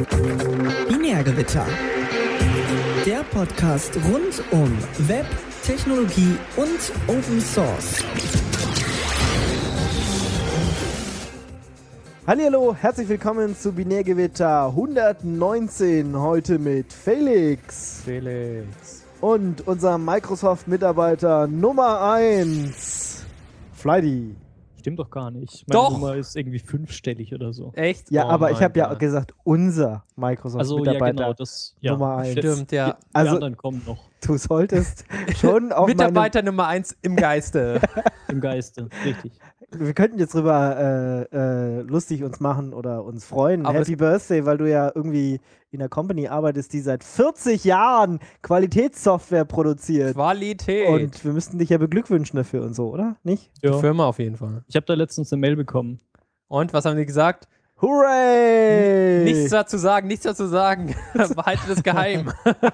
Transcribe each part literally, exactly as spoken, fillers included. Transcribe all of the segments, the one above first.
Binärgewitter. Der Podcast rund um Web, Technologie und Open Source. Hallihallo, herzlich willkommen zu Binärgewitter hundertneunzehn, heute mit Felix. Felix. Und unserem Microsoft-Mitarbeiter Nummer eins, Flighty. Stimmt doch gar nicht. Meine Doch. Nummer ist irgendwie fünfstellig oder so. Echt? Ja, Oh aber ich mein habe ja Gott. gesagt, unser Also ja, Microsoft-Mitarbeiter genau, das ja. Nummer eins. Stimmt, ja. Die Also- anderen kommen noch Du solltest schon auf meine... Mitarbeiter Nummer eins im Geiste. im Geiste. Richtig. Wir könnten jetzt drüber äh, äh, lustig uns machen oder uns freuen. Aber Happy Birthday, weil du ja irgendwie in einer Company arbeitest, die seit vierzig Jahren Qualitätssoftware produziert. Qualität. Und wir müssten dich ja beglückwünschen dafür und so, oder? Nicht? Ja. Firma auf jeden Fall. Ich habe da letztens eine Mail bekommen. Und, was haben die gesagt? Hooray! Nichts dazu sagen, nichts dazu sagen. Behaltet es geheim.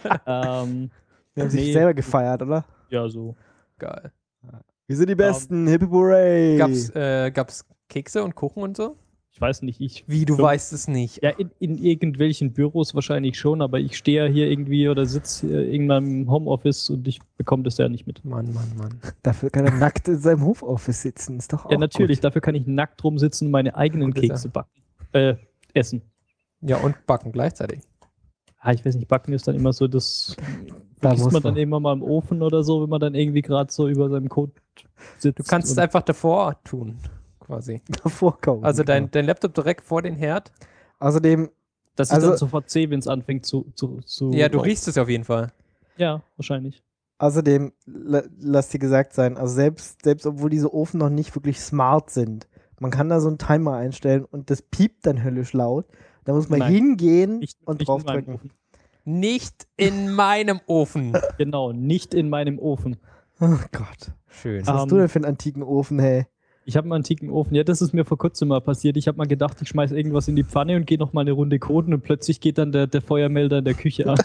ähm, Wir haben sich Nee. selber gefeiert, oder? ja, so. Geil. Wir sind die Besten. Hip hip hooray! Gab's, äh, gab's Kekse und Kuchen und so? Ich weiß nicht, ich. Wie, du Fünf- weißt es nicht. Ja, in, in irgendwelchen Büros wahrscheinlich schon, aber ich stehe ja hier irgendwie oder sitze hier irgendwann im Homeoffice und ich bekomme das ja nicht mit. Mann, Mann, Mann. Dafür kann er nackt in seinem Homeoffice sitzen. Ist doch auch Ja, natürlich, Gut. dafür kann ich nackt rumsitzen und meine eigenen Gute Kekse backen. Äh, essen. Ja, und backen gleichzeitig. Ah, ich weiß nicht, backen ist dann immer so, das Da vergisst muss man dann man. immer mal im Ofen oder so, wenn man dann irgendwie gerade so über seinem Code sitzt. Du kannst es und, einfach davor tun, quasi. Davor kaufen. Also dein, genau. dein Laptop direkt vor den Herd. Außerdem, dass ich also- dann sofort sehe, wenn es anfängt zu, zu, zu Ja, du laufen. riechst es auf jeden Fall. Ja, wahrscheinlich. außerdem, la- lass dir gesagt sein, also selbst, selbst obwohl diese Ofen noch nicht wirklich smart sind, man kann da so einen Timer einstellen und das piept dann höllisch laut. Da muss man Nein. hingehen Nicht, und nicht in meinem draufdrücken. Ofen. Nicht in meinem Ofen. Genau, nicht in meinem Ofen. Oh Gott. Schön. Was hast Ähm, du denn für einen antiken Ofen, hey? Ich habe einen antiken Ofen. Ja, das ist mir vor kurzem mal passiert. Ich habe mal gedacht, ich schmeiße irgendwas in die Pfanne und gehe noch mal eine Runde koden und plötzlich geht dann der, der Feuermelder in der Küche an.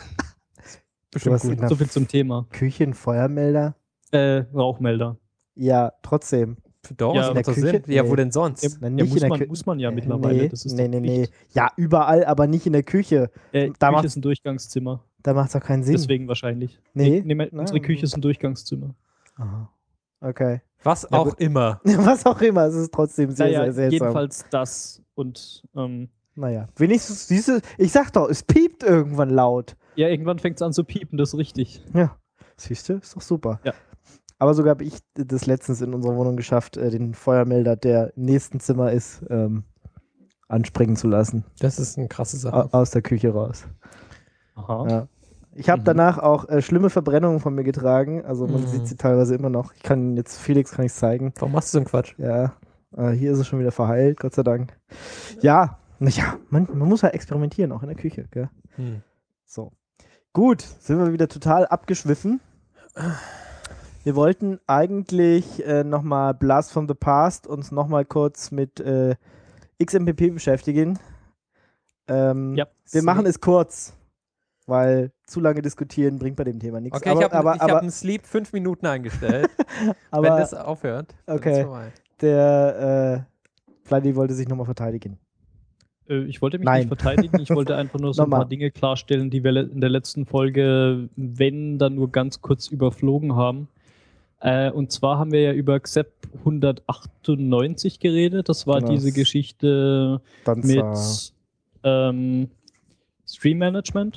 Du hast in der So viel zum Thema. Küche einen Feuermelder? Äh, Rauchmelder. Ja, trotzdem. Doch, Ja, was in macht der das Küche? Sinn? Ja, wo Nee. denn sonst? Ja, Na, ja, nicht muss, in der man, Kü- muss man ja mittlerweile. Nee, das ist nee, doch nee, nee. Pflicht. Ja, überall, aber nicht in der Küche. Äh, Da Küche macht- ist ein Durchgangszimmer. Da macht es doch keinen Sinn. Deswegen wahrscheinlich. Nee. Nee, nee, Na, unsere Küche ist ein Durchgangszimmer. Aha. Okay. Was Ja, auch gut. immer. Was auch immer, es ist trotzdem sehr, Naja, sehr seltsam. jedenfalls das. Und ähm, Naja, wenigstens diese, ich sag doch, es piept irgendwann laut. ja, irgendwann fängt es an zu piepen, das ist richtig. Ja, siehst du, ist doch super. Ja. Aber sogar habe ich das letztens in unserer Wohnung geschafft, äh, den Feuermelder, der im nächsten Zimmer ist, ähm, anspringen zu lassen. Das ist eine krasse Sache. Au- aus der Küche raus. Aha. Ja. Ich habe Mhm. danach auch äh, schlimme Verbrennungen von mir getragen. Also man Mhm. sieht sie teilweise immer noch. Ich kann jetzt, Felix kann ich zeigen. Warum machst du so einen Quatsch? Ja, äh, hier ist es schon wieder verheilt, Gott sei Dank. Ja, naja, man, man muss halt experimentieren, auch in der Küche. Gell? Hm. So. Gut, sind wir wieder total abgeschwiffen. Wir wollten eigentlich äh, nochmal Blast from the Past uns nochmal kurz mit äh, X M P P beschäftigen. Ähm, Ja. wir machen es kurz, weil zu lange diskutieren bringt bei dem Thema nichts. Okay, aber, ich habe aber, ich hab aber, einen Sleep fünf Minuten eingestellt. Wenn aber das aufhört, dann okay. ist vorbei. der äh, Flighty wollte sich nochmal verteidigen. Äh, Ich wollte mich Nein. nicht verteidigen, ich wollte einfach nur so ein Nochmal. paar Dinge klarstellen, die wir le- in der letzten Folge, wenn, dann nur ganz kurz überflogen haben. Äh, und zwar haben wir ja über X E P hundertachtundneunzig geredet. Das war Genau. diese Geschichte Dann mit ähm, Stream Management.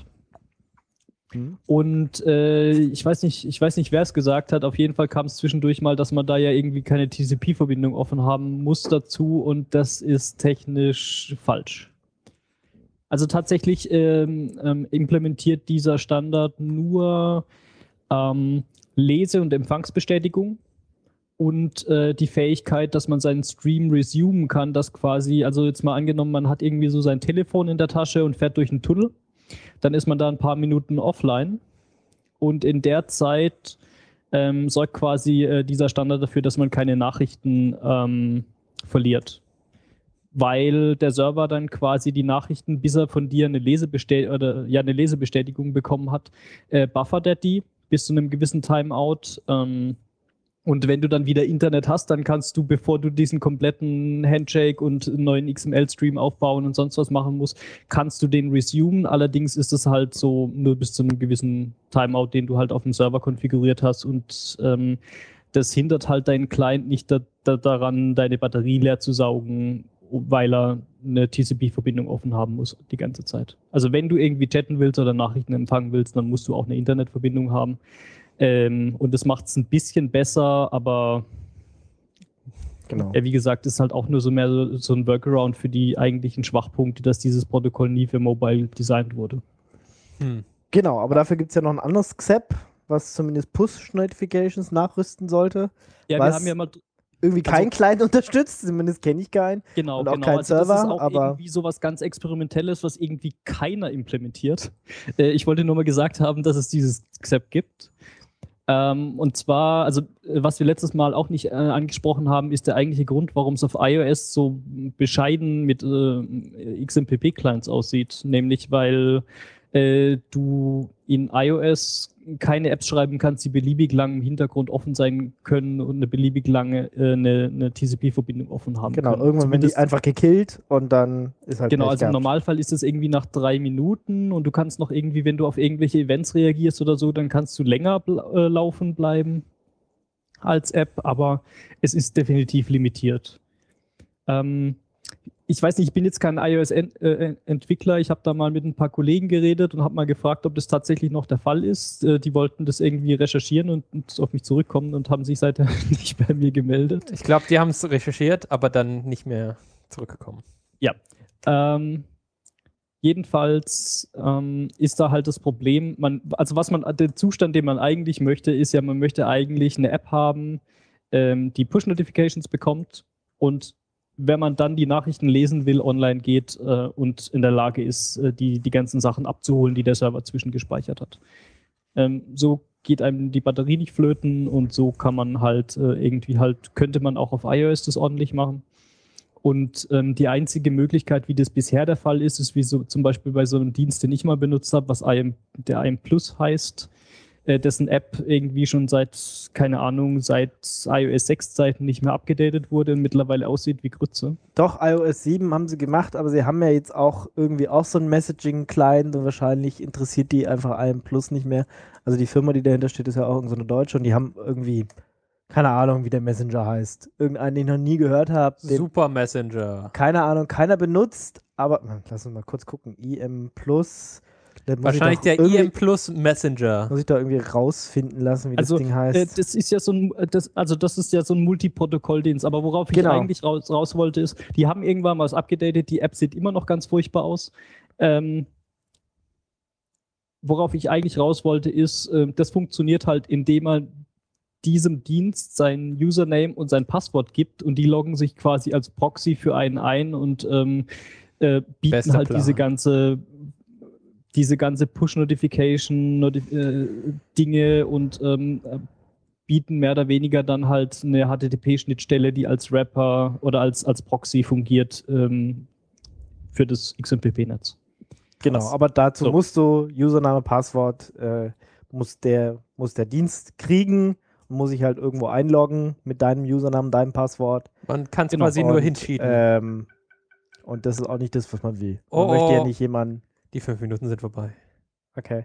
Hm? Und äh, ich weiß nicht, ich weiß nicht, wer es gesagt hat. Auf jeden Fall kam es zwischendurch mal, dass man da ja irgendwie keine T C P-Verbindung offen haben muss dazu, und das ist technisch falsch. Also tatsächlich ähm, ähm, implementiert dieser Standard nur ähm, Lese- und Empfangsbestätigung und äh, die Fähigkeit, dass man seinen Stream resumen kann, dass quasi, also jetzt mal angenommen, man hat irgendwie so sein Telefon in der Tasche und fährt durch einen Tunnel. Dann ist man da ein paar Minuten offline und in der Zeit ähm, sorgt quasi äh, dieser Standard dafür, dass man keine Nachrichten ähm, verliert. Weil der Server dann quasi die Nachrichten, bis er von dir eine, Lesebestät- oder, ja, eine Lesebestätigung bekommen hat, äh, buffert er die bis zu einem gewissen Timeout ähm, Und wenn du dann wieder Internet hast, dann kannst du, bevor du diesen kompletten Handshake und einen neuen X M L-Stream aufbauen und sonst was machen musst, kannst du den resumen. Allerdings ist es halt so nur bis zu einem gewissen Timeout, den du halt auf dem Server konfiguriert hast. Und ähm, das hindert halt deinen Client nicht da, da, daran, deine Batterie leer zu saugen, weil er eine T C P-Verbindung offen haben muss die ganze Zeit. Also wenn du irgendwie chatten willst oder Nachrichten empfangen willst, dann musst du auch eine Internetverbindung haben. Ähm, und das macht es ein bisschen besser, aber Genau. ja, wie gesagt, ist halt auch nur so mehr so, so ein Workaround für die eigentlichen Schwachpunkte, dass dieses Protokoll nie für Mobile designt wurde. Hm. Genau, aber dafür gibt es ja noch ein anderes X E P, was zumindest Push-Notifications nachrüsten sollte. Ja, was wir haben ja mal irgendwie kein also, Client unterstützt, zumindest kenne ich keinen. Genau, und auch genau. kein Also Server, das ist auch aber irgendwie sowas ganz Experimentelles, was irgendwie keiner implementiert. Äh, ich wollte nur mal gesagt haben, dass es dieses X E P gibt. Ähm, und zwar, also was wir letztes Mal auch nicht äh, angesprochen haben, ist der eigentliche Grund, warum es auf iOS so bescheiden mit äh, X M P P-Clients aussieht. Nämlich, weil äh, du in iOS keine Apps schreiben kannst, die beliebig lang im Hintergrund offen sein können und eine beliebig lange äh, eine, eine T C P-Verbindung offen haben genau, können. irgendwann werden die Zumindest- einfach gekillt und dann ist halt Genau, Pech also im gehabt. Normalfall ist es irgendwie nach drei Minuten und du kannst noch irgendwie, wenn du auf irgendwelche Events reagierst oder so, dann kannst du länger bl- äh, laufen bleiben als App, aber es ist definitiv limitiert. Ähm, ich weiß nicht, ich bin jetzt kein iOS-Entwickler, ich habe da mal mit ein paar Kollegen geredet und habe mal gefragt, ob das tatsächlich noch der Fall ist. Äh, die wollten das irgendwie recherchieren und, und auf mich zurückkommen und haben sich seither nicht bei mir gemeldet. Ich glaube, die haben es recherchiert, aber dann nicht mehr zurückgekommen. Ja. Ähm, jedenfalls ähm, ist da halt das Problem, man, also was man, der Zustand, den man eigentlich möchte, ist ja, man möchte eigentlich eine App haben, ähm, die Push-Notifications bekommt und wenn man dann die Nachrichten lesen will, online geht äh, und in der Lage ist, äh, die, die ganzen Sachen abzuholen, die der Server zwischengespeichert hat. Ähm, so geht einem die Batterie nicht flöten und so kann man halt äh, irgendwie halt, könnte man auch auf iOS das ordentlich machen. Und ähm, die einzige Möglichkeit, wie das bisher der Fall ist, ist wie so zum Beispiel bei so einem Dienst, den ich mal benutzt habe, was I M, der I M Plus heißt, äh, dessen App irgendwie schon seit, keine Ahnung, seit iOS sechs Zeiten nicht mehr abgedatet wurde und mittlerweile aussieht wie Grütze. Doch, iOS sieben haben sie gemacht, aber sie haben ja jetzt auch irgendwie auch so einen Messaging-Client und wahrscheinlich interessiert die einfach I M Plus nicht mehr. Also die Firma, die dahinter steht, ist ja auch irgendeine so eine deutsche und die haben irgendwie, keine Ahnung, wie der Messenger heißt. Irgendeinen, den ich noch nie gehört habe. Super Messenger. Keine Ahnung, keiner benutzt, aber lass uns mal kurz gucken. I M Plus. Wahrscheinlich der I M Plus Messenger. Muss ich da irgendwie rausfinden lassen, wie Also, das Ding heißt. Äh, das ist ja so ein, das, also das ist ja so ein Multiprotokoll-Dienst, aber worauf ich Genau. eigentlich raus, raus wollte, ist, die haben irgendwann mal was abgedatet, die App sieht immer noch ganz furchtbar aus. Ähm, worauf ich eigentlich raus wollte, ist, äh, das funktioniert halt, indem man diesem Dienst sein Username und sein Passwort gibt und die loggen sich quasi als Proxy für einen ein und ähm, äh, bieten Bester halt Plan. diese ganze diese ganze Push-Notification-Dinge und ähm, bieten mehr oder weniger dann halt eine H T T P-Schnittstelle, die als Wrapper oder als, als Proxy fungiert ähm, für das X M P P-Netz. Genau, Krass. aber dazu So. musst du Username, Passwort, äh, muss, der, muss der Dienst kriegen, muss sich halt irgendwo einloggen mit deinem Username, deinem Passwort. Man kann es Genau. quasi nur Und, hinschieben. Ähm, und das ist auch nicht das, was man will. Man Oh, möchte ja oh. nicht jemanden. Die fünf Minuten sind vorbei. Okay.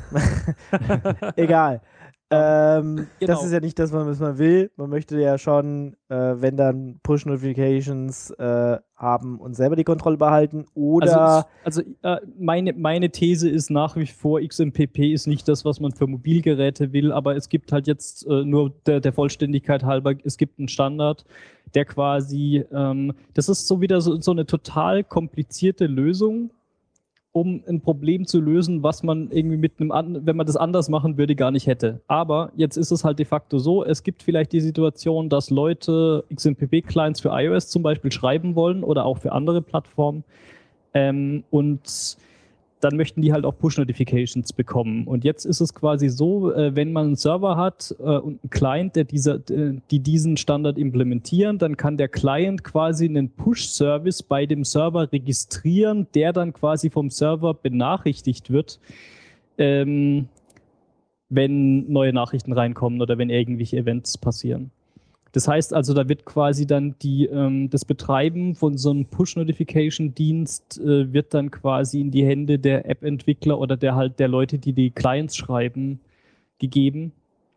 Egal. Ähm, Genau. Das ist ja nicht das, was man will. Man möchte ja schon, äh, wenn dann Push-Notifications äh, haben und selber die Kontrolle behalten. Oder Also, also äh, meine, meine These ist nach wie vor, X M P P ist nicht das, was man für Mobilgeräte will, aber es gibt halt jetzt äh, nur der, der Vollständigkeit halber, es gibt einen Standard, der quasi, ähm, das ist so wieder so, so eine total komplizierte Lösung, um ein Problem zu lösen, was man irgendwie mit einem, an- wenn man das anders machen würde, gar nicht hätte. Aber jetzt ist es halt de facto so, es gibt vielleicht die Situation, dass Leute X M P P-Clients für iOS zum Beispiel schreiben wollen oder auch für andere Plattformen ähm, und dann möchten die halt auch Push-Notifications bekommen. Und jetzt ist es quasi so, äh, wenn man einen Server hat äh, und einen Client, der dieser, äh, die diesen Standard implementieren, dann kann der Client quasi einen Push-Service bei dem Server registrieren, der dann quasi vom Server benachrichtigt wird, ähm, wenn neue Nachrichten reinkommen oder wenn irgendwelche Events passieren. Das heißt also, da wird quasi dann die, ähm, das Betreiben von so einem Push-Notification-Dienst äh, wird dann quasi in die Hände der App-Entwickler oder der halt der Leute, die die Clients schreiben, gegeben.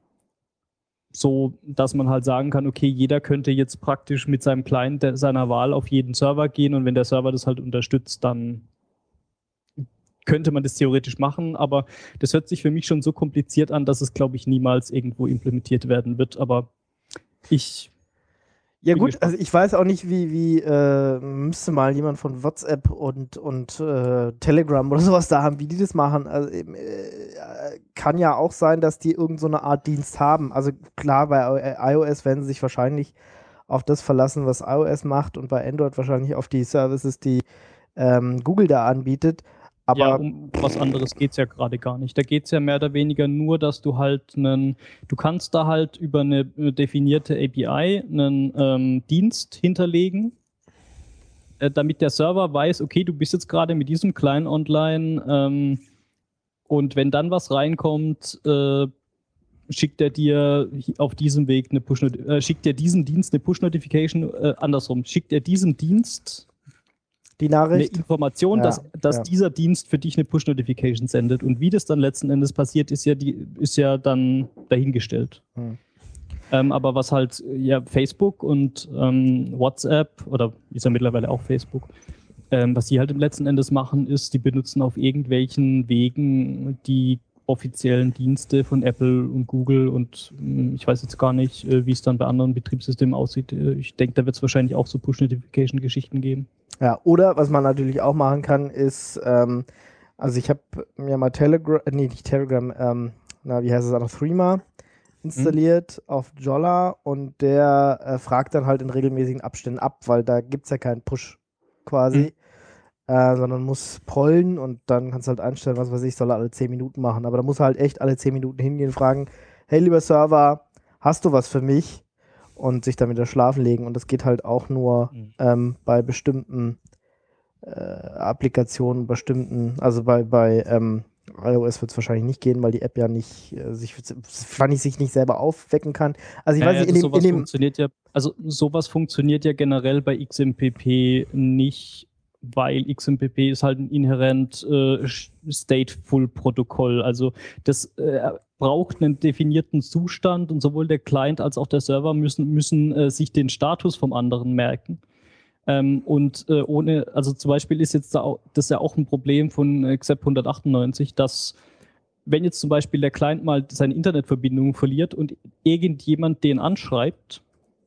So, dass man halt sagen kann, okay, jeder könnte jetzt praktisch mit seinem Client der, seiner Wahl auf jeden Server gehen und wenn der Server das halt unterstützt, dann könnte man das theoretisch machen, aber das hört sich für mich schon so kompliziert an, dass es, glaube ich, niemals irgendwo implementiert werden wird, aber ich Ja bin gut, gespannt. also ich weiß auch nicht, wie, wie äh, müsste mal jemand von WhatsApp und, und äh, Telegram oder sowas da haben, wie die das machen. Also, eben, äh, kann ja auch sein, dass die irgend so eine Art Dienst haben. Also klar, bei I- iOS werden sie sich wahrscheinlich auf das verlassen, was iOS macht und bei Android wahrscheinlich auf die Services, die ähm, Google da anbietet. Aber Ja, um was anderes geht es ja gerade gar nicht. Da geht es ja mehr oder weniger nur, dass du halt einen, du kannst da halt über eine definierte A P I einen ähm, Dienst hinterlegen, äh, damit der Server weiß, okay, du bist jetzt gerade mit diesem Client online ähm, und wenn dann was reinkommt, äh, schickt er dir auf diesem Weg eine Push, äh, schickt er diesem Dienst eine Push-Notification, äh, andersrum, schickt er diesem Dienst die eine Nachricht, Information, Ja, dass, dass ja. dieser Dienst für dich eine Push-Notification sendet. Und wie das dann letzten Endes passiert, ist ja, die, ist ja dann dahingestellt. Hm. Ähm, aber was halt ja Facebook und ähm, WhatsApp, oder ist ja mittlerweile auch Facebook, ähm, was die halt im letzten Endes machen, ist, die benutzen auf irgendwelchen Wegen die offiziellen Dienste von Apple und Google und mh, ich weiß jetzt gar nicht, äh, wie es dann bei anderen Betriebssystemen aussieht. Äh, ich denke, da wird es wahrscheinlich auch so Push-Notification-Geschichten geben. Ja, oder was man natürlich auch machen kann, ist, ähm, also ich habe mir mal Telegram, äh, nee, nicht Telegram, ähm, na, wie heißt es auch noch, Threema installiert mhm. auf Jolla und der äh, fragt dann halt in regelmäßigen Abständen ab, weil da gibt es ja keinen Push quasi, mhm. äh, sondern muss pollen und dann kannst du halt einstellen, was weiß ich, soll er alle zehn Minuten machen, aber da muss er halt echt alle zehn Minuten hingehen und fragen, hey, lieber Server, hast du was für mich? Und sich dann wieder schlafen legen. Und das geht halt auch nur mhm. ähm, bei bestimmten äh, Applikationen, bestimmten, also bei, bei ähm, iOS wird es wahrscheinlich nicht gehen, weil die App ja nicht äh, sich, wahrscheinlich sich nicht selber aufwecken kann. Also ich ja, weiß ja, nicht, in dem, sowas in dem funktioniert ja, also sowas funktioniert ja generell bei X M P P nicht, weil X M P P ist halt ein inhärent äh, Stateful-Protokoll. Also das äh, braucht einen definierten Zustand und sowohl der Client als auch der Server müssen, müssen äh, sich den Status vom anderen merken. Ähm, und äh, ohne, also zum Beispiel ist jetzt da auch, das ist ja auch ein Problem von äh, X E P hundertachtundneunzig, dass wenn jetzt zum Beispiel der Client mal seine Internetverbindung verliert und irgendjemand den anschreibt,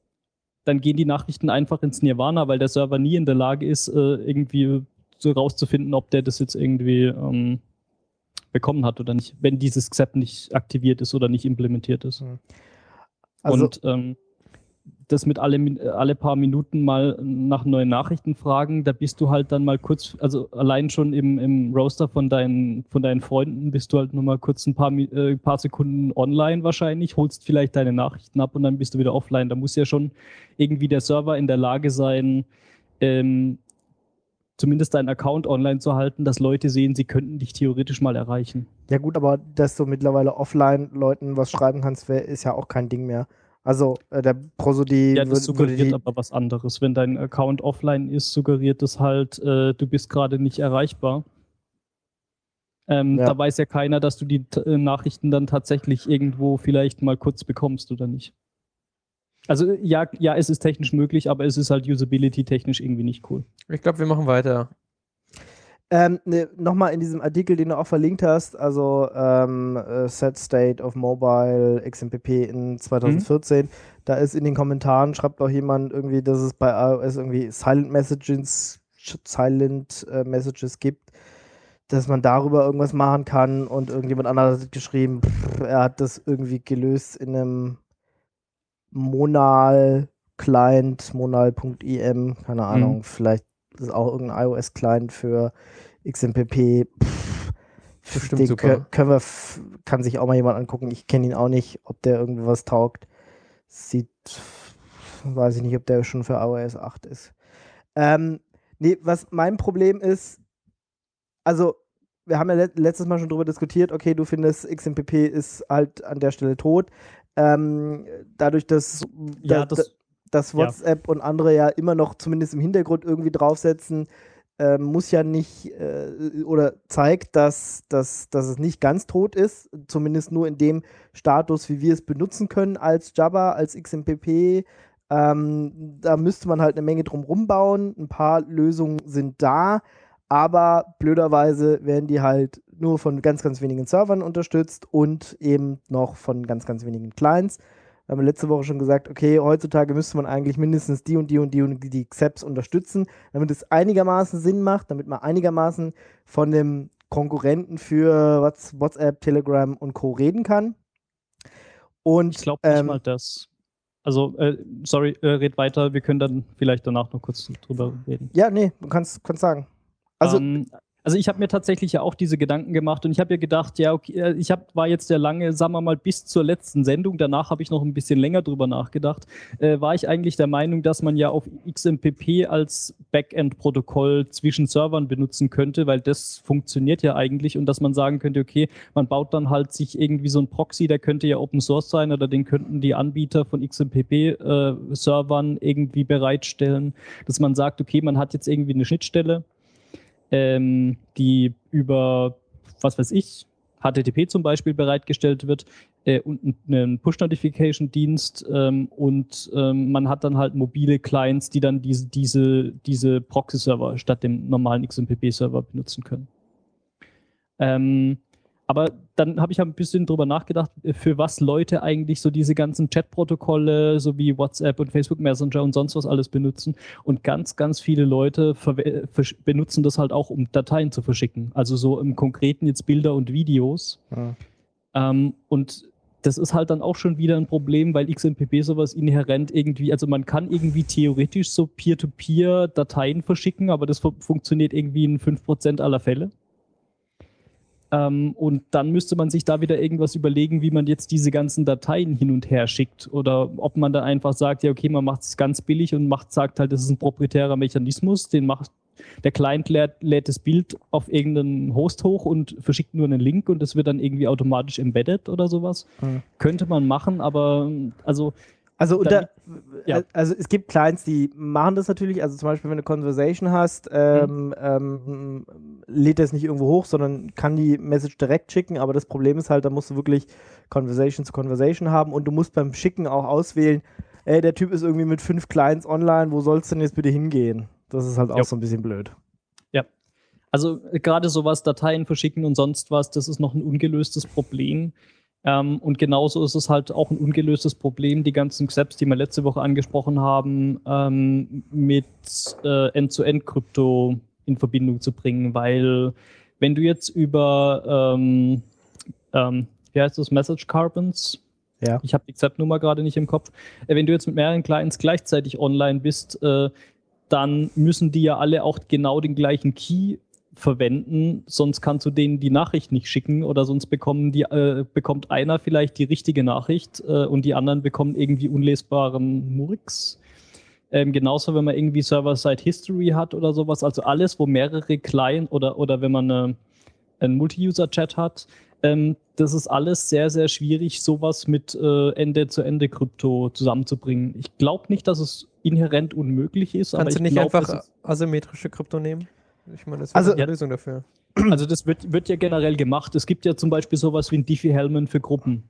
dann gehen die Nachrichten einfach ins Nirvana, weil der Server nie in der Lage ist, äh, irgendwie so rauszufinden, ob der das jetzt irgendwie ähm, bekommen hat oder nicht, wenn dieses X E P nicht aktiviert ist oder nicht implementiert ist. Also, und ähm, das mit alle, alle paar Minuten mal nach neuen Nachrichten fragen, da bist du halt dann mal kurz, also allein schon im, im Roster von deinen, von deinen Freunden bist du halt nur mal kurz ein paar, äh, paar Sekunden online wahrscheinlich, holst vielleicht deine Nachrichten ab und dann bist du wieder offline. Da muss ja schon irgendwie der Server in der Lage sein, ähm, zumindest deinen Account online zu halten, dass Leute sehen, sie könnten dich theoretisch mal erreichen. Ja gut, aber dass du mittlerweile offline Leuten was schreiben kannst, wär, ist ja auch kein Ding mehr. Also äh, der Prosody ja, das würde, suggeriert würde die aber was anderes. Wenn dein Account offline ist, suggeriert das halt, äh, du bist gerade nicht erreichbar. Ähm, ja. Da weiß ja keiner, dass du die äh, Nachrichten dann tatsächlich irgendwo vielleicht mal kurz bekommst oder nicht. Also ja, ja, es ist technisch möglich, aber es ist halt usability-technisch irgendwie nicht cool. Ich glaube, wir machen weiter. Ähm, ne, nochmal in diesem Artikel, den du auch verlinkt hast, also ähm, uh, Set State of Mobile X M P P in zwanzig vierzehn, mhm. da ist in den Kommentaren, schreibt auch jemand irgendwie, dass es bei iOS irgendwie Silent Messages, Silent äh, Messages gibt, dass man darüber irgendwas machen kann und irgendjemand anderes hat geschrieben, pff, er hat das irgendwie gelöst in einem Monal-Client, monal.im, keine Ahnung, mhm. vielleicht ist auch irgendein iOS-Client für X M P P. Pff, Bestimmt super. Können wir, kann sich auch mal jemand angucken. Ich kenne ihn auch nicht, ob der irgendwie was taugt. Sieht, weiß ich nicht, ob der schon für iOS acht ist. Ähm, nee, was mein Problem ist, also wir haben ja let- letztes Mal schon drüber diskutiert, okay, du findest X M P P ist halt an der Stelle tot. Ähm, dadurch, dass, Ja, dass, das- dass WhatsApp und andere ja immer noch zumindest im Hintergrund irgendwie draufsetzen, äh, muss ja nicht äh, oder zeigt, dass, dass, dass es nicht ganz tot ist, zumindest nur in dem Status, wie wir es benutzen können als Jabber, als X M P P. Ähm, da müsste man halt eine Menge drum rumbauen. Ein paar Lösungen sind da, aber blöderweise werden die halt nur von ganz, ganz wenigen Servern unterstützt und eben noch von ganz, ganz wenigen Clients. Wir haben letzte Woche schon gesagt, okay, heutzutage müsste man eigentlich mindestens die und die und die und die, die X A P S unterstützen, damit es einigermaßen Sinn macht, damit man einigermaßen von dem Konkurrenten für WhatsApp, Telegram und Co. reden kann. Und Ich glaube nicht ähm, mal das. Also, äh, sorry, äh, red weiter. Wir können dann vielleicht danach noch kurz drüber reden. ja, nee, du kannst, kannst sagen. Also, ähm, also ich habe mir tatsächlich ja auch diese Gedanken gemacht und ich habe ja gedacht, ja, okay, ich hab, war jetzt der lange, sagen wir mal, bis zur letzten Sendung, danach habe ich noch ein bisschen länger drüber nachgedacht, äh, war ich eigentlich der Meinung, dass man ja auf X M P P als Backend-Protokoll zwischen Servern benutzen könnte, weil das funktioniert ja eigentlich und dass man sagen könnte, okay, man baut dann halt sich irgendwie so ein Proxy, der könnte ja Open Source sein oder den könnten die Anbieter von X M P P-Servern äh, irgendwie bereitstellen, dass man sagt, okay, man hat jetzt irgendwie eine Schnittstelle, Ähm, die über, was weiß ich, H T T P zum Beispiel bereitgestellt wird äh, und einen Push-Notification-Dienst ähm, und ähm, man hat dann halt mobile Clients, die dann diese, diese, diese Proxy-Server statt dem normalen X M P P-Server benutzen können. Ähm, aber dann habe ich ein bisschen drüber nachgedacht, für was Leute eigentlich so diese ganzen Chat-Protokolle, so wie WhatsApp und Facebook Messenger und sonst was alles benutzen. Und ganz, ganz viele Leute benutzen das halt auch, um Dateien zu verschicken. Also so im Konkreten jetzt Bilder und Videos. ja. Ähm, und das ist halt dann auch schon wieder ein Problem, weil X M P P sowas inhärent irgendwie, also man kann irgendwie theoretisch so Peer-to-Peer Dateien verschicken, aber das fu- funktioniert irgendwie in fünf Prozent aller Fälle. Ähm, und dann müsste man sich da wieder irgendwas überlegen, wie man jetzt diese ganzen Dateien hin und her schickt. Oder ob man da einfach sagt, ja, okay, man macht es ganz billig und macht, sagt halt, das ist ein proprietärer Mechanismus, den macht der Client lädt, lädt das Bild auf irgendeinen Host hoch und verschickt nur einen Link und das wird dann irgendwie automatisch embedded oder sowas. Mhm. Könnte man machen, aber also Also, unter, ja. also es gibt Clients, die machen das natürlich. Also zum Beispiel, wenn du Conversation hast, ähm, mhm. ähm, lädt er es nicht irgendwo hoch, sondern kann die Message direkt schicken. Aber das Problem ist halt, da musst du wirklich Conversation zu Conversation haben und du musst beim Schicken auch auswählen, ey, der Typ ist irgendwie mit fünf Clients online, wo soll es denn jetzt bitte hingehen? Das ist halt auch jo. so ein bisschen blöd. Ja, also gerade sowas, Dateien verschicken und sonst was, das ist noch ein ungelöstes Problem. Ähm, und genauso ist es halt auch ein ungelöstes Problem, die ganzen X A P S, die wir letzte Woche angesprochen haben, ähm, mit äh, End-to-End-Krypto in Verbindung zu bringen, weil wenn du jetzt über, ähm, ähm, wie heißt das, Message Carbons, ja. ich habe die X A P-Nummer gerade nicht im Kopf, äh, wenn du jetzt mit mehreren Clients gleichzeitig online bist, äh, dann müssen die ja alle auch genau den gleichen Key verwenden, sonst kannst du denen die Nachricht nicht schicken oder sonst bekommen die, äh, bekommt einer vielleicht die richtige Nachricht äh, und die anderen bekommen irgendwie unlesbaren Murks. Ähm, genauso, wenn man irgendwie Server-Side-History hat oder sowas, also alles, wo mehrere Client oder, oder wenn man eine, einen Multi-User-Chat hat, ähm, das ist alles sehr, sehr schwierig, sowas mit äh, Ende-zu-Ende-Krypto zusammenzubringen. Ich glaube nicht, dass es inhärent unmöglich ist. Kannst aber ich du nicht glaub, einfach asymmetrische Krypto nehmen? Ich meine, das ist also, eine Lösung dafür. Also das wird, wird ja generell gemacht. Es gibt ja zum Beispiel sowas wie ein Diffie-Hellman für Gruppen.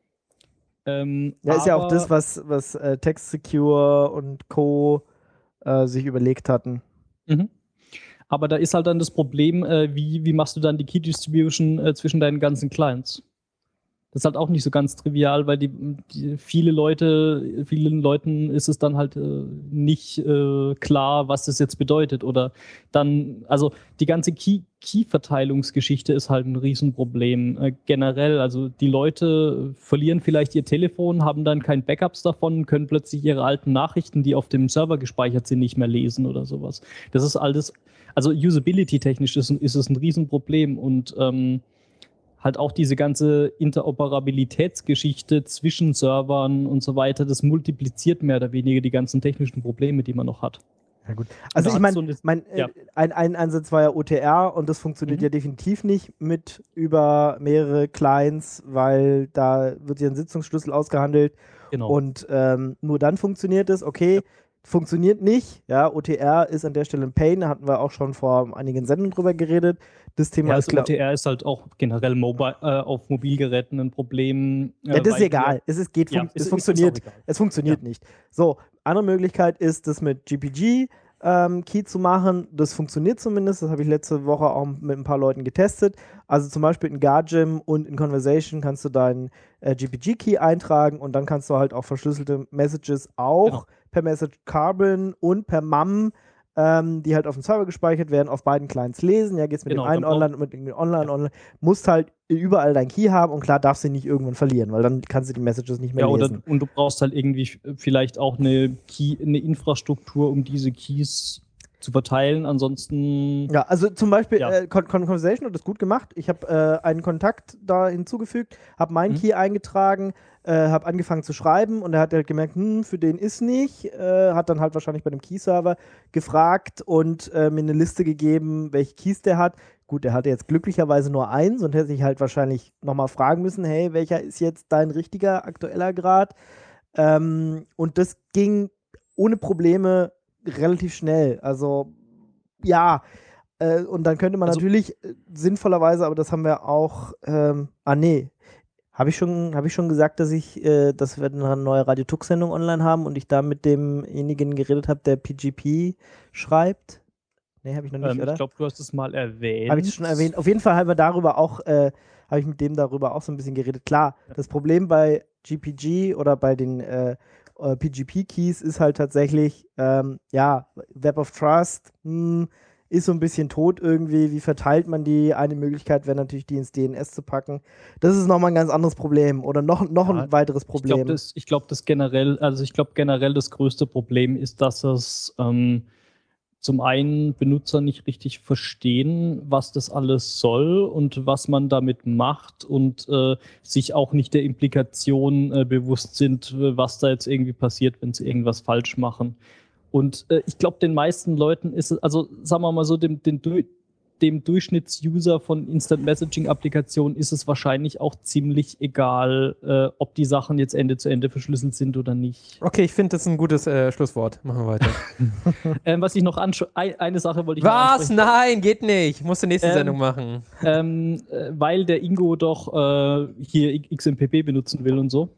Ähm, ja, ist ja auch das, was, was äh, TextSecure und Co. Äh, sich überlegt hatten. Mhm. Aber da ist halt dann das Problem, äh, wie, wie machst du dann die Key-Distribution äh, zwischen deinen ganzen Clients? Das ist halt auch nicht so ganz trivial, weil die, die viele Leute, vielen Leuten ist es dann halt äh, nicht äh, klar, was das jetzt bedeutet. Oder dann, also die ganze Key, Key-Verteilungsgeschichte ist halt ein Riesenproblem äh, generell. Also die Leute verlieren vielleicht ihr Telefon, haben dann kein Backups davon, können plötzlich ihre alten Nachrichten, die auf dem Server gespeichert sind, nicht mehr lesen oder sowas. Das ist alles, also usability-technisch ist, ist es ein Riesenproblem und ähm, halt auch diese ganze Interoperabilitätsgeschichte zwischen Servern und so weiter, das multipliziert mehr oder weniger die ganzen technischen Probleme, die man noch hat. Ja, gut. Also da ich hat so meine, eine- mein, ja. äh, ein, ein Ansatz war ja O T R und das funktioniert Mhm. ja definitiv nicht mit über mehrere Clients, weil da wird ja ein Sitzungsschlüssel ausgehandelt Genau. und ähm, nur dann funktioniert es. Okay, funktioniert nicht. Ja, O T R ist an der Stelle ein Pain, da hatten wir auch schon vor einigen Sendungen drüber geredet. Das Thema Ja, ist also klar. O T R ist halt auch generell mobile, äh, auf Mobilgeräten ein Problem. Ja, äh, das ist weil egal. wir- Es, ist, geht, Ja, fun es- es es funktioniert. ist auch egal. Es funktioniert nicht. So, andere Möglichkeit ist, das mit G P G ähm, Key zu machen. Das funktioniert zumindest. Das habe ich letzte Woche auch mit ein paar Leuten getestet. Also zum Beispiel in Guardian und in Conversation kannst du deinen äh, G P G Key eintragen und dann kannst du halt auch verschlüsselte Messages auch Genau. per Message Carbon und per M A M, ähm, die halt auf dem Server gespeichert werden, auf beiden Clients lesen. Ja, geht's mit Genau, dem einen dann brauch- online und mit dem online online. Musst halt überall dein Key haben und klar darfst du ihn nicht irgendwann verlieren, weil dann kannst du die Messages nicht mehr Ja, oder lesen. und du brauchst halt irgendwie f- vielleicht auch eine, Key, eine Infrastruktur, um diese Keys zu verteilen. Ansonsten. Ja, also zum Beispiel Ja. äh, Con Con Conversation hat das gut gemacht. Ich habe äh, einen Kontakt da hinzugefügt, habe meinen Mhm. Key eingetragen, äh, habe angefangen zu schreiben und er hat halt gemerkt, hm, für den ist nicht. Äh, hat dann halt wahrscheinlich bei dem Key-Server gefragt und äh, mir eine Liste gegeben, welche Keys der hat. Gut, der hatte jetzt glücklicherweise nur eins und hätte sich halt wahrscheinlich nochmal fragen müssen, hey, welcher ist jetzt dein richtiger aktueller Grad? Ähm, und das ging ohne Probleme relativ schnell. Also ja, äh, und dann könnte man Also- natürlich äh, sinnvollerweise, aber das haben wir auch, ähm, ah nee, habe ich schon, habe ich schon gesagt, dass ich, äh, dass wir eine neue Radio Tux-Sendung online haben und ich da mit demjenigen geredet habe, der P G P schreibt? Nee, habe ich noch nicht, ähm, oder? ich glaube, du hast es mal erwähnt. Habe ich schon erwähnt. Auf jeden Fall haben wir darüber auch, äh, habe ich mit dem darüber auch so ein bisschen geredet. Klar, das Problem bei G P G oder bei den äh, äh, P G P-Keys ist halt tatsächlich, ähm, ja, Web of Trust hm, ist so ein bisschen tot irgendwie. Wie verteilt man die? Eine Möglichkeit wäre natürlich, die ins D N S zu packen. Das ist nochmal ein ganz anderes Problem oder noch, noch Ja, ein weiteres Ich glaube, Problem. das, ich glaub, das generell, also ich glaube generell das größte Problem ist, dass es ähm, zum einen Benutzer nicht richtig verstehen, was das alles soll und was man damit macht und äh, sich auch nicht der Implikation äh, bewusst sind, äh, was da jetzt irgendwie passiert, wenn sie irgendwas falsch machen. Und äh, ich glaube, den meisten Leuten ist es, also sagen wir mal so, dem, den, dem Durchschnittsuser von Instant-Messaging-Applikationen ist es wahrscheinlich auch ziemlich egal, äh, ob die Sachen jetzt Ende zu Ende verschlüsselt sind oder nicht. Okay, ich finde, das ist ein gutes äh, Schlusswort. Machen wir weiter. Ähm, was ich noch anschaue, ein, eine Sache wollte ich noch Was? ansprechen. Nein, geht nicht. Musst du nächste Ähm, Sendung machen. Ähm, äh, weil der Ingo doch äh, hier X M P P benutzen will und so.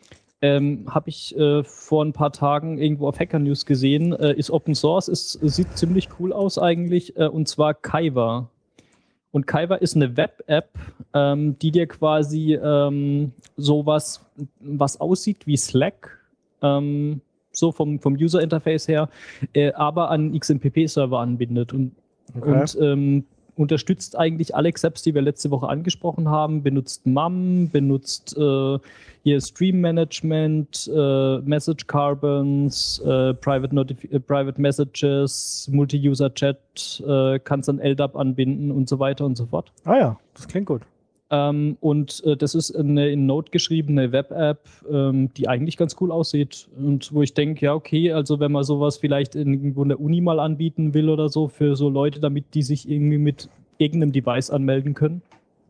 Ähm, habe ich äh, vor ein paar Tagen irgendwo auf Hacker News gesehen, äh, ist Open Source, ist, sieht ziemlich cool aus eigentlich, äh, und zwar Kaiwa. Und Kaiwa ist eine Web-App, ähm, die dir quasi ähm, sowas, was aussieht wie Slack, ähm, so vom, vom User-Interface her, äh, aber an X M P P-Server anbindet und, Okay. und ähm, unterstützt eigentlich alle Xapps, die wir letzte Woche angesprochen haben, benutzt M A M, benutzt äh, hier Stream Management, äh, Message Carbons, äh, Private, Notif- äh, Private Messages, Multi-User-Chat, äh, kannst dann L D A P anbinden und so weiter und so fort. Ah ja, das klingt gut. Ähm, und äh, das ist eine in Node geschriebene Web-App, ähm, die eigentlich ganz cool aussieht. Und wo ich denke, ja, okay, also wenn man sowas vielleicht irgendwo in der Uni mal anbieten will oder so, für so Leute, damit die sich irgendwie mit irgendeinem Device anmelden können.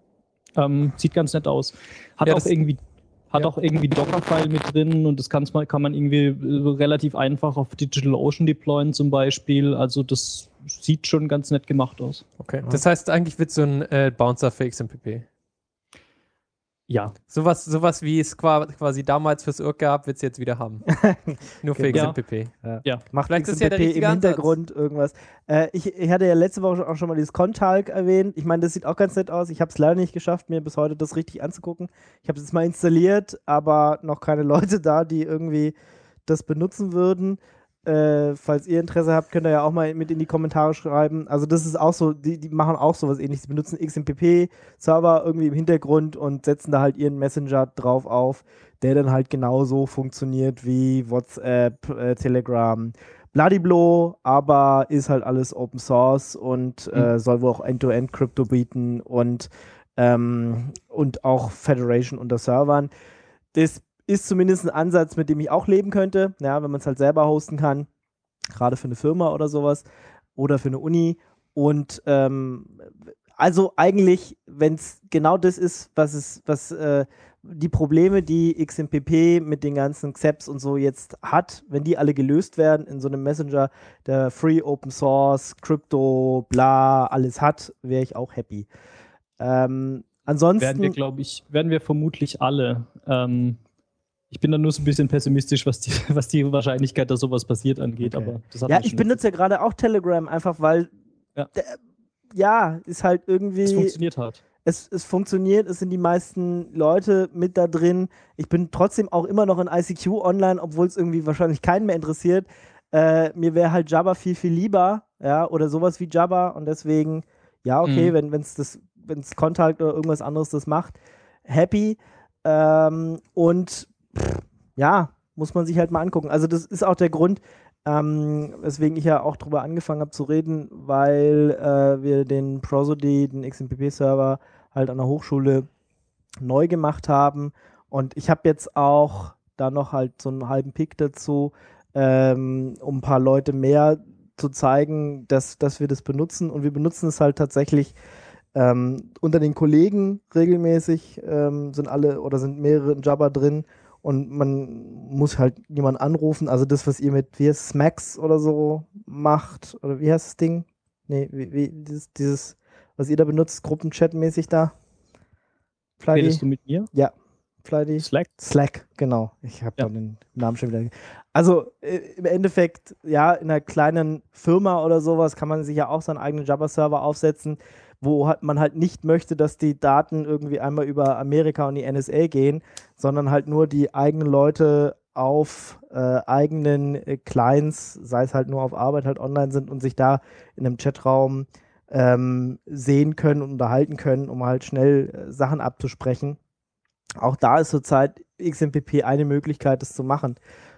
Ähm, sieht ganz nett aus. Hat Ja, auch das- irgendwie hat ja. auch irgendwie Docker-File mit drin und das kann's mal, kann man irgendwie äh, relativ einfach auf DigitalOcean deployen zum Beispiel. Also das sieht schon ganz nett gemacht aus. Okay. Das heißt, eigentlich wird so ein äh, Bouncer für X M P P. Ja. Sowas, sowas wie es qua- quasi damals fürs Urk gab, wird es jetzt wieder haben. Nur für Ja. X M P P. Ja. Macht Vielleicht ist ja der X M P P richtige im Ansatz. Hintergrund irgendwas. Äh, ich, ich hatte ja letzte Woche auch schon mal dieses Contalk erwähnt. Ich meine, das sieht auch ganz nett aus. Ich habe es leider nicht geschafft, mir bis heute das richtig anzugucken. Ich habe es jetzt mal installiert, aber noch keine Leute da, die irgendwie das benutzen würden. Äh, falls ihr Interesse habt, könnt ihr ja auch mal mit in die Kommentare schreiben. Also das ist auch so, die, die machen auch sowas ähnliches. Die benutzen X M P P-Server irgendwie im Hintergrund und setzen da halt ihren Messenger drauf auf, der dann halt genauso funktioniert wie WhatsApp, äh, Telegram, Bladiblo, aber ist halt alles Open Source und äh, soll wohl auch End-to-End-Crypto bieten und, ähm, und auch Federation unter Servern. Das ist zumindest ein Ansatz, mit dem ich auch leben könnte, ja, wenn man es halt selber hosten kann. gerade für eine Firma oder sowas oder für eine Uni. Und ähm, also eigentlich, wenn es genau das ist, was es, was äh, die Probleme, die X M P P mit den ganzen Xeps und so jetzt hat, wenn die alle gelöst werden in so einem Messenger, der Free, Open Source, Crypto, bla, alles hat, wäre ich auch happy. Ähm, ansonsten Werden wir, glaube ich, werden wir vermutlich alle. Ähm, ich bin da nur so ein bisschen pessimistisch, was die, was die Wahrscheinlichkeit, dass sowas passiert, angeht. Okay. Aber das hat ja, man ich schon benutze ja gerade auch Telegram, einfach weil Ja. der, ja, ist halt irgendwie. Es funktioniert halt. Es, es funktioniert, es sind die meisten Leute mit da drin. Ich bin trotzdem auch immer noch in I C Q online, obwohl es irgendwie wahrscheinlich keinen mehr interessiert. Äh, mir wäre halt Jabber viel, viel lieber, ja, oder sowas wie Jabber und deswegen, ja, okay, Mhm. wenn wenn's das, wenn's Contact oder irgendwas anderes das macht, happy. Ähm, und pff, ja, muss man sich halt mal angucken. Also das ist auch der Grund, ähm, weswegen ich ja auch drüber angefangen habe zu reden, weil äh, wir den Prosody, den X M P P-Server halt an der Hochschule neu gemacht haben und ich habe jetzt auch da noch halt so einen halben Pick dazu, ähm, um ein paar Leute mehr zu zeigen, dass, dass wir das benutzen und wir benutzen es halt tatsächlich ähm, unter den Kollegen regelmäßig, ähm, sind alle oder sind mehrere in Jabber drin. Und man muss halt jemanden anrufen, also das, was ihr mit, wie heißt Smacks oder so macht, oder wie heißt das Ding? Nee, wie, wie dieses, dieses, was ihr da benutzt, Gruppenchat-mäßig da? Flydy? Redest du mit mir? Ja, Flydy. Slack? Slack, genau. Ich habe Ja. den Namen schon wieder. Also äh, im Endeffekt, ja, in einer kleinen Firma oder sowas kann man sich ja auch seinen eigenen Jabber-Server aufsetzen, wo hat man halt nicht möchte, dass die Daten irgendwie einmal über Amerika und die N S A gehen, sondern halt nur die eigenen Leute auf äh, eigenen äh, Clients, sei es halt nur auf Arbeit, halt online sind und sich da in einem Chatraum ähm, sehen können und unterhalten können, um halt schnell äh, Sachen abzusprechen. Auch da ist zurzeit X M P P eine Möglichkeit, das zu machen,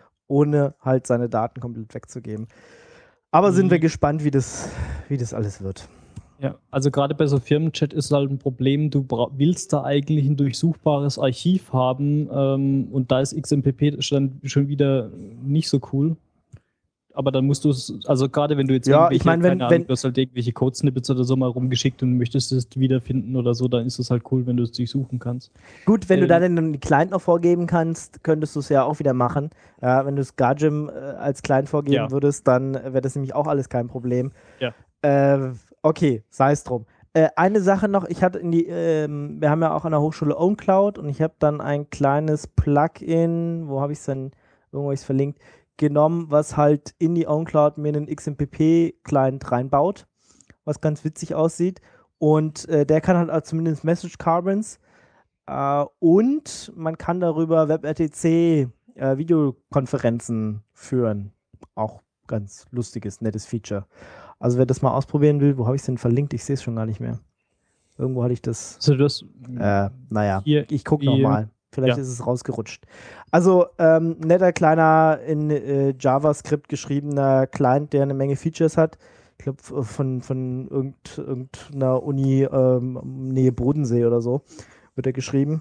ohne halt seine Daten komplett wegzugeben. Aber sind wir Mhm. gespannt, wie das, wie das alles wird. Ja, also gerade bei so Firmenchat ist halt ein Problem, du bra- willst da eigentlich ein durchsuchbares Archiv haben ähm, und da ist X M P P dann schon wieder nicht so cool. Aber dann musst du es, also gerade wenn du jetzt Ja, irgendwelche, ich mein, wenn- keine Ahnung, wenn- du hast halt irgendwelche Code-Snippets oder so mal rumgeschickt und möchtest es wiederfinden oder so, dann ist es halt cool, wenn du es durchsuchen kannst. Gut, wenn du Ähm. dann den Client noch vorgeben kannst, könntest du es ja auch wieder machen. Ja, wenn du es Gargim äh, als Client vorgeben Ja. würdest, dann äh, wäre das nämlich auch alles kein Problem. Ja. Äh, okay, sei es drum. Äh, eine Sache noch, ich hatte in die, ähm, wir haben ja auch an der Hochschule OwnCloud und ich habe dann ein kleines Plugin, wo habe ich es denn, irgendwo habe ich es verlinkt, genommen, was halt in die OwnCloud mir einen X M P P-Client reinbaut, was ganz witzig aussieht. Und äh, der kann halt auch zumindest Message Carbons äh, und man kann darüber WebRTC äh, Videokonferenzen führen. Auch ganz lustiges, nettes Feature. Also wer das mal ausprobieren will, wo habe ich es denn verlinkt? Ich sehe es schon gar nicht mehr. Irgendwo hatte ich das. Also das, Äh, naja, Hier, ich gucke hier. nochmal. Vielleicht Ja. ist es rausgerutscht. Also, ähm, netter, kleiner, in äh, JavaScript geschriebener Client, der eine Menge Features hat. Ich glaube, von, von irgend, irgendeiner Uni ähm, Nähe Bodensee oder so wird er geschrieben.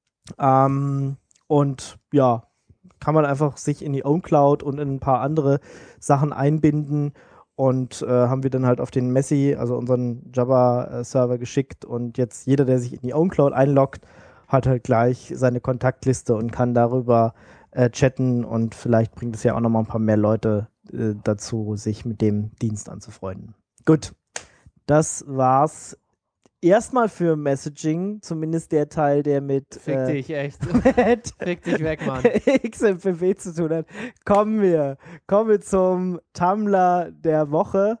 Ähm, und ja, kann man einfach sich in die OwnCloud und in ein paar andere Sachen einbinden. Und äh, haben wir dann halt auf den Messi, also unseren Java-Server geschickt. Und jetzt jeder, der sich in die OwnCloud einloggt, hat halt gleich seine Kontaktliste und kann darüber äh, chatten. Und vielleicht bringt es ja auch nochmal ein paar mehr Leute äh, dazu, sich mit dem Dienst anzufreunden. Gut, das war's erstmal für Messaging, zumindest der Teil, der mit, Fick äh, dich, echt. mit Fick dich weg, Mann. X M P P zu tun hat. Kommen wir, kommen wir zum Tumblr der Woche.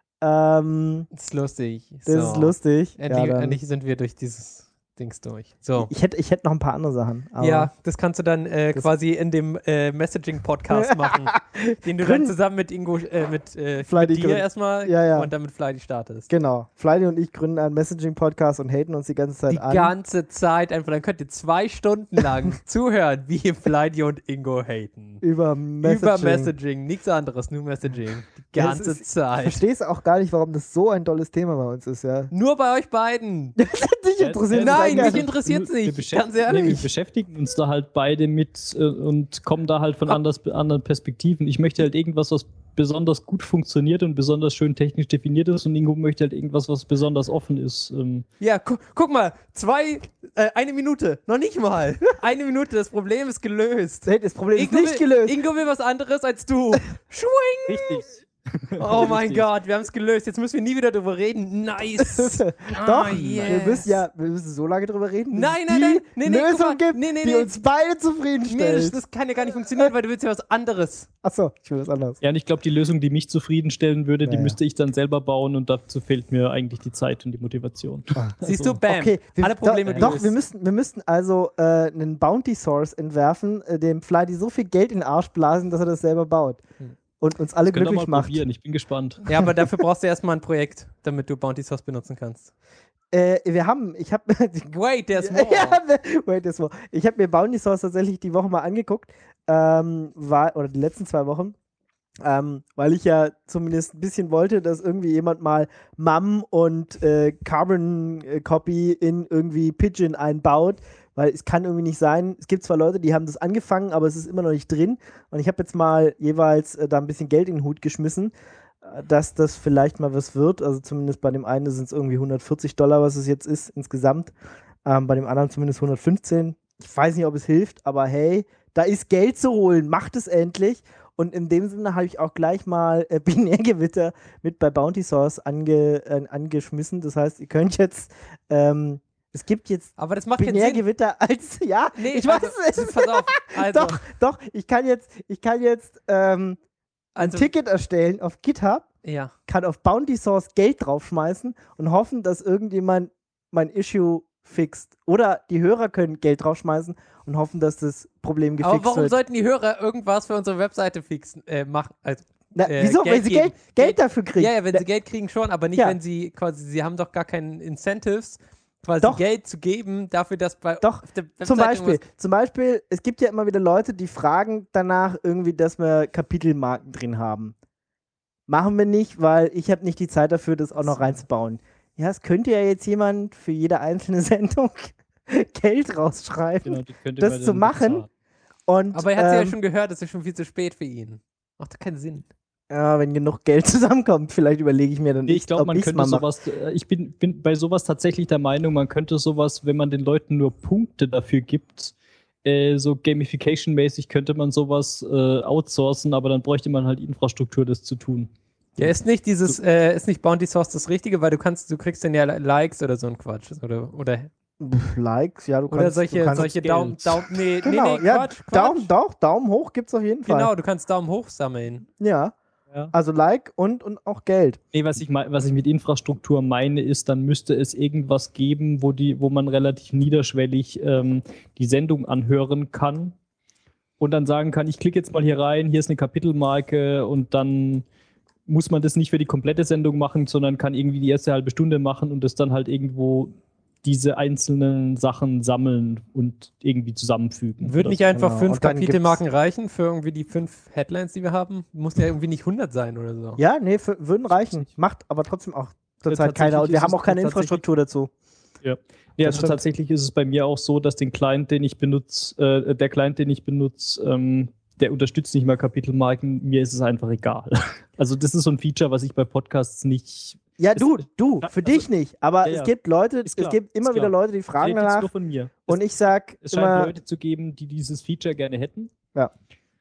Ähm, Das ist lustig. das so. ist lustig. Endlich, ja, dann, endlich sind wir durch dieses Dings durch. So. ich hätte ich hätt noch ein paar andere Sachen. Aber Ja, das kannst du dann äh, Das- quasi in dem äh, Messaging-Podcast machen, den du dann Gründen- zusammen mit Ingo, äh, mit, äh, Flighty mit dir gründen. erstmal Ja, ja. und dann mit Flighty startest. Genau. Flighty und ich gründen einen Messaging-Podcast und haten uns die ganze Zeit Die an. ganze Zeit einfach, dann könnt ihr zwei Stunden lang zuhören, wie Flighty und Ingo haten. über Messaging. Über Messaging, nichts anderes, nur Messaging. Die Ja, ganze es ist- Ich Zeit. verstehe es auch gar nicht, warum das so ein tolles Thema bei uns ist, ja. Nur bei euch beiden. Dich interessiert das es Nein, gerne. mich interessiert's Wir nicht. beschäftigen, Ganz nee, wir ehrlich. beschäftigen uns da halt beide mit äh, und kommen da halt von Ah. anders, anderen Perspektiven. Ich möchte halt irgendwas, was besonders gut funktioniert und besonders schön technisch definiert ist und Ingo möchte halt irgendwas, was besonders offen ist. Ähm, Ja, gu guck mal, zwei, äh, eine Minute, noch nicht mal. Eine Minute, das Problem ist gelöst. Nee, das Problem ist Ingo nicht will, gelöst. Ingo will was anderes als du. Schwing! Richtig. Oh mein Richtig. Gott, wir haben es gelöst. Jetzt müssen wir nie wieder drüber reden. Nice. Doch, Ah, wir yes. müssen ja, wir müssen so lange drüber reden, bis Nein, es nein, die nein. Nee, nee, guck Lösung mal. gibt, Nee, nee, die nee. uns beide Nee, das, zufriedenstellt. das kann ja gar nicht funktionieren, weil du willst ja was anderes. Achso, ich will was anderes. Ja, und ich glaube, die Lösung, die mich zufriedenstellen würde, die Naja. müsste ich dann selber bauen und dazu fehlt mir eigentlich die Zeit und die Motivation. Siehst Also, du, bam. Okay, wir, Alle Probleme doch, doch gelöst. wir, müssten, wir müssten also äh, einen Bounty Source entwerfen, äh, dem Flighty so viel Geld in den Arsch blasen, dass er das selber baut. Hm. Und uns alle Das könnt ihr glücklich mal macht. probieren, ich bin gespannt. Ja, aber dafür brauchst du erstmal ein Projekt, damit du Bounty Sauce benutzen kannst. Äh, wir haben, ich habe Wait, there's more. ja, wait, das war. Ich habe mir Bounty Source tatsächlich die Woche mal angeguckt, ähm, war, oder die letzten zwei Wochen, ähm, weil ich ja zumindest ein bisschen wollte, dass irgendwie jemand mal Mum und äh, Carbon äh, Copy in irgendwie Pigeon einbaut, weil es kann irgendwie nicht sein. Es gibt zwar Leute, die haben das angefangen, aber es ist immer noch nicht drin. Und ich habe jetzt mal jeweils äh, da ein bisschen Geld in den Hut geschmissen, äh, dass das vielleicht mal was wird. Also zumindest bei dem einen sind es irgendwie hundertvierzig Dollar, was es jetzt ist insgesamt. Ähm, bei dem anderen zumindest hundertfünfzehn. Ich weiß nicht, ob es hilft, aber hey, da ist Geld zu holen. Macht es endlich. Und in dem Sinne habe ich auch gleich mal äh, Binärgewitter mit bei Bounty Source ange, äh, angeschmissen. Das heißt, ihr könnt jetzt, ähm, es gibt jetzt Aber das macht keinen Sinn. Binärgewitter als, ja, Nee, ich weiß also, es. Pass auf. Also, Doch, doch, ich kann jetzt, ich kann jetzt ähm, also, ein Ticket erstellen auf GitHub, Ja. kann auf Bounty Source Geld draufschmeißen und hoffen, dass irgendjemand mein Issue fixt. Oder die Hörer können Geld draufschmeißen und hoffen, dass das Problem gefixt Aber warum wird. sollten die Hörer irgendwas für unsere Webseite fixen, äh, machen? Also, Na, äh, wieso? Geld Weil sie geben. Geld, Geld Geld- dafür kriegen. ja, ja, wenn sie Geld kriegen schon, aber nicht, Ja. wenn sie quasi, sie haben doch gar keinen Incentives, quasi Doch. Geld zu geben, dafür, dass bei Doch, auf der Webseite Zum Beispiel, irgendwas- zum Beispiel, es gibt ja immer wieder Leute, die fragen danach irgendwie, dass wir Kapitelmarken drin haben. Machen wir nicht, weil ich habe nicht die Zeit dafür, das auch noch reinzubauen. Ja, es könnte ja jetzt jemand für jede einzelne Sendung Geld rausschreiben. Genau, die könnte Das man zu dann machen? bezahlen. Und, Aber er hat sie ja ähm, schon gehört, das ist schon viel zu spät für ihn. Macht doch keinen Sinn. ja, wenn genug Geld zusammenkommt, vielleicht überlege ich mir dann Nee, ich nicht, glaube, ob man ich's könnte mal mache. sowas, äh, ich bin, bin bei sowas tatsächlich der Meinung, man könnte sowas, wenn man den Leuten nur Punkte dafür gibt, äh, so Gamification-mäßig könnte man sowas äh, outsourcen, aber dann bräuchte man halt Infrastruktur, das zu tun. Ja, ist nicht dieses, äh, ist nicht Bounty Source das Richtige, weil du kannst, du kriegst dann ja Likes oder so ein Quatsch. Oder, oder, Pff, Likes, ja, du oder kannst, solche, du kannst solche Geld. Daumen, Daumen, nee, genau, nee, nee, ja, Quatsch, Quatsch. Daumen, doch, Daumen hoch gibt's auf jeden Fall. Genau, du kannst Daumen hoch sammeln. Ja, Ja. also Like und, und auch Geld. Nee, was ich, mei- was ich mit Infrastruktur meine, ist, dann müsste es irgendwas geben, wo, die, wo man relativ niederschwellig ähm, die Sendung anhören kann und dann sagen kann, ich klicke jetzt mal hier rein, hier ist eine Kapitelmarke und dann muss man das nicht für die komplette Sendung machen, sondern kann irgendwie die erste halbe Stunde machen und das dann halt irgendwo diese einzelnen Sachen sammeln und irgendwie zusammenfügen. Würde Oder nicht so. einfach Genau, fünf und dann Kapitelmarken reichen für irgendwie die fünf Headlines, die wir haben? Muss ja irgendwie nicht hundert sein oder so. Ja, nee, für, würden reichen. Macht aber trotzdem auch zurzeit tatsächlich keiner. Und wir ist haben es auch keine tatsächlich- Infrastruktur dazu. Ja, Das also stimmt. tatsächlich ist es bei mir auch so, dass den Client, den ich benutze, äh, der Client, den ich benutze, ähm, der unterstützt nicht mal Kapitelmarken. Mir ist es einfach egal. Also das ist so ein Feature, was ich bei Podcasts nicht. Ja, Ist- du, du, Ja, für also- dich nicht. Aber Ja, es ja. gibt Leute, Ist es klar, gibt immer ist wieder klar. Leute, die fragen redet jetzt danach. nur von mir. Und ich sag Es scheint immer, Leute zu geben, die dieses Feature gerne hätten. Ja.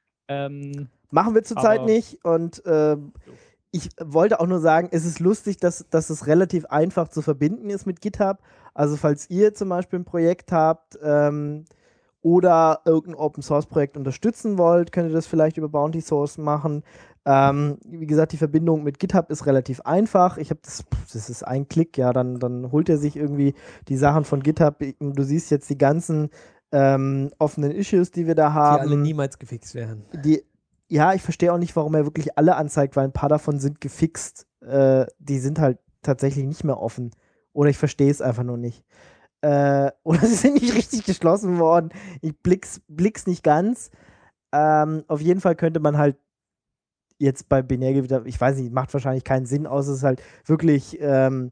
Ähm, machen wir zurzeit aber- nicht. Und ähm, ich wollte auch nur sagen, es ist lustig, dass, dass es relativ einfach zu verbinden ist mit GitHub. Also falls ihr zum Beispiel ein Projekt habt ähm, oder irgendein Open-Source-Projekt unterstützen wollt, könnt ihr das vielleicht über Bounty Source machen. Ähm, wie gesagt, die Verbindung mit GitHub ist relativ einfach. Ich habe das, das ist ein Klick, ja, dann, dann holt er sich irgendwie die Sachen von GitHub. Du siehst jetzt die ganzen ähm, offenen Issues, die wir da Die haben. alle niemals gefixt werden. Die, ja, ich verstehe auch nicht, warum er wirklich alle anzeigt, weil ein paar davon sind gefixt. Äh, die sind halt tatsächlich nicht mehr offen. Oder ich verstehe es einfach nur nicht. Äh, oder sie sind nicht richtig geschlossen worden. Ich blick's, blick's nicht ganz. Ähm, auf jeden Fall könnte man halt jetzt bei Binärgewitter, ich weiß nicht, macht wahrscheinlich keinen Sinn, außer es ist halt wirklich ähm,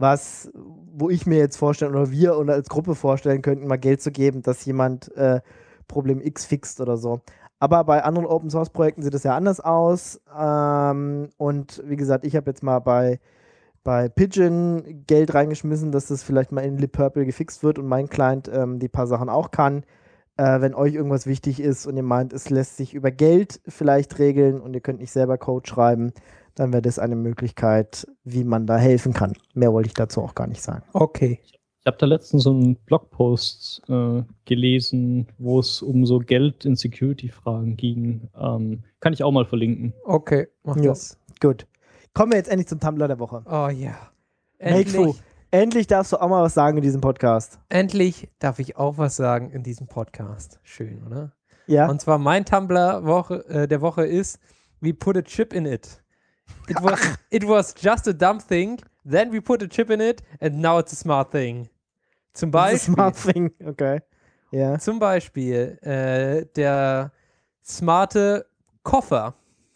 was, wo ich mir jetzt vorstellen oder wir oder als Gruppe vorstellen könnten, mal Geld zu geben, dass jemand äh, Problem X fixt oder so. Aber bei anderen Open-Source-Projekten sieht es ja anders aus. Ähm, und wie gesagt, ich habe jetzt mal bei, bei Pigeon Geld reingeschmissen, dass das vielleicht mal in libpurple gefixt wird und mein Client ähm, die paar Sachen auch kann. Äh, wenn euch irgendwas wichtig ist und ihr meint, es lässt sich über Geld vielleicht regeln und ihr könnt nicht selber Code schreiben, dann wäre das eine Möglichkeit, wie man da helfen kann. Mehr wollte ich dazu auch gar nicht sagen. Okay. Ich habe da letztens so einen Blogpost äh, gelesen, wo es um so Geld in Security-Fragen ging. Ähm, kann ich auch mal verlinken. Okay, mach Ja. das. Gut. Kommen wir jetzt endlich zum Tumblr der Woche. Oh ja. Make-Fu, Endlich, endlich darfst du auch mal was sagen in diesem Podcast. endlich darf ich auch was sagen in diesem Podcast. Schön, oder? Ja? Und zwar mein Tumblr Woche, äh, der Woche ist We put a chip in it. It was, it was just a dumb thing, then we put a chip in it and now it's a smart thing. Zum Das ist Beispiel, Smart Thing, okay. Ja. zum Beispiel äh, der smarte Koffer.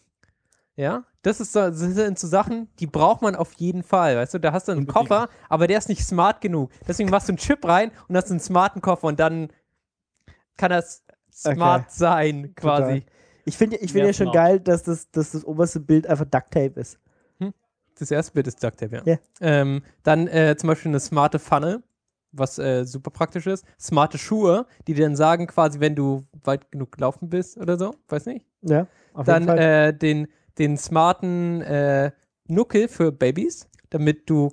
Ja, das, ist so, das sind so Sachen, die braucht man auf jeden Fall. Weißt du, da hast du einen Unbedingt. Koffer, aber der ist nicht smart genug. Deswegen machst du einen Chip rein und hast einen smarten Koffer und dann kann das smart Okay. sein, quasi. Total. Ich finde ich find Mehr ja schon smart. geil, dass das, dass das oberste Bild einfach Duct Tape ist. Das erste Bild ist Duct Tape, ja. Ja. Ähm, dann äh, zum Beispiel eine smarte Pfanne, was äh, super praktisch ist. Smarte Schuhe, die dir dann sagen, quasi, wenn du weit genug gelaufen bist oder so, weiß nicht. Ja, auf Dann jeden Fall. äh, den, den smarten äh, Nuckel für Babys, damit du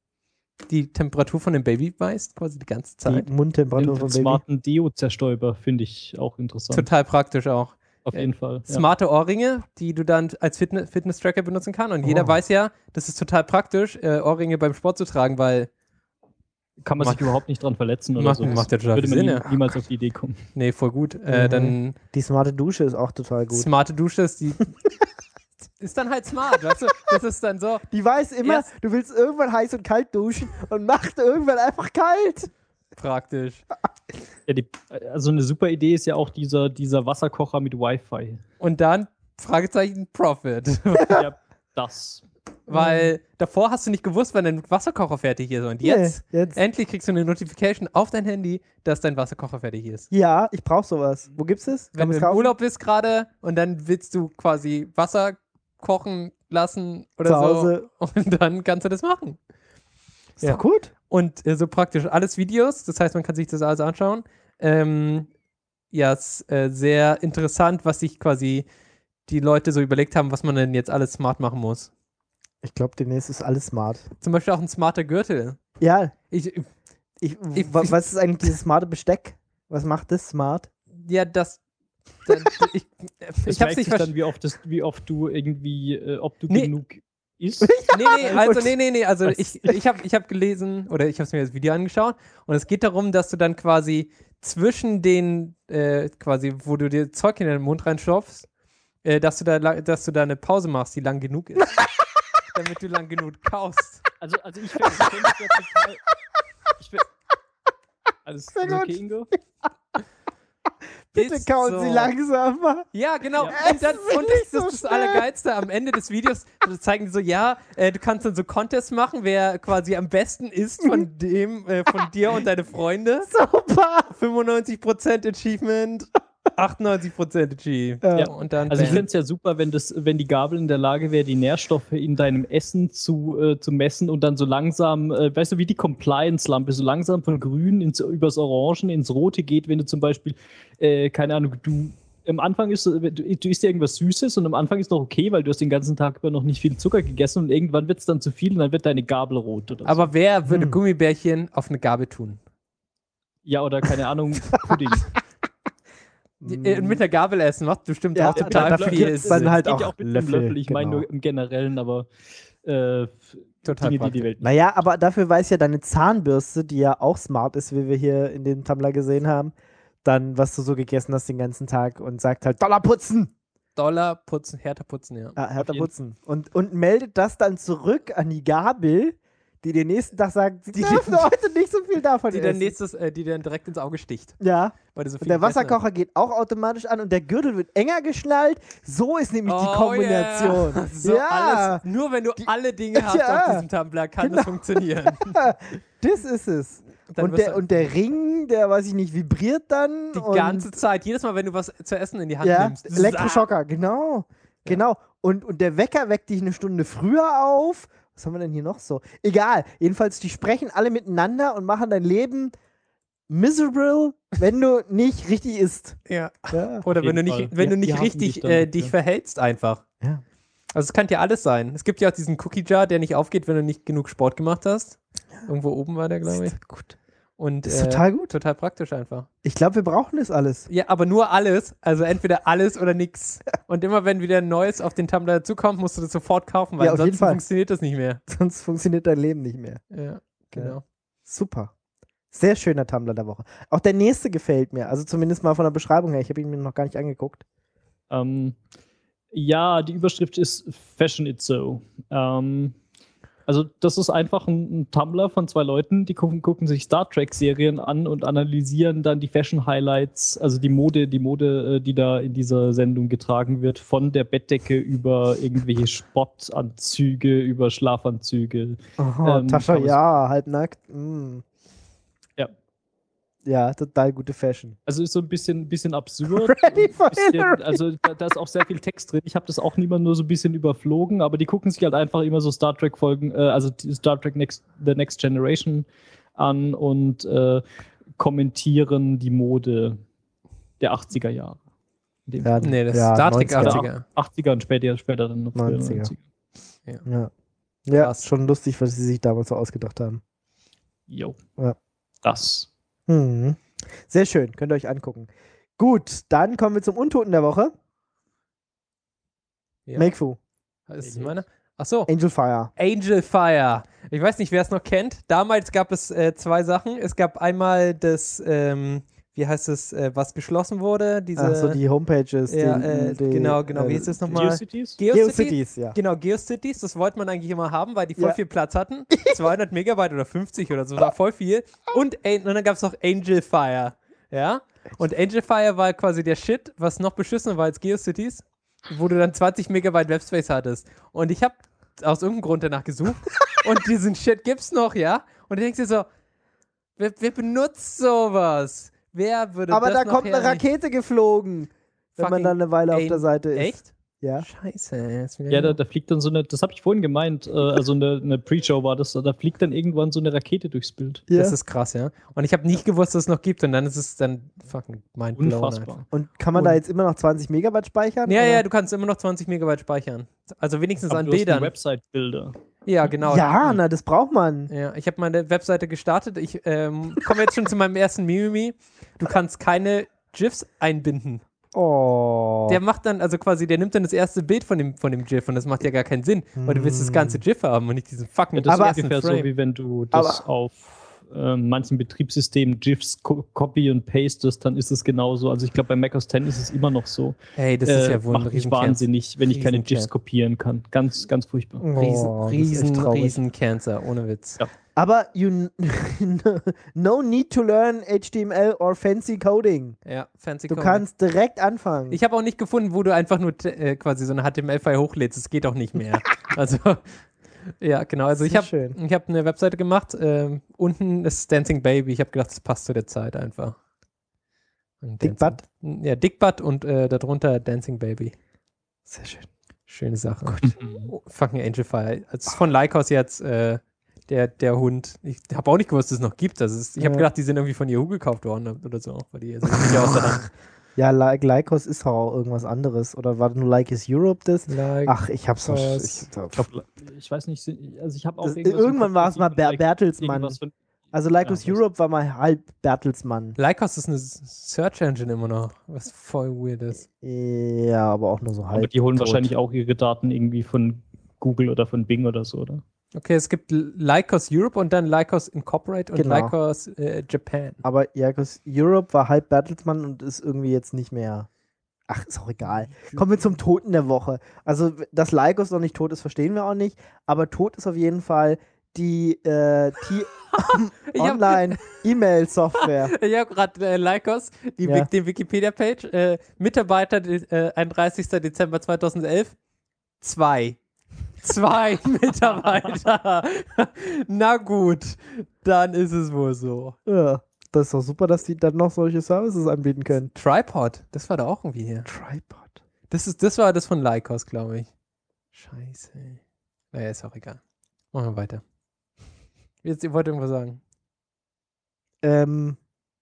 die Temperatur von dem Baby weißt, quasi die ganze Zeit. Die Mundtemperatur Den, vom den Baby. smarten Deo-Zerstäuber finde ich auch interessant. Total praktisch auch. Auf jeden Fall. Ja. Smarte Ohrringe, die du dann als Fitne- Fitness-Tracker benutzen kannst. Und jeder Oh. weiß ja, das ist total praktisch, äh, Ohrringe beim Sport zu tragen, weil, Kann man Macht- sich überhaupt nicht dran verletzen oder macht- so. macht ja total Würde man Sinn, nie, ja. niemals auf die Idee kommen. nee, voll gut. Äh, Mhm. Dann Die smarte Dusche ist auch total gut. smarte Dusche ist die. ist dann halt smart, weißt du? Das ist dann so. Die weiß immer, Erst- du willst irgendwann heiß und kalt duschen und macht irgendwann einfach kalt. Praktisch. Ja, die, also eine super Idee ist ja auch dieser, dieser Wasserkocher mit Wi-Fi. Und dann Fragezeichen Profit. ja, das. Weil davor hast du nicht gewusst, wann dein Wasserkocher fertig ist. Und jetzt, Nee, jetzt. endlich kriegst du eine Notification auf dein Handy, dass dein Wasserkocher fertig ist. Ja, ich brauch sowas. Wo gibt's es? Wenn du im Urlaub bist gerade und dann willst du quasi Wasser kochen lassen oder Zu Hause. so. Und dann kannst du das machen. Ist Ja. doch gut. Und äh, so praktisch alles Videos, das heißt, man kann sich das alles anschauen. Ähm, ja, es ist äh, sehr interessant, was sich quasi die Leute so überlegt haben, was man denn jetzt alles smart machen muss. Ich glaube, demnächst ist alles smart. Zum Beispiel auch ein smarter Gürtel. Ja, Ich, ich, Ich- wa- was ist eigentlich dieses smarte Besteck? Was macht das smart? ja, das. das ich Das ich hab's merkt nicht sich verstanden. dann, wie oft, das, wie oft du irgendwie, äh, ob du Nee. genug isst. Nee, nee, also Und- nee, nee, nee, also Was? ich, ich habe ich hab gelesen oder ich habe mir das Video angeschaut und es geht darum, dass du dann quasi zwischen den, äh, quasi, wo du dir Zeug in den Mund reinstopfst, äh, dass du da la- dass du da eine Pause machst, die lang genug ist. Damit du lang genug kaust. Also, also ich finde find es ja total. Ich find, alles Sehr alles okay, gut. Ingo? Bitte Ist kauen so. Sie langsamer. Ja, genau. Ja. Und, dann, Es ist und nicht das, das so ist das schnell. Allergeilste. Am Ende des Videos so zeigen die so, ja, äh, du kannst dann so Contests machen, wer quasi am besten ist von dem, äh, von dir und deine Freunde. Super. fünfundneunzig Prozent Achievement, achtundneunzig Prozent Achievement. Ja. Und dann Also ich bam. finde es ja super, wenn das, wenn die Gabel in der Lage wäre, die Nährstoffe in deinem Essen zu, äh, zu messen und dann so langsam, äh, weißt du, wie die Compliance-Lampe, so langsam von grün ins, übers Orangen ins Rote geht, wenn du zum Beispiel, äh, keine Ahnung, du am Anfang ist, du, du isst ja irgendwas Süßes und am Anfang ist noch okay, weil du hast den ganzen Tag über noch nicht viel Zucker gegessen und irgendwann wird es dann zu viel und dann wird deine Gabel rot oder so. Aber wer würde Hm. Gummibärchen auf eine Gabel tun? Ja, oder keine Ahnung, Pudding. Die, äh, mit der Gabel essen macht bestimmt Ja, auch da- total dafür viel gibt's dann Sinn. halt geht auch ja auch mit Löffel, dem Löffel. Ich meine genau. nur im Generellen, aber äh, Total Dinge, die praktisch. die Welt. Naja, aber dafür weiß ja deine Zahnbürste, die ja auch smart ist, wie wir hier in dem Tumblr gesehen haben, dann, was du so gegessen hast den ganzen Tag und sagt halt, Dollar putzen! Dollar putzen, härter putzen, ja. Ah, härter jeden putzen. Und, und meldet das dann zurück an die Gabel, die den nächsten Tag sagen, sie Die- dürfen heute nicht so viel davon Die dann, essen. nächstes, äh, die dann direkt ins Auge sticht. Ja, Weil du so viel und der gegessen Wasserkocher geht auch automatisch an und der Gürtel wird enger geschnallt. So ist nämlich die Oh, Kombination. yeah. So ja, alles, nur wenn du alle Dinge hast Ja. auf diesem Tumblr, kann Genau. das funktionieren. das ist es. Dann Und wirst der, du und der Ring, der, weiß ich nicht, vibriert dann. die und ganze Zeit, jedes Mal, wenn du was zu essen in die Hand Ja, nimmst. Elektroschocker, genau. Genau. Und, und der Wecker weckt dich eine Stunde früher auf. Was haben wir denn hier noch so? Egal. Jedenfalls, die sprechen alle miteinander und machen dein Leben miserable, wenn du nicht richtig isst. Ja. Ja. Oder Auf wenn du jeden nicht, Fall. wenn Die- du die nicht hassen richtig dich dann äh, dafür. dich verhältst einfach. Ja. Also es kann ja alles sein. Es gibt ja auch diesen Cookie Jar, der nicht aufgeht, wenn du nicht genug Sport gemacht hast. Irgendwo oben war der, glaube ich. Ist gut. Und, Ist äh, total gut. Total praktisch einfach. Ich glaube, wir brauchen das alles. Ja, aber nur alles. Also entweder alles oder nix. Und immer wenn wieder ein neues auf den Tumblr dazukommt, musst du das sofort kaufen, weil Ja, auf jeden ansonsten Fall. funktioniert das nicht mehr. Sonst funktioniert dein Leben nicht mehr. Ja, genau. Super. Sehr schöner Tumblr der Woche. Auch der nächste gefällt mir. Also zumindest mal von der Beschreibung her. Ich habe ihn mir noch gar nicht angeguckt. Ähm, ja, die Überschrift ist Fashion It So. Ähm, also das ist einfach ein, ein Tumblr von zwei Leuten, die gucken, gucken sich Star Trek-Serien an und analysieren dann die Fashion-Highlights, also die Mode, die Mode, äh, die da in dieser Sendung getragen wird, von der Bettdecke über irgendwelche Sportanzüge, über Schlafanzüge. Oh, Ähm, Tascha, kann man- ja, halbnackt. Mm. Ja. Ja, total gute Fashion. Also ist so ein bisschen, bisschen absurd. Ready und for ein bisschen, Hillary. also da, da ist auch sehr viel Text drin. Ich habe das auch niemand nur so ein bisschen überflogen, aber die gucken sich halt einfach immer so Star Trek Folgen, äh, also die Star Trek Next, The Next Generation an und äh, kommentieren die Mode der achtziger Jahre. In dem Ja, Fall. Nee, das Ja, ist Star Trek neunziger. achtziger. achtziger und später, später dann noch früher neunziger. neunziger. Ja. Ja, Krass. schon lustig, was sie sich damals so ausgedacht haben. Jo. Ja. Das. Mhm. Sehr schön, könnt ihr euch angucken. Gut, dann kommen wir zum Untoten der Woche. Ja. Makefu, Ist es meine? Achso, Angel Fire. Angel Fire. Ich weiß nicht, wer es noch kennt. Damals gab es äh, zwei Sachen. Es gab einmal das, ähm, wie heißt es, äh, was geschlossen wurde. Diese, Ach so, die Homepages. ja, die, äh, die, genau, genau. äh, Wie hieß das nochmal? GeoCities? GeoCities? GeoCities, ja. Genau, GeoCities, das wollte man eigentlich immer haben, weil die voll Ja. viel Platz hatten. zweihundert Megabyte oder fünfzig oder so, war voll viel. Und, und dann gab es noch Angel Fire. Ja? Und Angel Fire war quasi der Shit, was noch beschissener war als GeoCities, wo du dann zwanzig Megabyte Webspace hattest. Und ich habe aus irgendeinem Grund danach gesucht und diesen Shit gibt's noch, ja? Und du denkst dir so, wer, wer benutzt sowas? Wer würde Aber das da noch kommt eine hernehmen? Rakete geflogen, wenn man Fucking dann eine Weile auf An- der Seite ist. Echt? Ja. Scheiße. ey, ist mir- Ja, da, da fliegt dann so eine, das habe ich vorhin gemeint, äh, also eine, eine Pre-Show war das, da fliegt dann irgendwann so eine Rakete durchs Bild. ja. Das ist krass, ja. Und ich habe nicht gewusst, dass es noch gibt und dann ist es dann fucking mindblown. Unfassbar. Und kann man da Und- jetzt immer noch zwanzig Megabyte speichern? Ja, oder? ja, du kannst immer noch zwanzig Megabyte speichern. Also wenigstens Aber an du hast Bildern. Website-Bilder. Ja, genau. Ja, na, das braucht man. Ja, ich habe meine Webseite gestartet. Ich ähm, komme jetzt schon zu meinem ersten Mimimi. Du kannst keine GIFs einbinden. Oh. Der macht dann, also quasi, der nimmt dann das erste Bild von dem, von dem GIF und das macht ja gar keinen Sinn, weil du willst das ganze GIF haben und nicht diesen fucking Ja, das Aber- ist ungefähr so, Frame. wie wenn du das Aber- auf äh, manchen Betriebssystemen GIFs co copy und pastest, dann ist es genauso. Also ich glaube, bei Mac O S X ist es immer noch so. Hey, das ist Äh, ja wohl ein macht mich Riesencancer. wahnsinnig, wenn ich keine Riesencancer. GIFs kopieren kann. Ganz, ganz furchtbar. Riesen, Oh, das ist echt riesen, traurig. riesen Cancer, ohne Witz. Ja. Aber you no need to learn H T M L or fancy coding. Ja, fancy Du Code. kannst direkt anfangen. Ich habe auch nicht gefunden, wo du einfach nur t- äh, quasi so eine H T M L-File hochlädst. Das geht auch nicht mehr. Also, ja, genau. Also ich Sehr habe schön. ich hab eine Webseite gemacht. Ähm, unten ist Dancing Baby. Ich habe gedacht, das passt zu der Zeit einfach. Und Dick Dancing- Ja, Dick Butt und äh, darunter Dancing Baby. Sehr schön. Schöne Sache. Oh, fucking Angel Fire. Das ist von Lycos jetzt äh, der, der Hund. Ich habe auch nicht gewusst, dass es noch gibt. Also es, ich habe Ja. gedacht, die sind irgendwie von Yahoo gekauft worden oder so. Weil die also nicht aus der Hand. Ja, Ly- Lycos ist auch irgendwas anderes. Oder war nur Lycos Europe das? Like, Ach, ich hab's doch. Was? Ich, glaub, Ich, glaub, ich weiß nicht, sind- also ich habe auch das, irgendwas im irgendwann Kopf, war es dass mal ich Ber vielleicht Bertelsmann. irgendwas von- Also Lycos Ja, das- Europe war mal halb Bertelsmann. Lycos ist eine Search Engine immer noch, was voll weird ist. Ja, aber auch nur so halb. Aber die holen tot. wahrscheinlich auch ihre Daten irgendwie von Google oder von Bing oder so, oder? Okay, es gibt Lycos Europe und dann Lycos Incorporate und Genau. Lycos äh, Japan. Aber Lycos Europe war halb Bertelsmann und ist irgendwie jetzt nicht mehr. Ach, ist auch egal. Kommen wir zum Toten der Woche. Also, dass Lycos noch nicht tot ist, verstehen wir auch nicht. Aber tot ist auf jeden Fall die äh, T Ich hab- Online-E-Mail-Software. Ich habe gerade äh, Lycos, die, Ja. Wik- die Wikipedia-Page, äh, Mitarbeiter äh, einunddreißigster Dezember zweitausendelf, zwei. Zwei Mitarbeiter. Na gut, dann ist es wohl so. Ja, das ist doch super, dass die dann noch solche Services anbieten können. Tripod, das war da auch irgendwie hier. Tripod. Das, ist, das war das von Lycos, glaube ich. Scheiße. Naja, ist auch egal. Machen wir weiter. Jetzt, ihr wollt irgendwas sagen. Ähm,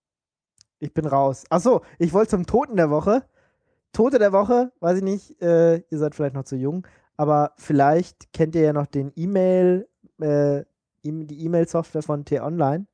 ich bin raus. Achso, ich wollte zum Toten der Woche. Tote der Woche, weiß ich nicht, äh, ihr seid vielleicht noch zu jung, aber vielleicht kennt ihr ja noch den E-Mail, äh, E- die E-Mail-Software von T-Online.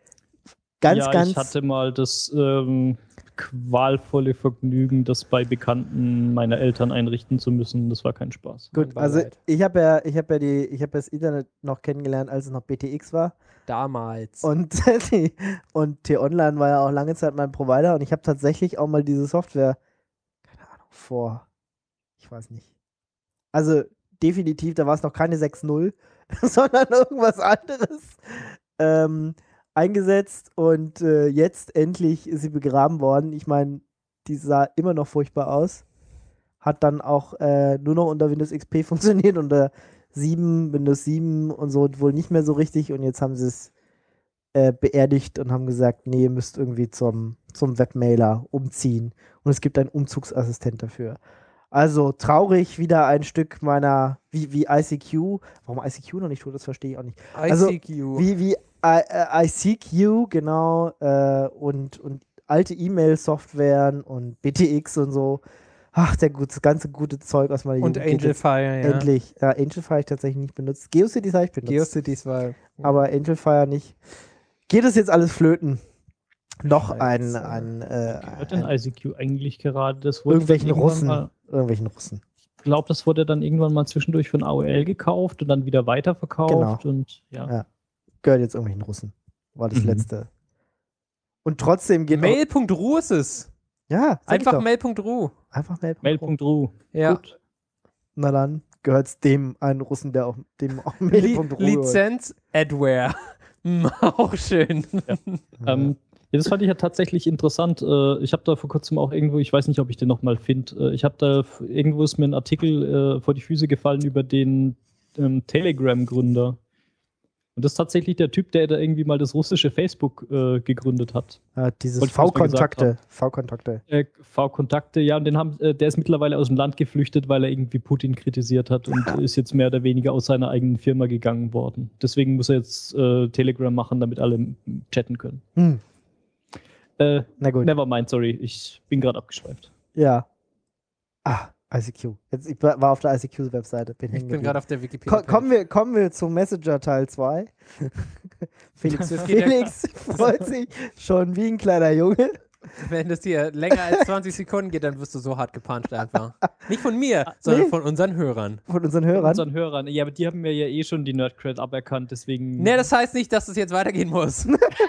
Ganz, ja, ganz. ich hatte mal das ähm, qualvolle Vergnügen, das bei Bekannten meiner Eltern einrichten zu müssen. Das war kein Spaß. Gut, Mein also Beileid. ich habe ja, ich habe ja die, ich habe das Internet noch kennengelernt, als es noch B T X war. Damals. Und, die, und T-Online war ja auch lange Zeit mein Provider und ich habe tatsächlich auch mal diese Software, keine Ahnung, vor, ich weiß nicht. Also definitiv, da war es noch keine sechs Punkt null, sondern irgendwas anderes ähm, eingesetzt und äh, jetzt endlich ist sie begraben worden. Ich meine, die sah immer noch furchtbar aus. Hat dann auch äh, nur noch unter Windows X P funktioniert, unter sieben, Windows sieben und so wohl nicht mehr so richtig und jetzt haben sie es äh, beerdigt und haben gesagt, nee, ihr müsst irgendwie zum, zum Webmailer umziehen und es gibt einen Umzugsassistent dafür. Also traurig, wieder ein Stück meiner, wie, wie I C Q, warum I C Q noch nicht tut, das verstehe ich auch nicht. also, I C Q. Wie, wie I, äh, I C Q, genau, äh, und, und alte E-Mail-Softwaren und B T X und so. Ach, der gut, das ganze gute Zeug aus meiner Und Jugend geht jetzt Angelfire, ja. endlich. Ja, Angelfire habe ich tatsächlich nicht benutzt. GeoCities habe ich benutzt. GeoCities war. aber Angelfire nicht. Geht es jetzt alles flöten? Noch ein, Scheiße. ein, äh, Gehört denn ein I C Q eigentlich gerade? Das wurde irgendwelchen irgendwann Russen. Mal, Irgendwelchen Russen. ich glaube, das wurde dann irgendwann mal zwischendurch von A O L gekauft und dann wieder weiterverkauft. Genau. Und ja. Ja. Gehört jetzt irgendwelchen Russen. War das Mhm. letzte. Und trotzdem geht Mail Punkt ru ist es. Auch, ja, sag ich Einfach doch. Mail Punkt ru. Einfach Mail. Mail Punkt ru. Ja. Gut. Na dann gehört es dem einen Russen, der auch dem auch Li Mail.ru gehört. Lizenz Adware. Hm, auch schön. Ähm, ja, das fand ich ja tatsächlich interessant. Äh, Ich habe da vor kurzem auch irgendwo, ich weiß nicht, ob ich den nochmal finde, ich habe da f- irgendwo ist mir ein Artikel äh, vor die Füße gefallen über den ähm, Telegram-Gründer. Und das ist tatsächlich der Typ, der da irgendwie mal das russische Facebook äh, gegründet hat. Ja, dieses Wollte ich bloß mal gesagt V-Kontakte. V-Kontakte. Äh, V-Kontakte, ja, und den haben, äh, der ist mittlerweile aus dem Land geflüchtet, weil er irgendwie Putin kritisiert hat und ist jetzt mehr oder weniger aus seiner eigenen Firma gegangen worden. Deswegen muss er jetzt äh, Telegram machen, damit alle m- chatten können. Hm. Äh, Na gut. never mind, sorry, ich bin gerade abgeschweift. Ja. Ah, I C Q. Jetzt, ich war auf der I C Q-Webseite. Bin Ich hängen bin geblieben. gerade auf der Wikipedia. Ko kommen, wir, kommen wir zum Messenger Teil zwei. Felix, Das geht ja Felix freut sich schon wie ein kleiner Junge. Wenn das hier länger als zwanzig Sekunden geht, dann wirst du so hart gepuncht einfach. Nicht von mir, sondern Nee. von unseren Hörern. Von unseren Von Hörern. unseren Hörern. Ja, aber die haben mir ja eh schon die Nerdcred aberkannt, deswegen. Nee, das heißt nicht, dass es jetzt weitergehen muss.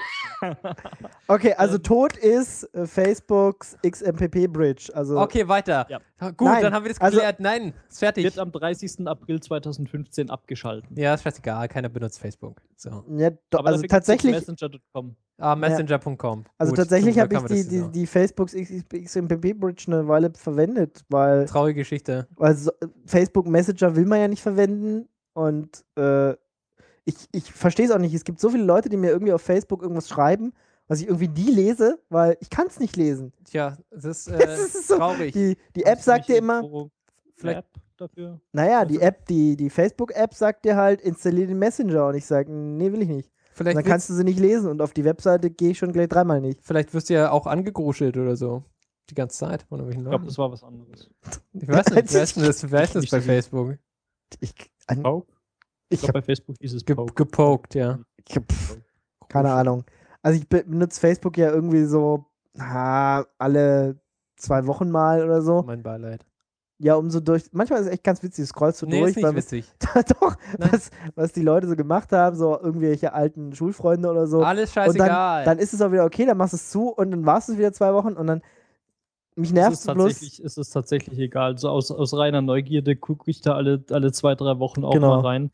Okay, also tot ist äh, Facebooks X M P P-Bridge. Also, Okay, weiter. Ja. Gut, Nein, dann haben wir das also- geklärt. Nein, ist fertig. wird am dreißigsten April zweitausendfünfzehn abgeschalten. Ja, ist scheißegal, keiner benutzt Facebook. So. ja, do, Aber also dafür gibt's tatsächlich, Messenger Punkt com. Ah, Messenger Punkt com. also Gut, tatsächlich zum habe Glück ich haben wir die, das die, jetzt die Facebooks X M P P-Bridge eine Weile verwendet, weil auch. Traurige Geschichte. Also Facebook Messenger will man ja nicht verwenden und äh, ich, ich verstehe es auch nicht. Es gibt so viele Leute, die mir irgendwie auf Facebook irgendwas schreiben, was ich irgendwie nie lese, weil ich kann es nicht lesen. Tja, das ist, äh, Das ist so- traurig. Die, die App sagt dir immer, Vielleicht- App dafür. naja, die App, die, die Facebook-App sagt dir halt, installiere den Messenger und ich sage, nee, will ich nicht. Vielleicht, Dann willst, kannst du sie nicht lesen und auf die Webseite gehe ich schon gleich dreimal nicht. vielleicht wirst du ja auch angegruschelt oder so. Die ganze Zeit von irgendwelchen Ich glaube, Leuten. das war was anderes. Ich weiß nicht, wer ist denn das, wer ist das Nicht bei so- Facebook? Ich, an, Poke? Ich ich glaube, habe bei Facebook hieß es Ge Poke. gepokt, ja. hab, keine Ahnung. Also ich be- benutze Facebook ja irgendwie so ah, alle zwei Wochen mal oder so. Mein Beileid. Ja, um so durch. Manchmal ist es echt ganz witzig, du scrollst so Nee, durch, ist nicht weil witzig. doch, Nein. was, was die Leute so gemacht haben, so irgendwelche alten Schulfreunde oder so. Alles und scheißegal. dann, dann ist es auch wieder okay, dann machst du es zu und dann warst du es wieder zwei Wochen und dann mich Es nervt ist, es bloß. tatsächlich, es ist tatsächlich egal. So aus, aus reiner Neugierde gucke ich da alle, alle zwei, drei Wochen auch Genau. mal rein.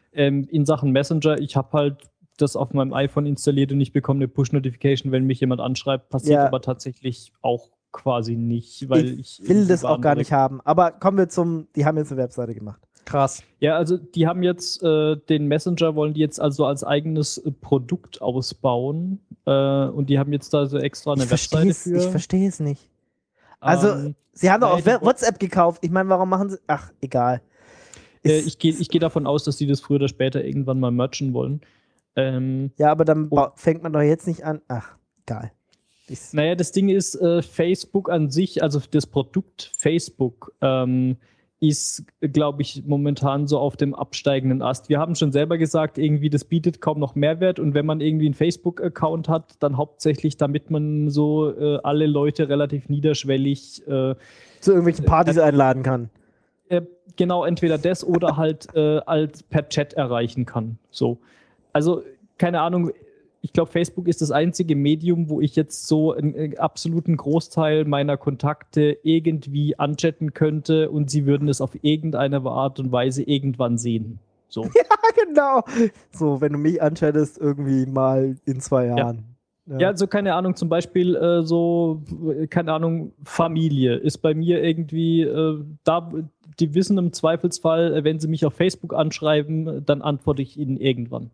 ähm, in Sachen Messenger, ich habe halt das auf meinem iPhone installiert und ich bekomme eine Push-Notification, wenn mich jemand anschreibt, passiert Ja. aber tatsächlich auch quasi nicht, weil ich, Ich will das auch gar warm- nicht haben. Aber kommen wir zum, die haben jetzt eine Webseite gemacht. Krass. Ja, also die haben jetzt äh, den Messenger, wollen die jetzt also als eigenes äh, Produkt ausbauen äh, und die haben jetzt da so extra eine Ich Webseite verstehe es, für. ich verstehe es nicht. Also, Ähm, sie haben doch nee, auch die We- wo- WhatsApp gekauft. Ich meine, warum machen sie, ach, egal. äh, Ist- ich gehe ich geh davon aus, dass die das früher oder später irgendwann mal merchen wollen. Ähm, Ja, aber dann Oh. ba- fängt man doch jetzt nicht an. Ach, egal. Ist, Naja, das Ding ist, äh, Facebook an sich, also das Produkt Facebook, ähm, ist, glaube ich, momentan so auf dem absteigenden Ast. Wir haben schon selber gesagt, irgendwie, das bietet kaum noch Mehrwert und wenn man irgendwie einen Facebook-Account hat, dann hauptsächlich, damit man so äh, alle Leute relativ niederschwellig äh, zu irgendwelchen Partys einladen kann. äh, genau entweder das oder halt äh, als per Chat erreichen kann. So. Also, keine Ahnung, ich glaube, Facebook ist das einzige Medium, wo ich jetzt so einen, einen absoluten Großteil meiner Kontakte irgendwie anchatten könnte und sie würden es auf irgendeine Art und Weise irgendwann sehen. So. Ja, genau. So, wenn du mich anchattest, irgendwie mal in zwei Jahren. Ja, also keine Ahnung, zum Beispiel äh, so, äh, keine Ahnung, Familie ist bei mir irgendwie, äh, da, die wissen im Zweifelsfall, äh, wenn sie mich auf Facebook anschreiben, dann antworte ich ihnen irgendwann.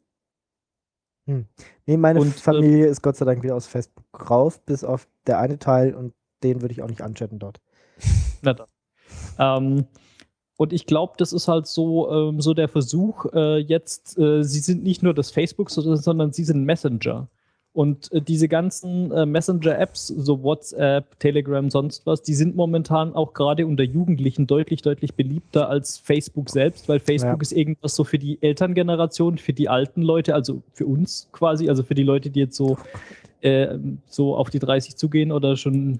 Nee, meine Und, Familie ist Gott sei Dank wieder aus Facebook raus, bis auf der eine Teil und den würde ich auch nicht anchatten dort. Na dann. Ähm, und ich glaube, das ist halt so, ähm, so der Versuch, äh, jetzt, äh, sie sind nicht nur das Facebook, so- sondern sie sind Messenger. Und äh, diese ganzen äh, Messenger-Apps, so WhatsApp, Telegram, sonst was, die sind momentan auch gerade unter Jugendlichen deutlich, deutlich beliebter als Facebook selbst, weil Facebook Ja. ist irgendwas so für die Elterngeneration, für die alten Leute, also für uns quasi, also für die Leute, die jetzt so, äh, so auf die dreißig zugehen oder schon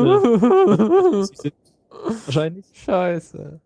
äh, sie sind wahrscheinlich. Scheiße.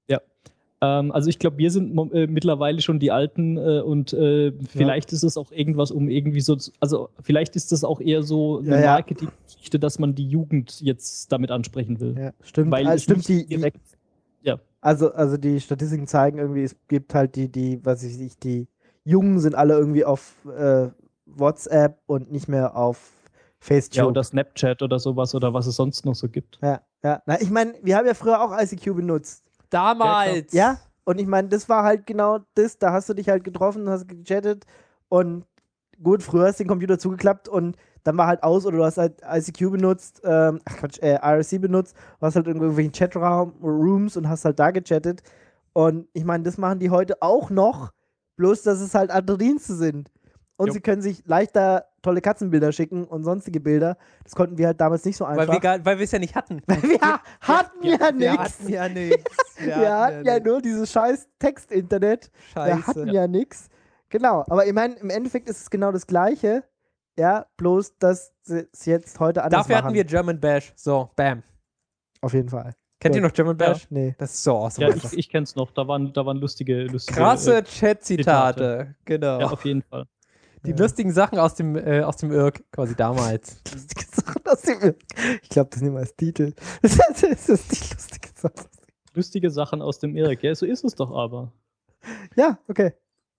Ähm, also ich glaube, wir sind mo- äh, mittlerweile schon die Alten äh, und äh, vielleicht ist es auch irgendwas, um irgendwie so, zu- also vielleicht ist das auch eher so eine Ja, ja. Marketinggeschichte, dass man die Jugend jetzt damit ansprechen will. Ja, stimmt. Weil also, es stimmt nicht die, die, direkt, ja. also, also die Statistiken zeigen irgendwie, es gibt halt die, die, was weiß ich, die Jungen sind alle irgendwie auf äh, WhatsApp und nicht mehr auf Facebook. Ja, oder Snapchat oder sowas oder was es sonst noch so gibt. Ja, ja. Na, ich meine, wir haben ja früher auch I C Q benutzt. Damals. Ja, und ich meine, das war halt genau das, da hast du dich halt getroffen, hast gechattet und gut, früher hast du den Computer zugeklappt und dann war halt aus oder du hast halt I C Q benutzt, ähm, ach Quatsch, äh, I R C benutzt, warst halt in irgendwelchen Chatraum-Rooms und hast halt da gechattet und ich meine, das machen die heute auch noch, bloß dass es halt andere Dienste sind. Und Jo. sie können sich leichter tolle Katzenbilder schicken und sonstige Bilder. Das konnten wir halt damals nicht so einfach. Weil wir gar- weil wir es ja nicht hatten. Weil wir hatten ja, Wir nichts. hatten ja nichts. Wir hatten ja nix. nur dieses scheiß Text-Internet. Wir hatten Scheiße. ja nichts. Genau, aber ich meine, im Endeffekt ist es genau das Gleiche. Ja, bloß, dass sie es jetzt heute anders Dafür machen. hatten wir German Bash. So, bam. Auf jeden Fall. Kennt Gut. ihr noch German Bash? Nee. Das ist so awesome. Ja, ich, ich kenne es noch. Da waren, da waren lustige, lustige Krasse Äh, Chat-Zitate. Genau. ja, auf jeden Fall. Die Ja. lustigen Sachen aus dem, äh, aus dem Irk, quasi damals. Lustige Sachen aus dem. Ich glaube, das nehmen wir als Titel. Das ist, das ist die lustige Sache. Lustige Sachen aus dem Irk. Ja, so ist es doch aber. Ja, okay.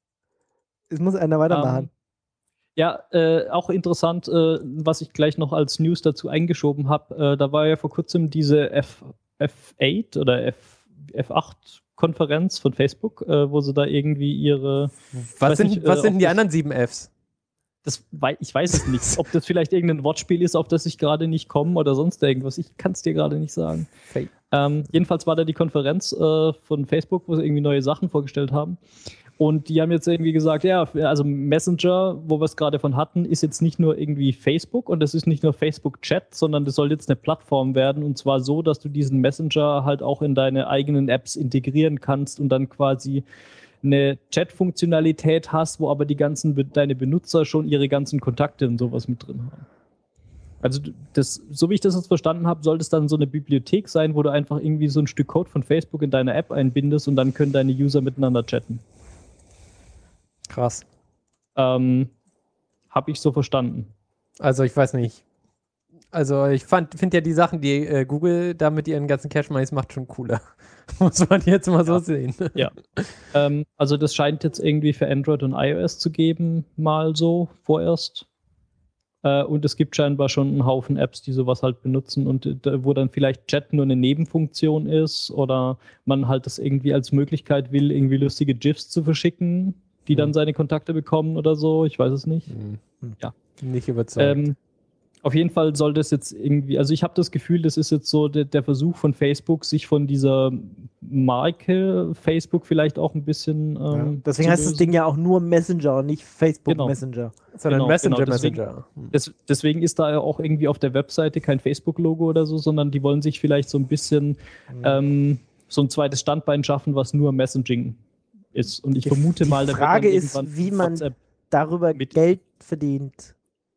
Es muss einer weitermachen. Ähm, ja, äh, auch interessant, äh, was ich gleich noch als News dazu eingeschoben habe. Äh, da war ja vor kurzem diese F, F8 oder F, F8-Konferenz von Facebook, äh, wo sie da irgendwie ihre. Was weiß sind, nicht, was äh, sind ob die das- anderen sieben Fs? Das, wei- ich weiß es nicht. Ob das vielleicht irgendein Wortspiel ist, auf das ich gerade nicht komme oder sonst irgendwas. Ich kann es dir gerade nicht sagen. Fake. Ähm, jedenfalls war da die Konferenz äh, von Facebook, wo sie irgendwie neue Sachen vorgestellt haben. Und die haben jetzt irgendwie gesagt, ja, also Messenger, wo wir es gerade von hatten, ist jetzt nicht nur irgendwie Facebook und das ist nicht nur Facebook-Chat, sondern das soll jetzt eine Plattform werden und zwar so, dass du diesen Messenger halt auch in deine eigenen Apps integrieren kannst und dann quasi eine Chat-Funktionalität hast, wo aber die ganzen, deine Benutzer schon ihre ganzen Kontakte und sowas mit drin haben. Also das, so wie ich das jetzt verstanden habe, soll das dann so eine Bibliothek sein, wo du einfach irgendwie so ein Stück Code von Facebook in deine App einbindest und dann können deine User miteinander chatten. Krass. Ähm, habe ich so verstanden. Also ich weiß nicht. Also ich finde ja die Sachen, die äh, Google da mit ihren ganzen Cache-Moneys macht, schon cooler. Muss man jetzt mal so Ja. sehen. Ja. ähm, also das scheint jetzt irgendwie für Android und iOS zu geben, mal so vorerst. Äh, und es gibt scheinbar schon einen Haufen Apps, die sowas halt benutzen und äh, wo dann vielleicht Chat nur eine Nebenfunktion ist oder man halt das irgendwie als Möglichkeit will, irgendwie lustige GIFs zu verschicken, die Hm. dann seine Kontakte bekommen oder so. Ich weiß es nicht. Hm. Ja. Nicht überzeugt. Ähm, auf jeden Fall soll das jetzt irgendwie, also ich habe das Gefühl, das ist jetzt so der, der Versuch von Facebook, sich von dieser Marke Facebook vielleicht auch ein bisschen. Ja. Ähm, Deswegen zu heißt das lösen. Ding ja auch nur Messenger und nicht Facebook Genau. Messenger. Sondern genau, Messenger, genau, deswegen- Messenger. Hm. Des, deswegen ist da ja auch irgendwie auf der Webseite kein Facebook-Logo oder so, sondern die wollen sich vielleicht so ein bisschen ähm, so ein zweites Standbein schaffen, was nur Messaging ist. Und ich Die- vermute die mal, da wird Frage dann ist, irgendwann wie man WhatsApp Darüber Mit- Geld verdient.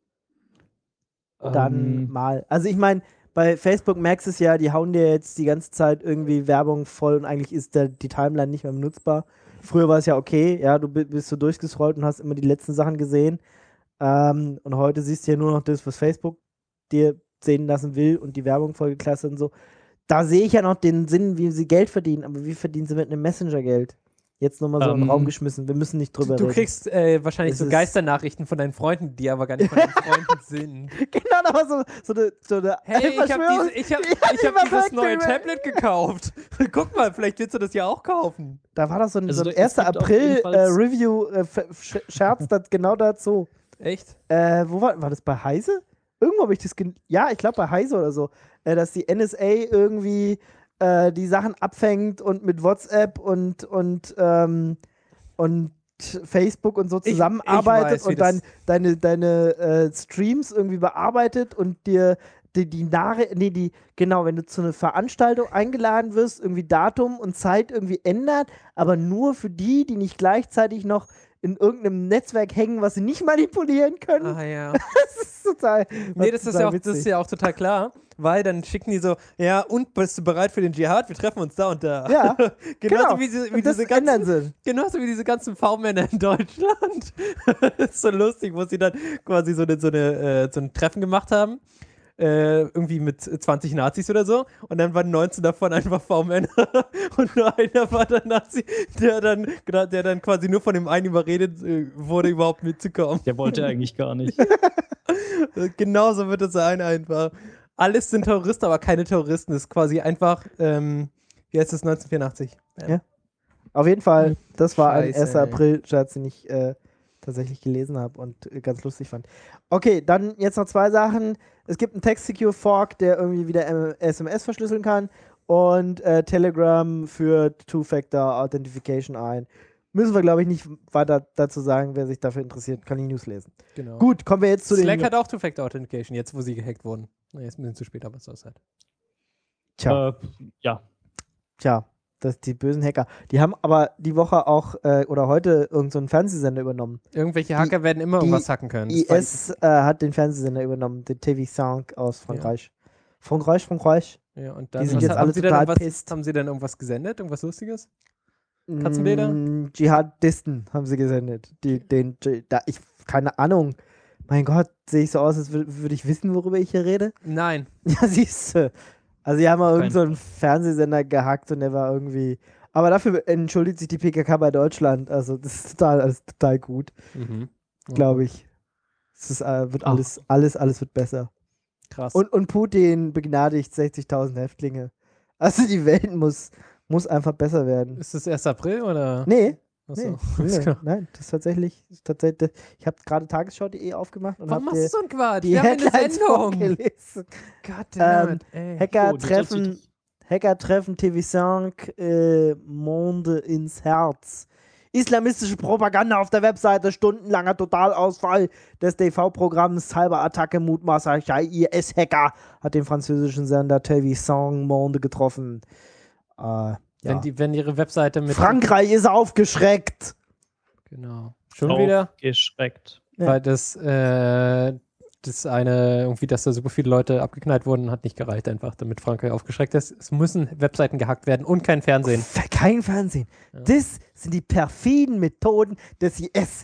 Dann ähm, mal. Also ich meine, bei Facebook merkst du es ja, die hauen dir jetzt die ganze Zeit irgendwie Werbung voll und eigentlich ist der, die Timeline nicht mehr benutzbar. Früher war es ja okay, ja, du bi- bist so durchgescrollt und hast immer die letzten Sachen gesehen. Ähm, und heute siehst du ja nur noch das, was Facebook dir sehen lassen will und die Werbung vollgeklasse und so. Da sehe ich ja noch den Sinn, wie sie Geld verdienen, aber wie verdienen sie mit einem Messenger Geld? Jetzt nochmal so in den Ähm, Raum geschmissen. Wir müssen nicht drüber Du reden. kriegst äh, wahrscheinlich Es so ist- Geisternachrichten von deinen Freunden, die aber gar nicht von deinen Freunden sind. Genau, da war so, so eine, so eine Hey, ich habe Verschwörung- diese, ich hab, Ja, ich die hab war dieses neue perfekt, Tablet gekauft. Guck mal, vielleicht willst du das ja auch kaufen. Da war das so ein, Also so ein es erster gibt auf jeden Fall- April-Review-Scherz genau dazu. Echt? Äh, wo war, war das bei Heise? Irgendwo habe ich das, gen- ja, ich glaube bei Heise oder so, äh, dass die N S A irgendwie äh, die Sachen abfängt und mit WhatsApp und, und, ähm, und Facebook und so Ich- ich zusammenarbeitet weiß, wie und dann das- deine, deine äh, Streams irgendwie bearbeitet und dir die, die Nare, nee, die, genau, wenn du zu einer Veranstaltung eingeladen wirst, irgendwie Datum und Zeit irgendwie ändert, aber nur für die, die nicht gleichzeitig noch in irgendeinem Netzwerk hängen, was sie nicht manipulieren können. Ah ja. Das ist total. Nee, das ist, total ja auch, das witzig. ist ja auch total klar, weil dann schicken die so, ja, und bist du bereit für den Dschihad? Wir treffen uns da und da. Ja, genauso genau. wie, diese, wie Und das diese ändern ganzen, sie. genauso wie diese ganzen V-Männer in Deutschland. Das ist so lustig, wo sie dann quasi so, eine, so, eine, äh, so ein Treffen gemacht haben. Äh, irgendwie mit zwanzig Nazis oder so. Und dann waren neunzehn davon einfach V-Männer. Und nur einer war der Nazi, der dann, der dann quasi nur von dem einen überredet äh, wurde, überhaupt mitzukommen. der wollte eigentlich gar nicht. Genauso wird es sein einfach. Alles sind Terroristen, aber keine Terroristen. Das ist quasi einfach, ähm, wie heißt das, neunzehnhundertvierundachtzig? Ja. Auf jeden Fall, das war ein Scheiße, erster ey. April-Scherz, den ich äh, tatsächlich gelesen habe und äh, ganz lustig fand. Okay, dann jetzt noch zwei Sachen. Es gibt einen Text-Secure-Fork, der irgendwie wieder M- S M S verschlüsseln kann und äh, Telegram führt Two-Factor-Authentification ein. Müssen wir, glaube ich, nicht weiter dazu sagen. Wer sich dafür interessiert, kann die News lesen. Genau. Gut, kommen wir jetzt zu Slack den... hat auch Two-Factor-Authentication, jetzt wo sie gehackt wurden. Na, jetzt ein bisschen zu spät, aber so ist halt. Tja, äh, ja. tja, das, die bösen Hacker. Die haben aber die Woche auch, äh, oder heute, irgendeinen so einen Fernsehsender übernommen. Irgendwelche Hacker werden immer die irgendwas hacken können. Das I war- S äh, hat den Fernsehsender übernommen, den T V cinq aus Frankreich. Frankreich, Frankreich. Ja, und Die dann sind was jetzt haben alle sie dann total irgendwas, pisst. Haben sie dann irgendwas gesendet? Irgendwas Lustiges? Katzenbilder? Mm, Dschihadisten haben sie gesendet. Die, den, da, ich, keine Ahnung. Mein Gott, sehe ich so aus, als würde würd ich wissen, worüber ich hier rede? Nein. Ja, siehst du. Also, die haben mal Kein irgendeinen so einen Fernsehsender gehackt und der war irgendwie. Aber dafür entschuldigt sich die P K K bei Deutschland. Also, das ist total, alles total gut, Mhm. glaube ich. Es ist, äh, wird Ach. alles, alles, alles wird besser. Krass. Und, und Putin begnadigt sechzigtausend Häftlinge. Also, die Welt muss, muss einfach besser werden. ist das erster April oder? Nee, Achso. nee, Alles nee klar. nein, das ist tatsächlich, das ist tatsächlich ich habe gerade tagesschau punkt de aufgemacht und Warum habe machst du die, so einen Quatsch? die Wir haben eine Headlines Sendung. vorgelesen. God damn Ähm, it, ey. Hacker Oh, du sollst treffen, dich- Hacker treffen T V cinq äh, Monde ins Herz. Islamistische Propaganda auf der Webseite, stundenlanger Totalausfall des D V-Programms, Cyberattacke, mutmaßlicher I S-Hacker hat den französischen Sender T V cinq Monde getroffen. Äh, ja. wenn, die, wenn ihre Webseite mit. Frankreich ist aufgeschreckt. Genau. Schon wieder? Geschreckt. Ja. Weil das, äh, das eine, irgendwie, dass da super viele Leute abgeknallt wurden, hat nicht gereicht, einfach, damit Frankreich aufgeschreckt ist. Es müssen Webseiten gehackt werden und kein Fernsehen. F- Kein Fernsehen. Ja. Das sind die perfiden Methoden des I S.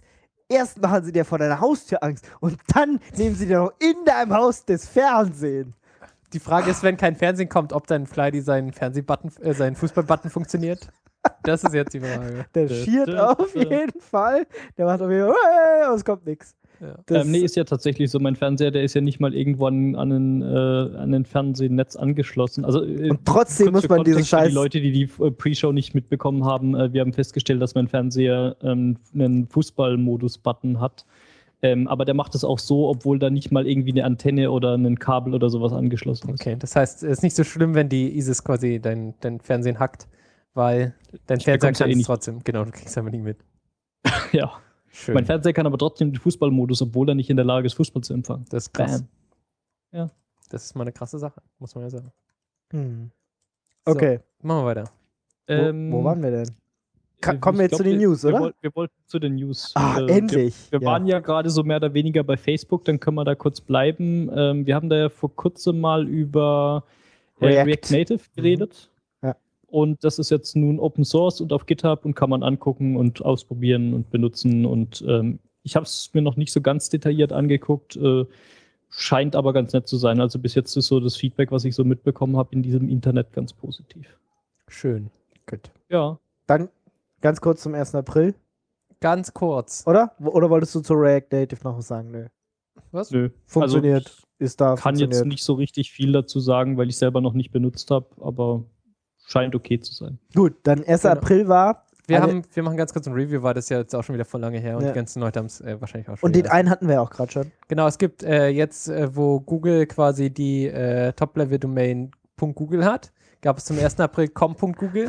erst machen sie dir vor deiner Haustür Angst und dann nehmen sie dir noch in deinem Haus das Fernsehen. Die Frage ist, wenn kein Fernsehen kommt, ob dann Flydy sein Fernsehbutton, äh, sein Fußballbutton funktioniert. Das ist jetzt die Frage. Der schiert auf jeden Fall. Der macht auf jeden Fall, hey, aber es kommt nichts. Ja. Ähm, nee, ist ja tatsächlich so. Mein Fernseher, der ist ja nicht mal irgendwo an, an, ein, äh, an ein Fernsehnetz angeschlossen. Also, äh, Und trotzdem muss man diese Kontext für Scheiß... die Leute, die die äh, Pre-Show nicht mitbekommen haben, äh, wir haben festgestellt, dass mein Fernseher ähm, einen Fußball-Modus-Button hat. Ähm, aber der macht es auch so, obwohl da nicht mal irgendwie eine Antenne oder ein Kabel oder sowas angeschlossen ist. Okay, das heißt, es ist nicht so schlimm, wenn die ISIS quasi dein, dein Fernsehen hackt, weil dein Ich Fernseher bekomm's ja kann eh es nicht. trotzdem. Genau, du kriegst einfach nicht mit. Ja. Schön. Mein Fernseher kann aber trotzdem den Fußballmodus, obwohl er nicht in der Lage ist, Fußball zu empfangen. Das ist krass. Bam. Ja. Das ist mal eine krasse Sache, muss man ja sagen. Hm. So, Okay, machen wir weiter. Ähm, wo, wo waren wir denn? Ka- ich kommen wir jetzt glaub, zu den wir, News, wir oder? Wollten, wir wollten zu den News. Ah, Äh, endlich. Wir, wir Ja. waren ja gerade so mehr oder weniger bei Facebook, dann können wir da kurz bleiben. Ähm, wir haben da ja vor kurzem mal über äh, React. React Native geredet. Ja. Und das ist jetzt nun Open Source und auf GitHub und kann man angucken und ausprobieren und benutzen. Und ähm, ich habe es mir noch nicht so ganz detailliert angeguckt, äh, scheint aber ganz nett zu sein. Also bis jetzt ist so das Feedback, was ich so mitbekommen habe in diesem Internet, ganz positiv. Schön. Gut. Ja. Dann ganz kurz zum ersten April, Ganz kurz. oder? Wo- Oder wolltest du zu React Native noch was sagen? Nö. Was? Nö. Funktioniert, Also, ist da, kann funktioniert. jetzt nicht so richtig viel dazu sagen, weil ich selber noch nicht benutzt habe, aber scheint okay zu sein. Gut, dann erster Genau. April war Wir, alle- haben, wir machen ganz kurz ein Review, weil das ja jetzt auch schon wieder voll lange her und Ja. die ganzen Leute haben es äh, wahrscheinlich auch schon und wieder den einen hatten wir auch gerade schon. Genau, es gibt äh, jetzt, äh, wo Google quasi die äh, Top-Level-Domain .google hat, gab es zum ersten April com.google,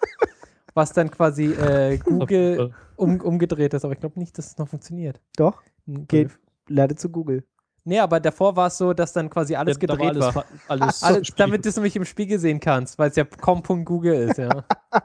was dann quasi äh, Google um, umgedreht ist. Aber ich glaube nicht, dass es noch funktioniert. Doch, Hm, geht leider zu Google. Nee, aber davor war es so, dass dann quasi alles Ja, da gedreht alles, war. fa- Alles, Alles, Spiegel- damit du es nämlich im Spiegel sehen kannst, weil es ja com.google ist, ja.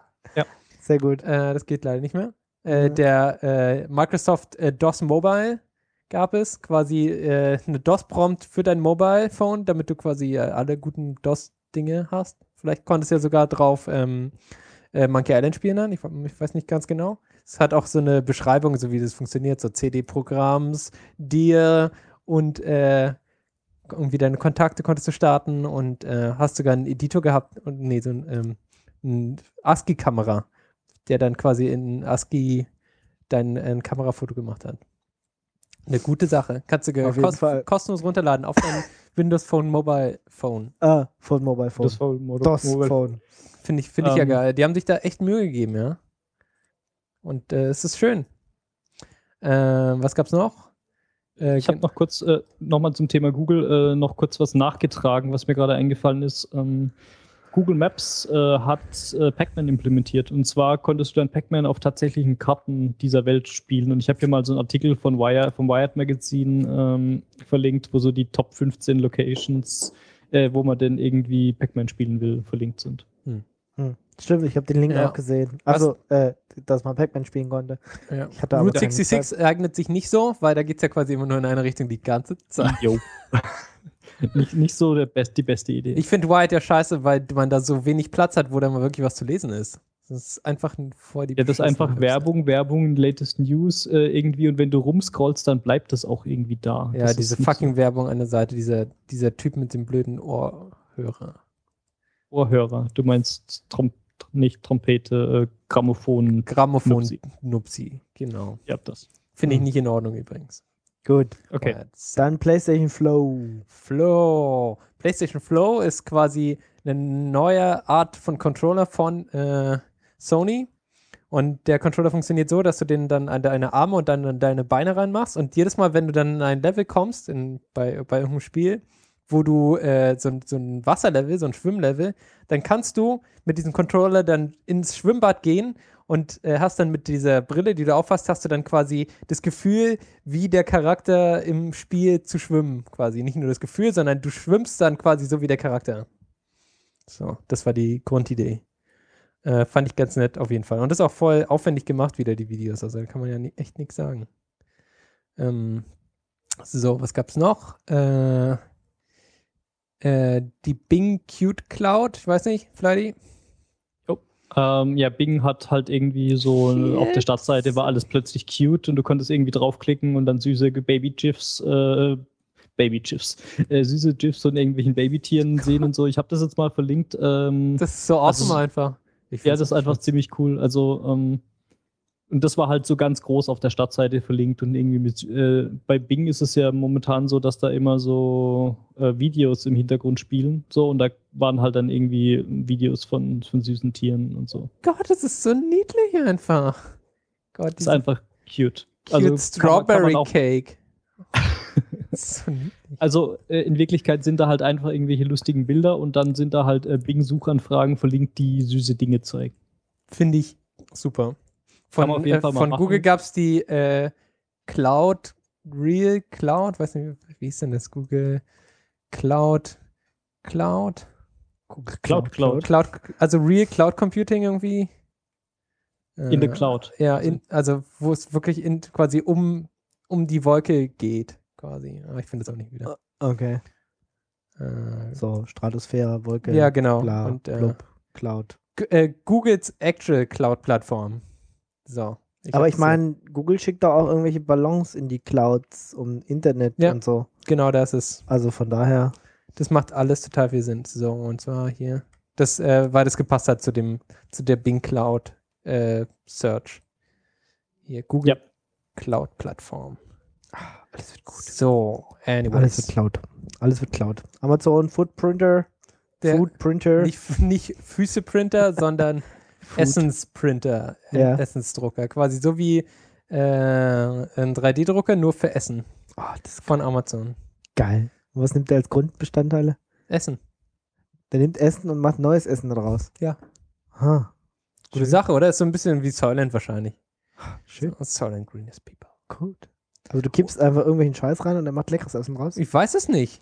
Sehr gut. Äh, das geht leider nicht mehr. Äh, Ja. Der äh, Microsoft äh, DOS Mobile gab es, quasi äh, eine DOS-Prompt für dein Mobile Phone, damit du quasi äh, alle guten DOS-Dinge hast. Vielleicht konntest du ja sogar drauf ähm, äh, Monkey Island spielen dann, ich, ich weiß nicht ganz genau. Es hat auch so eine Beschreibung, so wie das funktioniert, so C D-Programms, dir und äh, irgendwie deine Kontakte konntest du starten und äh, hast sogar einen Editor gehabt und nee, so ein, ähm, ein ASCII-Kamera, der dann quasi in ASCII dein ein Kamerafoto gemacht hat. Eine gute Sache. Kannst du ge- Auf jeden kost Fall. kostenlos runterladen auf dein Windows Phone Mobile Phone. Ah, von Mobile Phone. Das war Mobile- DOS Mobile- Phone. Finde ich, find ich ja Ähm. geil. Die haben sich da echt Mühe gegeben, ja. Und äh, es ist schön. Äh, was gab's noch? Äh, Ich habe noch kurz, äh, nochmal zum Thema Google, äh, noch kurz was nachgetragen, was mir gerade eingefallen ist. Ähm, Google Maps äh, hat äh, Pac-Man implementiert. Und zwar konntest du dann Pac-Man auf tatsächlichen Karten dieser Welt spielen. Und ich habe hier mal so einen Artikel von Wire, vom Wired Magazin ähm, verlinkt, wo so die Top fünfzehn Locations, äh, wo man denn irgendwie Pac-Man spielen will, verlinkt sind. Hm. Stimmt, ich habe den Link Ja. auch gesehen. Also, äh, dass man Pac-Man spielen konnte. ja. Ich hatte aber Route keine sechsundsechzig eignet sich nicht so, weil da geht es ja quasi immer nur in eine Richtung die ganze Zeit. Jo. nicht, nicht so der best, die beste Idee. Ich finde Wired ja scheiße, weil man da so wenig Platz hat, wo da mal wirklich was zu lesen ist. Das ist einfach ein vor die Ja, das ist einfach beschissene Werbung, Werbung, latest News äh, irgendwie und wenn du rumscrollst, dann bleibt das auch irgendwie da. Ja, das diese ist nicht fucking Werbung an der Seite, dieser, dieser Typ mit dem blöden Ohrhörer. so Ohrhörer. Du meinst Trom nicht Trompete, äh, Grammophon. Grammophon Nupsi. Nupsi, genau. Ja, das. Finde ich Hm. nicht in Ordnung übrigens. Gut. Okay. Wired. Dann PlayStation Flow. Flow. PlayStation Flow ist quasi eine neue Art von Controller von äh, Sony. Und der Controller funktioniert so, dass du den dann an deine Arme und dann an deine Beine reinmachst. Und jedes Mal, wenn du dann in ein Level kommst, in, bei, bei irgendeinem Spiel, wo du äh, so, so ein Wasserlevel, so ein Schwimmlevel, dann kannst du mit diesem Controller dann ins Schwimmbad gehen und äh, hast dann mit dieser Brille, die du aufhast, hast du dann quasi das Gefühl, wie der Charakter im Spiel zu schwimmen, quasi. Nicht nur das Gefühl, sondern du schwimmst dann quasi so wie der Charakter. So, das war die Grundidee. Äh, fand ich ganz nett auf jeden Fall. Und das ist auch voll aufwendig gemacht wieder, die Videos. Also da kann man ja ni- echt nichts sagen. Ähm, so, was gab's noch? Äh, äh, die Bing Cute Cloud, ich weiß nicht, Flighty? Jo. Ähm, ja, Bing hat halt irgendwie so Cute. auf der Startseite war alles plötzlich cute und du konntest irgendwie draufklicken und dann süße Baby-GIFs, äh, Baby-GIFs, äh, süße GIFs von irgendwelchen Babytieren sehen und so. Ich habe das jetzt mal verlinkt. Ähm, Das ist so awesome also, einfach. Ich ja, find's das ist einfach schön. ziemlich cool. Also, ähm, und das war halt so ganz groß auf der Startseite verlinkt und irgendwie mit, äh, bei Bing ist es ja momentan so, dass da immer so äh, Videos im Hintergrund spielen, so, und da waren halt dann irgendwie Videos von, von süßen Tieren und so. Gott, das ist so niedlich einfach. Gott, Das ist diese einfach cute. cute Also kann man- Strawberry kann man auch- Cake. Das ist so niedlich. Also äh, in Wirklichkeit sind da halt einfach irgendwelche lustigen Bilder und dann sind da halt äh, Bing-Suchanfragen verlinkt, die süße Dinge zeigen. Finde ich super. Kann Von, man auf jeden äh, Fall mal von machen. Google gab es die äh, Cloud, Real Cloud, weiß nicht, wie ist denn das? Google Cloud, Cloud? Google Cloud, Cloud. Cloud, also Real Cloud Computing irgendwie. In the Äh, Cloud. Ja, in, also wo es wirklich in, quasi um, um die Wolke geht, quasi. Aber ich finde es auch nicht wieder. Okay. Äh, So, Stratosphäre, Wolke, ja, genau. bla, Und äh, blub, Cloud. G- äh, Googles Actual Cloud-Plattform. So. Aber hab ich das hier. meine, Google schickt doch auch irgendwelche Ballons in die Clouds, um Internet Ja. und so. Genau, das ist. Also von daher. Das macht alles total viel Sinn. So, und zwar hier. Das, äh, weil das gepasst hat zu dem, zu der Bing Cloud äh, Search. Hier, Google Ja. Cloud Plattform. Alles wird gut. So, anyways. Alles wird Cloud. Alles wird Cloud. Amazon Footprinter, Der- Foodprinter. Nicht, nicht Füße-Printer, sondern Food. Essensprinter. ein Ja. Essensdrucker. Quasi so wie äh, ein drei D-Drucker, nur für Essen. Oh, das ist Von Amazon. geil. Und was nimmt der als Grundbestandteile? Essen. Der nimmt Essen und macht neues Essen daraus. Ja. Ha. Gute Schön. Sache, oder? Ist so ein bisschen wie Soylent wahrscheinlich. Schön. So, Soylent Greenest People. Gut. Also du kippst einfach irgendwelchen Scheiß rein und er macht leckeres Essen raus. Ich weiß es nicht.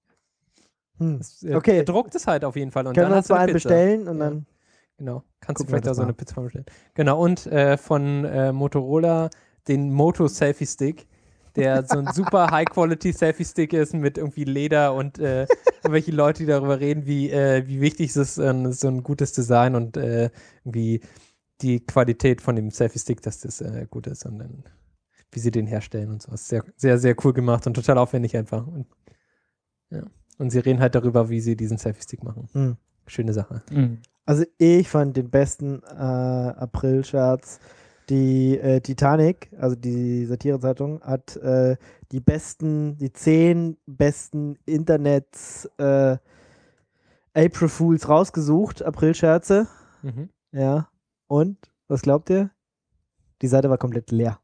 Hm. Es, äh, Okay. Er druckt es halt auf jeden Fall. Und Können dann wir hast uns du mal eine einen Pizza. bestellen und Ja. dann. Genau. Kannst Gucken du wir vielleicht das auch so mal. eine Pizza bestellen. Genau. Und äh, von äh, Motorola den Moto Selfie Stick, der so ein super High-Quality Selfie Stick ist mit irgendwie Leder und äh, irgendwelche Leute, die darüber reden, wie, äh, wie wichtig es ist, äh, so ein gutes Design und äh, irgendwie die Qualität von dem Selfie Stick, dass das äh, gut ist und dann wie sie den herstellen und sowas. Sehr, sehr, sehr cool gemacht und total aufwendig einfach. Und, ja. und sie reden halt darüber, wie sie diesen Selfie-Stick machen. Hm. Schöne Sache. Mhm. Also ich fand den besten äh, April-Scherz. Die äh, Titanic, also die Satirezeitung, hat äh, die besten, die zehn besten Internets äh, April Fools rausgesucht, April-Scherze. Mhm. Ja. Und, was glaubt ihr? Die Seite war komplett leer.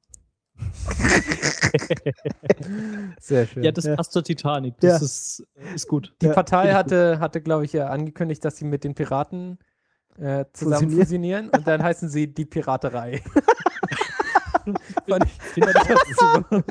Sehr schön. Ja, das Ja. passt zur Titanic. Das Ja. ist, ist gut. Die Ja, Partei finde ich hatte, hatte glaube ich, ja angekündigt, dass sie mit den Piraten äh, zusammen Fusionieren. fusionieren und dann heißen sie die Piraterei. Fand ich, Finde ich auch super.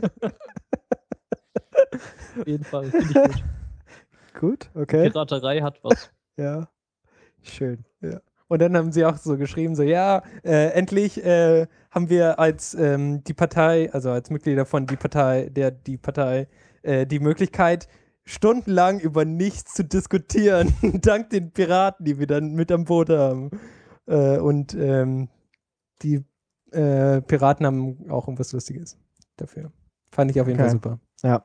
Auf jeden Fall. Finde ich gut. Gut, okay. Piraterei hat was. Ja. Schön. Ja. Und dann haben sie auch so geschrieben, so ja, äh, endlich äh, haben wir als ähm, die Partei, also als Mitglieder von die Partei, der die Partei, äh, die Möglichkeit, stundenlang über nichts zu diskutieren, dank den Piraten, die wir dann mit am Boot haben. Äh, und ähm, die äh, Piraten haben auch irgendwas Lustiges dafür. Fand ich auf jeden Okay. Fall super. Ja.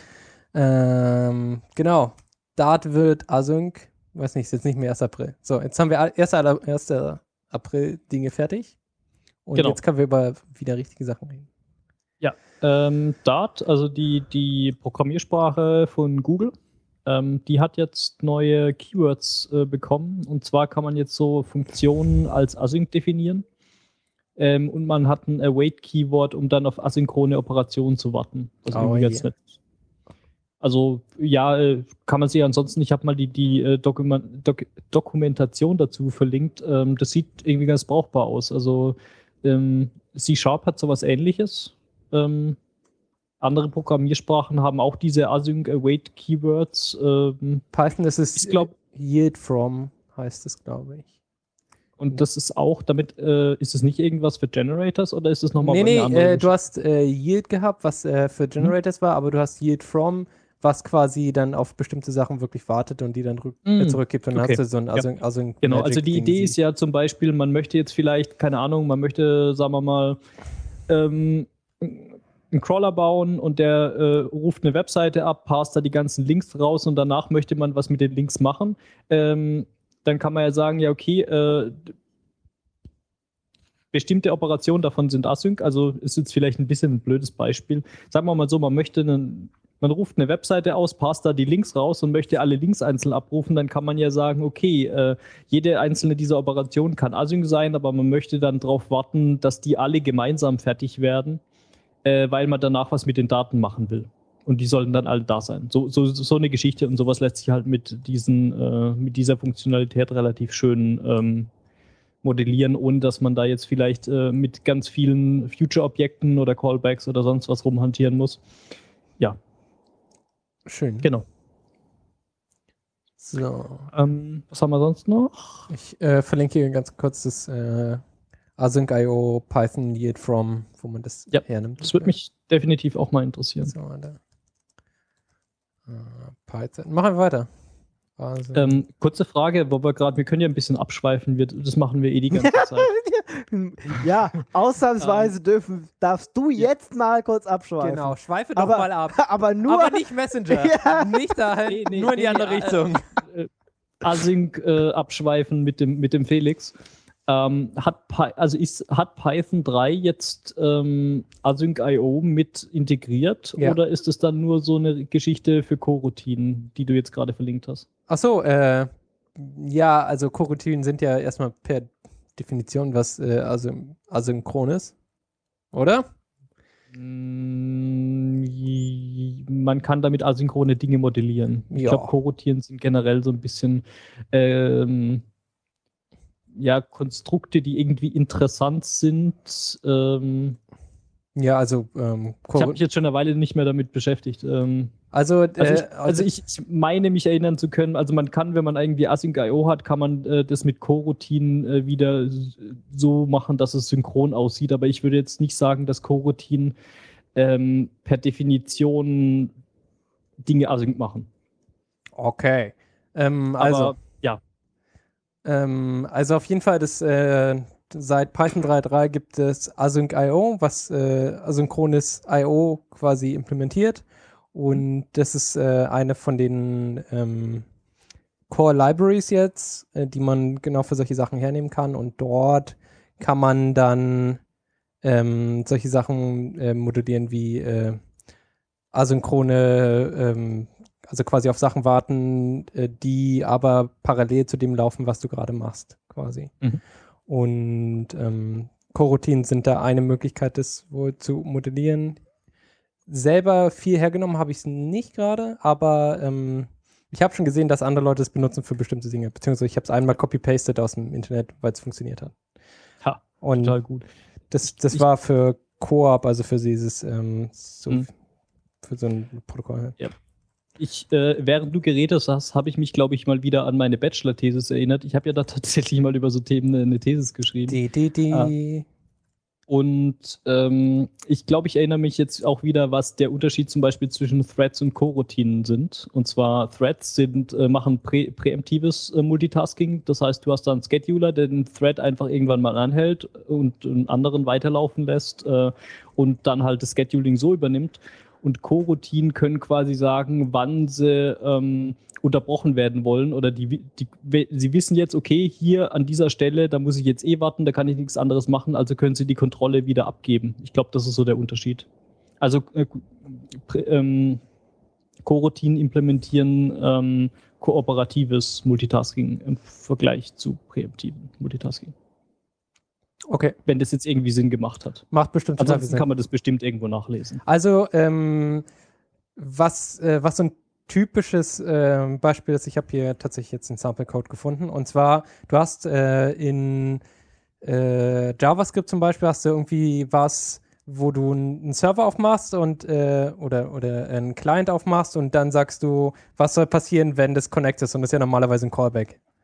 Ähm, genau. Dart wird Async. Weiß nicht, ist jetzt nicht mehr erster April. So, jetzt haben wir erster April Dinge fertig. Und Genau. jetzt können wir über wieder richtige Sachen reden. Ähm, Dart, also die, die Programmiersprache von Google, ähm, die hat jetzt neue Keywords äh, bekommen. Und zwar kann man jetzt so Funktionen als Async definieren. Ähm, und man hat ein Await-Keyword, um dann auf asynchrone Operationen zu warten. Was Oh irgendwie ganz yeah. nett ist. Also ja, äh, kann man sich ansonsten, ich habe mal die, die äh, Dokuma- Dok Dokumentation dazu verlinkt. Ähm, das sieht irgendwie ganz brauchbar aus. Also ähm, C-Sharp hat sowas Ähnliches. Ähm, andere Programmiersprachen haben auch diese Async-Await-Keywords. Ähm, Python, das ist, Ich glaub- Yield from, heißt es, glaube ich. und das ist auch, damit äh, ist es nicht irgendwas für Generators oder ist es nochmal Nee, bei nee, einer anderen äh, du hast äh, Yield gehabt, was äh, für Generators war, aber du hast Yield from, was quasi dann auf bestimmte Sachen wirklich wartet und die dann rück- Mm, äh, zurückgibt und dann okay. hast du so ein, also, also ein Genau, also die Magic-Ding Idee sie- ist ja zum Beispiel, man möchte jetzt vielleicht, keine Ahnung, man möchte, sagen wir mal, ähm, einen Crawler bauen und der äh, ruft eine Webseite ab, passt da die ganzen Links raus und danach möchte man was mit den Links machen. Ähm, dann kann man ja sagen, ja okay, äh, bestimmte Operationen davon sind async, also ist jetzt vielleicht ein bisschen ein blödes Beispiel. Sagen wir mal so, man möchte einen, man ruft eine Webseite aus, passt da die Links raus und möchte alle Links einzeln abrufen, dann kann man ja sagen, okay, äh, jede einzelne dieser Operationen kann async sein, aber man möchte dann darauf warten, dass die alle gemeinsam fertig werden, äh, weil man danach was mit den Daten machen will. Und die sollten dann alle da sein. So, so, so eine Geschichte und sowas lässt sich halt mit, diesen, äh, mit dieser Funktionalität relativ schön ähm, modellieren, ohne dass man da jetzt vielleicht äh, mit ganz vielen Future-Objekten oder Callbacks oder sonst was rumhantieren muss. Ja, Schön. genau. So. Ähm, was haben wir sonst noch? Ich äh, verlinke hier ganz kurz das äh, async punkt io Python Yield from, wo man das Ja, hernimmt. Das würde mich definitiv auch mal interessieren. So, da. Äh, Python. Machen wir weiter. Also, Ähm, kurze Frage, wo wir gerade, wir können ja ein bisschen abschweifen, wir, das machen wir eh die ganze Zeit. Ja, ausnahmsweise dürfen, darfst du jetzt mal kurz abschweifen. genau, schweife doch Aber, mal ab. aber nur, Aber nicht Messenger. Ja. Nicht dahin, Nee, nee, nur in die nee, andere nee, Richtung. Äh, Async äh, abschweifen mit dem, mit dem Felix. Ähm, hat, Py- also ist, hat Python drei jetzt ähm, async punkt io mit integriert Ja. oder ist es dann nur so eine Geschichte für Coroutinen, die du jetzt gerade verlinkt hast? Achso, äh, ja, also Coroutinen sind ja erstmal per Definition was äh, asy- asynchron ist. Oder? Mm, j- Man kann damit asynchrone Dinge modellieren. Ich Ja. glaube, Coroutinen sind generell so ein bisschen ähm, ja, Konstrukte, die irgendwie interessant sind. Ähm, Ja, also ähm, ich habe Coro- mich jetzt schon eine Weile nicht mehr damit beschäftigt. Ähm, also, äh, also, ich, also ich, ich meine, mich erinnern zu können, also man kann, wenn man irgendwie async punkt io hat, kann man äh, das mit Coroutinen äh, wieder s- so machen, dass es synchron aussieht. Aber ich würde jetzt nicht sagen, dass Coroutinen ähm, per Definition Dinge async machen. okay. Ähm, Aber also, ja, ähm, also auf jeden Fall, das, äh, seit Python drei Punkt drei gibt es async punkt io, was äh, asynchrones I O quasi implementiert. Und das ist äh, eine von den ähm, Core Libraries jetzt, äh, die man genau für solche Sachen hernehmen kann. Und dort kann man dann ähm, solche Sachen äh, modellieren wie äh, asynchrone, ähm, also quasi auf Sachen warten, äh, die aber parallel zu dem laufen, was du gerade machst, quasi. Mhm. Und ähm, Coroutinen sind da eine Möglichkeit, das wohl zu modellieren. Selber viel hergenommen habe ich es nicht gerade, aber ähm, ich habe schon gesehen, dass andere Leute es benutzen für bestimmte Dinge. Beziehungsweise ich habe es einmal copy-pasted aus dem Internet, weil es funktioniert hat. ha, Und total gut. das, das Ich- war für Coop, also für dieses ähm, so, Mhm. für so ein Protokoll. Ich, äh, während du geredet hast, habe ich mich, glaube ich, mal wieder an meine Bachelor-Thesis erinnert. Ich habe ja da tatsächlich mal über so Themen eine, eine Thesis geschrieben. Die, die, die. Und ähm, ich glaube, ich erinnere mich jetzt auch wieder, was der Unterschied zum Beispiel zwischen Threads und Coroutinen sind. Und zwar Threads sind, äh, machen prä präemptives äh, Multitasking. Das heißt, du hast da einen Scheduler, der den Thread einfach irgendwann mal anhält und einen anderen weiterlaufen lässt äh, und dann halt das Scheduling so übernimmt. Und Coroutinen können quasi sagen, wann sie ähm, unterbrochen werden wollen oder die, die, sie wissen jetzt, okay, hier an dieser Stelle, da muss ich jetzt eh warten, da kann ich nichts anderes machen, also können sie die Kontrolle wieder abgeben. Ich glaube, das ist so der Unterschied. Also äh, prä- ähm, Coroutinen implementieren ähm, kooperatives Multitasking im Vergleich zu präemptivem Multitasking. Okay, Wenn das jetzt irgendwie Sinn gemacht hat. macht bestimmt total viel Ansonsten Sinn. kann man das bestimmt irgendwo nachlesen. Also, ähm, was, äh, was so ein typisches äh, Beispiel ist, ich habe hier tatsächlich jetzt einen Sample-Code gefunden. Und zwar, du hast äh, in äh, JavaScript zum Beispiel, hast du irgendwie was, wo du einen Server aufmachst und äh, oder, oder einen Client aufmachst und dann sagst du, was soll passieren, wenn das Connect ist. Und das ist ja normalerweise ein Callback.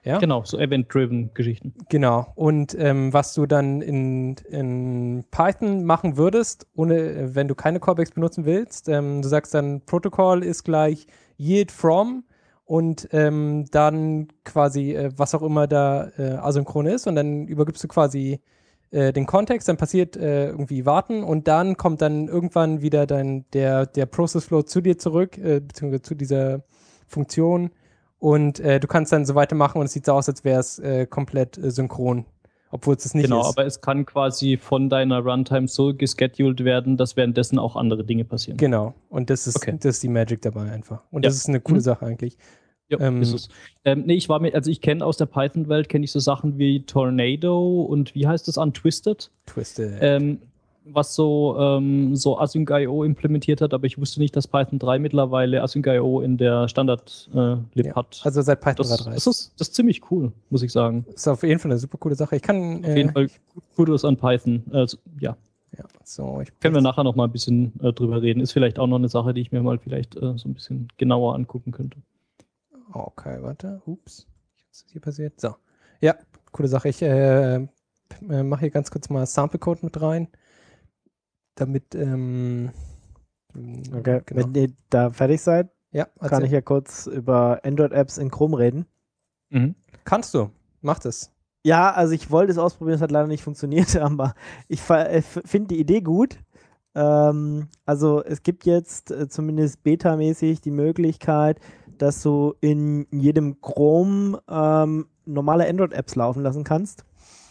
Ja? Genau, so Event-driven Geschichten. Genau. Und ähm, was du dann in, in Python machen würdest, ohne, wenn du keine Callbacks benutzen willst, ähm, du sagst dann, Protocol ist gleich yield from und ähm, dann quasi, äh, was auch immer da äh, asynchron ist, und dann übergibst du quasi äh, den Kontext, dann passiert äh, irgendwie warten und dann kommt dann irgendwann wieder dein, der, der Process Flow zu dir zurück, äh, beziehungsweise zu dieser Funktion. Und äh, du kannst dann so weitermachen und es sieht so aus, als wäre es äh, komplett äh, synchron, obwohl es das nicht Genau, ist. aber es kann quasi von deiner Runtime so gescheduled werden, dass währenddessen auch andere Dinge passieren. Genau, und das ist, Okay. das ist die Magic dabei einfach. Und Ja. das ist eine coole Mhm. Sache eigentlich. Ja, Ähm, ist es. Ähm, nee, ich war mir, also ich kenne aus der Python-Welt, kenne ich so Sachen wie Tornado und wie heißt das, Untwisted, Twisted. ähm, was so, ähm, so Async Punkt I O implementiert hat, aber ich wusste nicht, dass Python drei mittlerweile Async Punkt I O in der Standard-Lib Ja, hat. also seit Python das, drei Punkt drei. das, ist, das ist ziemlich cool, muss ich sagen. ist auf jeden Fall eine super coole Sache. Ich kann. Auf jeden Fall Kudos an Python. Also, ja. Ja, so, ich Können wir nachher noch mal ein bisschen äh, drüber reden. Ist vielleicht auch noch eine Sache, die ich mir mal vielleicht äh, so ein bisschen genauer angucken könnte. Okay, warte. Ups. Was ist hier passiert? So. Ja, coole Sache. Ich äh, mache hier ganz kurz mal Sample-Code mit rein. Damit, ähm, Okay, genau. wenn ihr da fertig seid, Ja, kann erzähl. ich ja kurz über Android-Apps in Chrome reden. Mhm. Kannst du. Mach das. Ja, also ich wollte es ausprobieren, es hat leider nicht funktioniert, aber ich finde die Idee gut. Ähm, also es gibt jetzt äh, zumindest betamäßig die Möglichkeit, dass du in jedem Chrome ähm, normale Android-Apps laufen lassen kannst.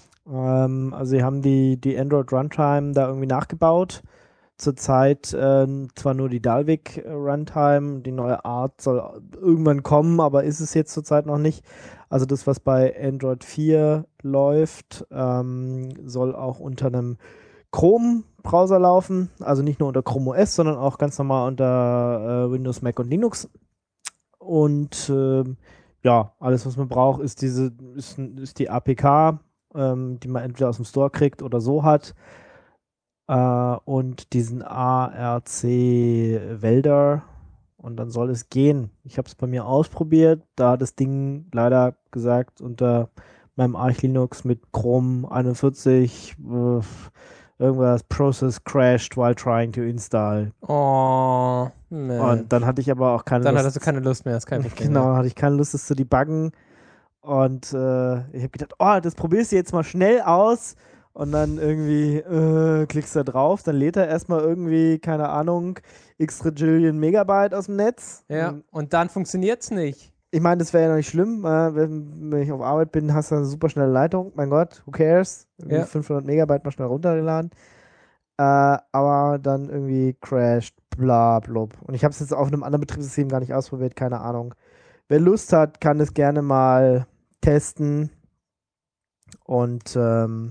Ähm, also sie haben die, die Android Runtime da irgendwie nachgebaut. Zurzeit äh, zwar nur die Dalvik Runtime, die neue Art soll irgendwann kommen, aber ist es jetzt zurzeit noch nicht. Also das, was bei Android vier läuft, ähm, soll auch unter einem Chrome-Browser laufen. Also nicht nur unter Chrome O S, sondern auch ganz normal unter äh, Windows, Mac und Linux. Und ähm, ja, alles, was man braucht, ist diese, ist, ist die A P K, ähm, die man entweder aus dem Store kriegt oder so hat. Uh, und diesen A R C Wälder, und dann soll es gehen. Ich habe es bei mir ausprobiert, da hat das Ding leider gesagt, unter meinem Arch Linux mit Chrome einundvierzig äh, irgendwas Process crashed while trying to install. Oh, man. Und dann hatte ich aber auch keine Dann Lust. hattest du keine Lust mehr, ist kein Problem. Genau, hatte ich keine Lust, das zu debuggen. Und äh, ich habe gedacht, oh, das probierst du jetzt mal schnell aus. Und dann irgendwie äh, klickst du da drauf, dann lädt er erstmal irgendwie, keine Ahnung, x Trillion Megabyte aus dem Netz. Ja, Und und dann funktioniert es nicht. ich meine, das wäre ja noch nicht schlimm, äh, wenn, wenn ich auf Arbeit bin, hast du eine super schnelle Leitung. Mein Gott, who cares? Irgendwie Ja. fünfhundert Megabyte mal schnell runtergeladen. Äh, aber dann irgendwie crashed, bla blub. Und ich habe es jetzt auf einem anderen Betriebssystem gar nicht ausprobiert, keine Ahnung. Wer Lust hat, kann es gerne mal testen. Und ähm,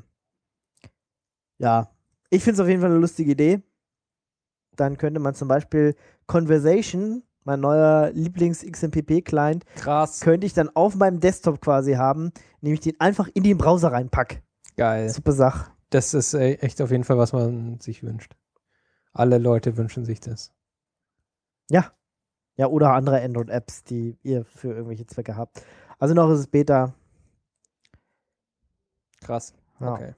ja, ich finde es auf jeden Fall eine lustige Idee. Dann könnte man zum Beispiel Conversation, mein neuer Lieblings-X M P P-Client, Krass. könnte ich dann auf meinem Desktop quasi haben, indem ich den einfach in den Browser reinpacke. Geil. Super Sache. Das ist äh, echt auf jeden Fall, was man sich wünscht. Alle Leute wünschen sich das. Ja. Ja, oder andere Android-Apps, die ihr für irgendwelche Zwecke habt. Also noch ist es Beta. Krass. Ja, Okay.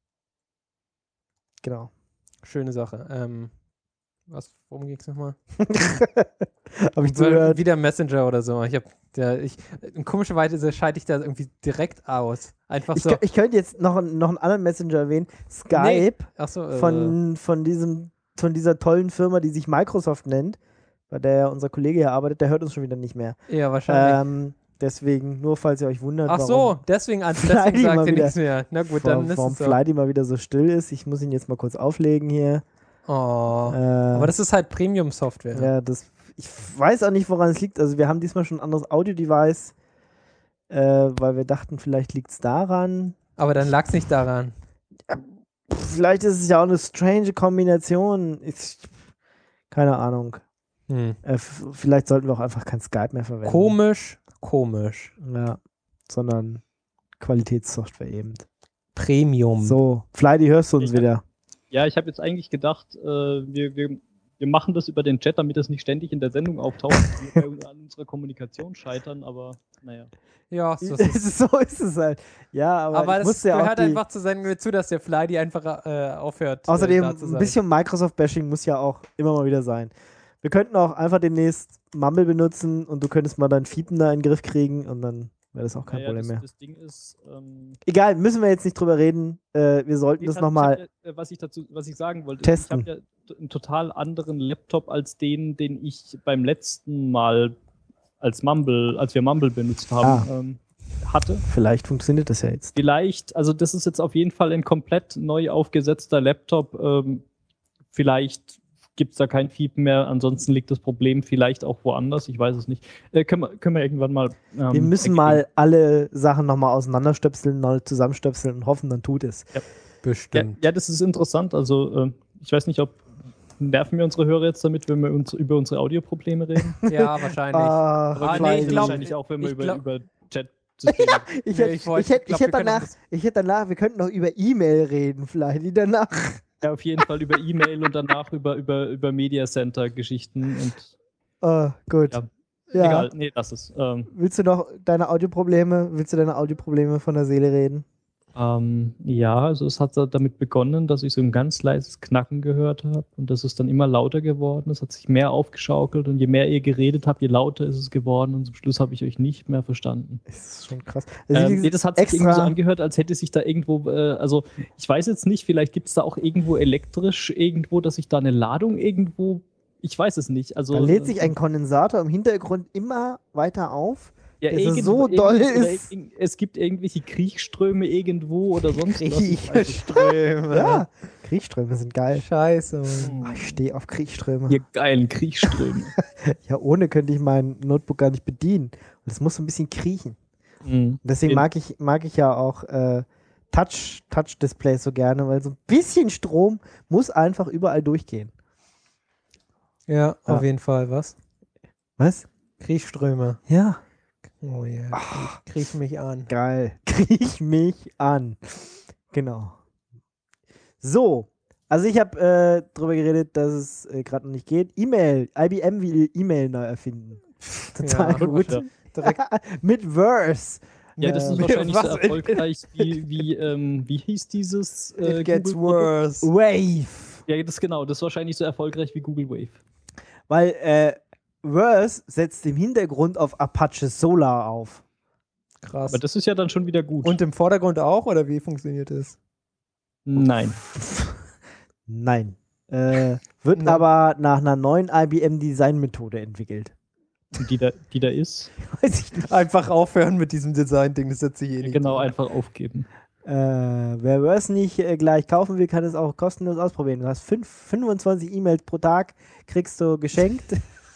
genau. Schöne Sache. Ähm, was, worum ging es nochmal? Habe ich zugehört. Wieder Messenger oder so. Ich habe, ja, ich, in komischer Weise schalte ich da irgendwie direkt aus. Einfach Ich, so. kö- ich könnte jetzt noch, noch einen anderen Messenger erwähnen. Skype Nee. Ach so, äh, von, von, diesem, von dieser tollen Firma, die sich Microsoft nennt, bei der ja unser Kollege hier arbeitet, der hört uns schon wieder nicht mehr. Ja, wahrscheinlich. Ähm, deswegen, nur falls ihr euch wundert, Ach so, warum, deswegen, an- Flighty deswegen sagt mal ihr wieder- nichts mehr. Na gut, warum, dann ist warum es so. Flighty mal wieder so still ist. Ich muss ihn jetzt mal kurz auflegen hier. Oh. Äh, Aber das ist halt Premium-Software. ja, das, ich weiß auch nicht, woran es liegt. Also wir haben diesmal schon ein anderes Audio-Device, äh, weil wir dachten, vielleicht liegt es daran. Aber dann lag es nicht daran. Vielleicht ist es ja auch eine strange Kombination. Ich, keine Ahnung. Hm. Äh, f- vielleicht sollten wir auch einfach kein Skype mehr verwenden. Komisch, komisch. Ja, sondern Qualitätssoftware eben. Premium. So, Flighty, hörst du uns Ich hab- wieder? Ja, ich habe jetzt eigentlich gedacht, äh, wir, wir, wir machen das über den Chat, damit das nicht ständig in der Sendung auftaucht, wir bei an unserer Kommunikation scheitern, aber naja. Ja, so ist es. so ist es halt. Ja, aber, Aber ich das musste ja auch gehört die, einfach zu seinem zu, dass der Fly die einfach äh, aufhört. außerdem äh, da zu ein sein. bisschen Microsoft-Bashing muss ja auch immer mal wieder sein. Wir könnten auch einfach demnächst Mumble benutzen und du könntest mal dein Fiepen da in den Griff kriegen und dann wäre das auch kein Naja, Problem das, mehr. das Ding ist, ähm, Egal, müssen wir jetzt nicht drüber reden. Äh, wir sollten nee, das ich nochmal. hab ja, äh, was ich dazu, was ich sagen wollte, testen. ich habe ja t- einen total anderen Laptop als den, den ich beim letzten Mal als Mumble, als wir Mumble benutzt haben, Ah. ähm, hatte. Vielleicht funktioniert das ja jetzt. Vielleicht, also das ist jetzt auf jeden Fall ein komplett neu aufgesetzter Laptop. Ähm, vielleicht gibt es da kein Fiepen mehr, ansonsten liegt das Problem vielleicht auch woanders, ich weiß es nicht. Äh, können, wir, können wir irgendwann mal. Ähm, Wir müssen erklären. mal alle Sachen nochmal auseinanderstöpseln, neu zusammenstöpseln und hoffen, dann tut es. Ja, Bestimmt. ja, das ist interessant. Also, äh, ich weiß nicht, ob. Nerven wir unsere Hörer jetzt damit, wenn wir uns über unsere Audioprobleme reden? Ja, wahrscheinlich. Ah, Aber Ah, wir nee, nerven ich glaub- wahrscheinlich auch, wenn wir ich über, glaub- über Chat-Systeme ich Nee, hätte ich wollt- ich hätt, ich glaub, ich hätt wir können danach, das- ich hätt danach, wir könnten noch über E-Mail reden, vielleicht, die danach. Ja, auf jeden Fall über E-Mail und danach über, über, über Media Center-Geschichten und Oh, gut. Ja. Ja. egal, nee, das ist. Ähm, Willst du noch deine Audioprobleme, willst du deine Audioprobleme von der Seele reden? ähm, ja, also es hat da- damit begonnen, dass ich so ein ganz leises Knacken gehört habe und das ist dann immer lauter geworden. Es hat sich mehr aufgeschaukelt und je mehr ihr geredet habt, je lauter ist es geworden und zum Schluss habe ich euch nicht mehr verstanden. Das ist schon krass. Also Ähm, dieses nee, das hat sich extra- irgendwie so angehört, als hätte sich da irgendwo, äh, also ich weiß jetzt nicht, vielleicht gibt es da auch irgendwo elektrisch irgendwo, dass sich da eine Ladung irgendwo, ich weiß es nicht. Also, Da lädt äh, sich ein Kondensator im Hintergrund immer weiter auf. ja, dass er irgendwo- so doll irgend- oder ist. irg- Es gibt irgendwelche Kriechströme irgendwo oder sonst was. Ich weiß es Kriechströme. Ja, Kriechströme sind geil. Scheiße. Mann. nicht. Oh, ich stehe auf Kriechströme. Ihr geilen Kriechströme. Ja, ohne könnte ich mein Notebook gar nicht bedienen. Und es muss so ein bisschen kriechen. Mhm. Und deswegen Den- mag ich, mag ich ja auch äh, Touch, Touch-Displays so gerne, weil so ein bisschen Strom muss einfach überall durchgehen. Ja, Ja. auf jeden Fall. Was? Was? Kriechströme. Ja. Oh ja. Ich kriech mich an. Geil. Kriech mich an. Genau. So. Also ich habe äh, darüber geredet, dass es äh, gerade noch nicht geht. E-Mail. I B M will E-Mail neu erfinden. Total Ja, gut. ja. Direkt. Mit Verse. Ja, das ist Äh, wahrscheinlich so was? erfolgreich wie, wie, ähm, wie hieß dieses äh, It gets Google-Produkt? worse. Wave. Ja, das genau, das ist wahrscheinlich so erfolgreich wie Google Wave. Weil äh, Verse setzt im Hintergrund auf Apache Solar auf. Krass. Aber das ist ja dann schon wieder gut. Und im Vordergrund auch, oder wie funktioniert das? Nein. Nein. Äh, wird Nein. aber nach einer neuen I B M-Design-Methode entwickelt. Und die da, die da ist, Weiß ich nicht. Einfach aufhören mit diesem Design-Ding, das setzt sich eh nicht. genau, einfach aufgeben. Äh, wer Verse nicht äh, gleich kaufen will, kann es auch kostenlos ausprobieren. Du hast fünf, fünfundzwanzig E-Mails pro Tag, kriegst du geschenkt.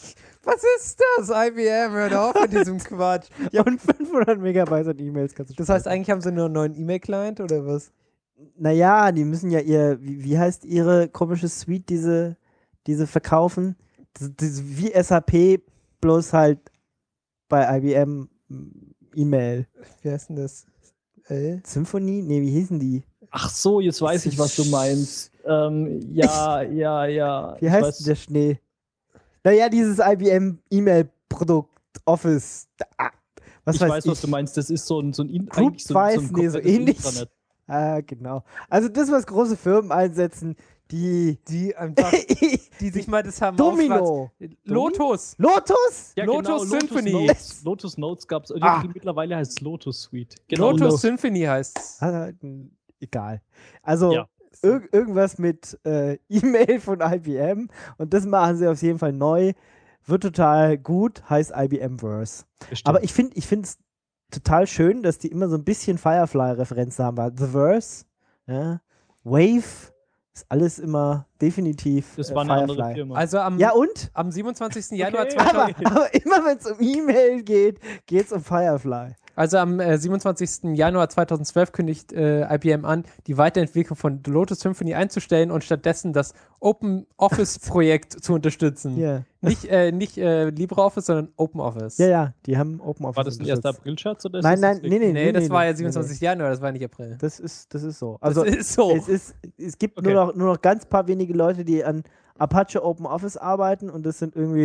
Was ist das? I B M, hört auf mit diesem Quatsch. Ja, und fünfhundert Megabyte an E-Mails kannst du Das heißt, speichern. eigentlich haben sie nur einen neuen E-Mail-Client, oder was? Naja, die müssen ja ihr, wie, wie heißt ihre komische Suite, diese, diese verkaufen? Das, das, wie S A P, bloß halt bei I B M m, E-Mail. Wie heißt denn das? L? Symphony? Nee, wie hießen die? Ach so, jetzt weiß ich, was du meinst. Ähm, ja, ja, ja. Wie ich heißt weiß, denn der Schnee? Naja, dieses I B M E-Mail-Produkt, Office. Ah, was ich weiß weiß, ich. was du meinst. Das ist so ein, so ein, In Group eigentlich so, ein- so Five, ein nee, so komplettes ähnlich. Intranet. Ah, genau. Also das, was große Firmen einsetzen, die Die einfach, die sich mal das haben Domino. aufschwatzen. Lotus. Lotus? Ja, Lotus genau, Symphony. Lotus Notes, Lotus Notes gab es. Ah. Mittlerweile heißt es Lotus Suite. Genau. Lotus Symphony heißt es. Ah, egal. Also Ja. irg irgendwas mit äh, E-Mail von I B M und das machen sie auf jeden Fall neu. Wird total gut, heißt I B M Verse. Bestimmt. Aber ich finde ich es total schön, dass die immer so ein bisschen Firefly-Referenzen haben. Weil The Verse, ja, Wave, ist alles immer definitiv das äh, war eine andere Firefly. Firma. Also am, Ja und? am siebenundzwanzigsten Januar Okay. Aber, zweitausend, aber immer wenn es um E-Mail geht, geht es um Firefly. also am äh, siebenundzwanzigsten Januar zweitausendzwölf kündigt äh, I B M an, die Weiterentwicklung von Lotus Symphony einzustellen und stattdessen das Open Office Projekt zu unterstützen. Ja. Nicht, äh, nicht äh, LibreOffice, sondern Open Office. ja, ja, die haben Open Office war das ein unterstützt. erster April-Scherz? oder ist Nein, das nein, jetzt nee, wirklich- nee, Nee, das nee, war ja nee, siebenundzwanzigsten Januar, das war nicht April. Das ist, das ist so. Also das ist so. es, ist, es gibt Okay. nur, noch, nur noch ganz paar wenige Leute, die an Apache Open Office arbeiten und das sind irgendwie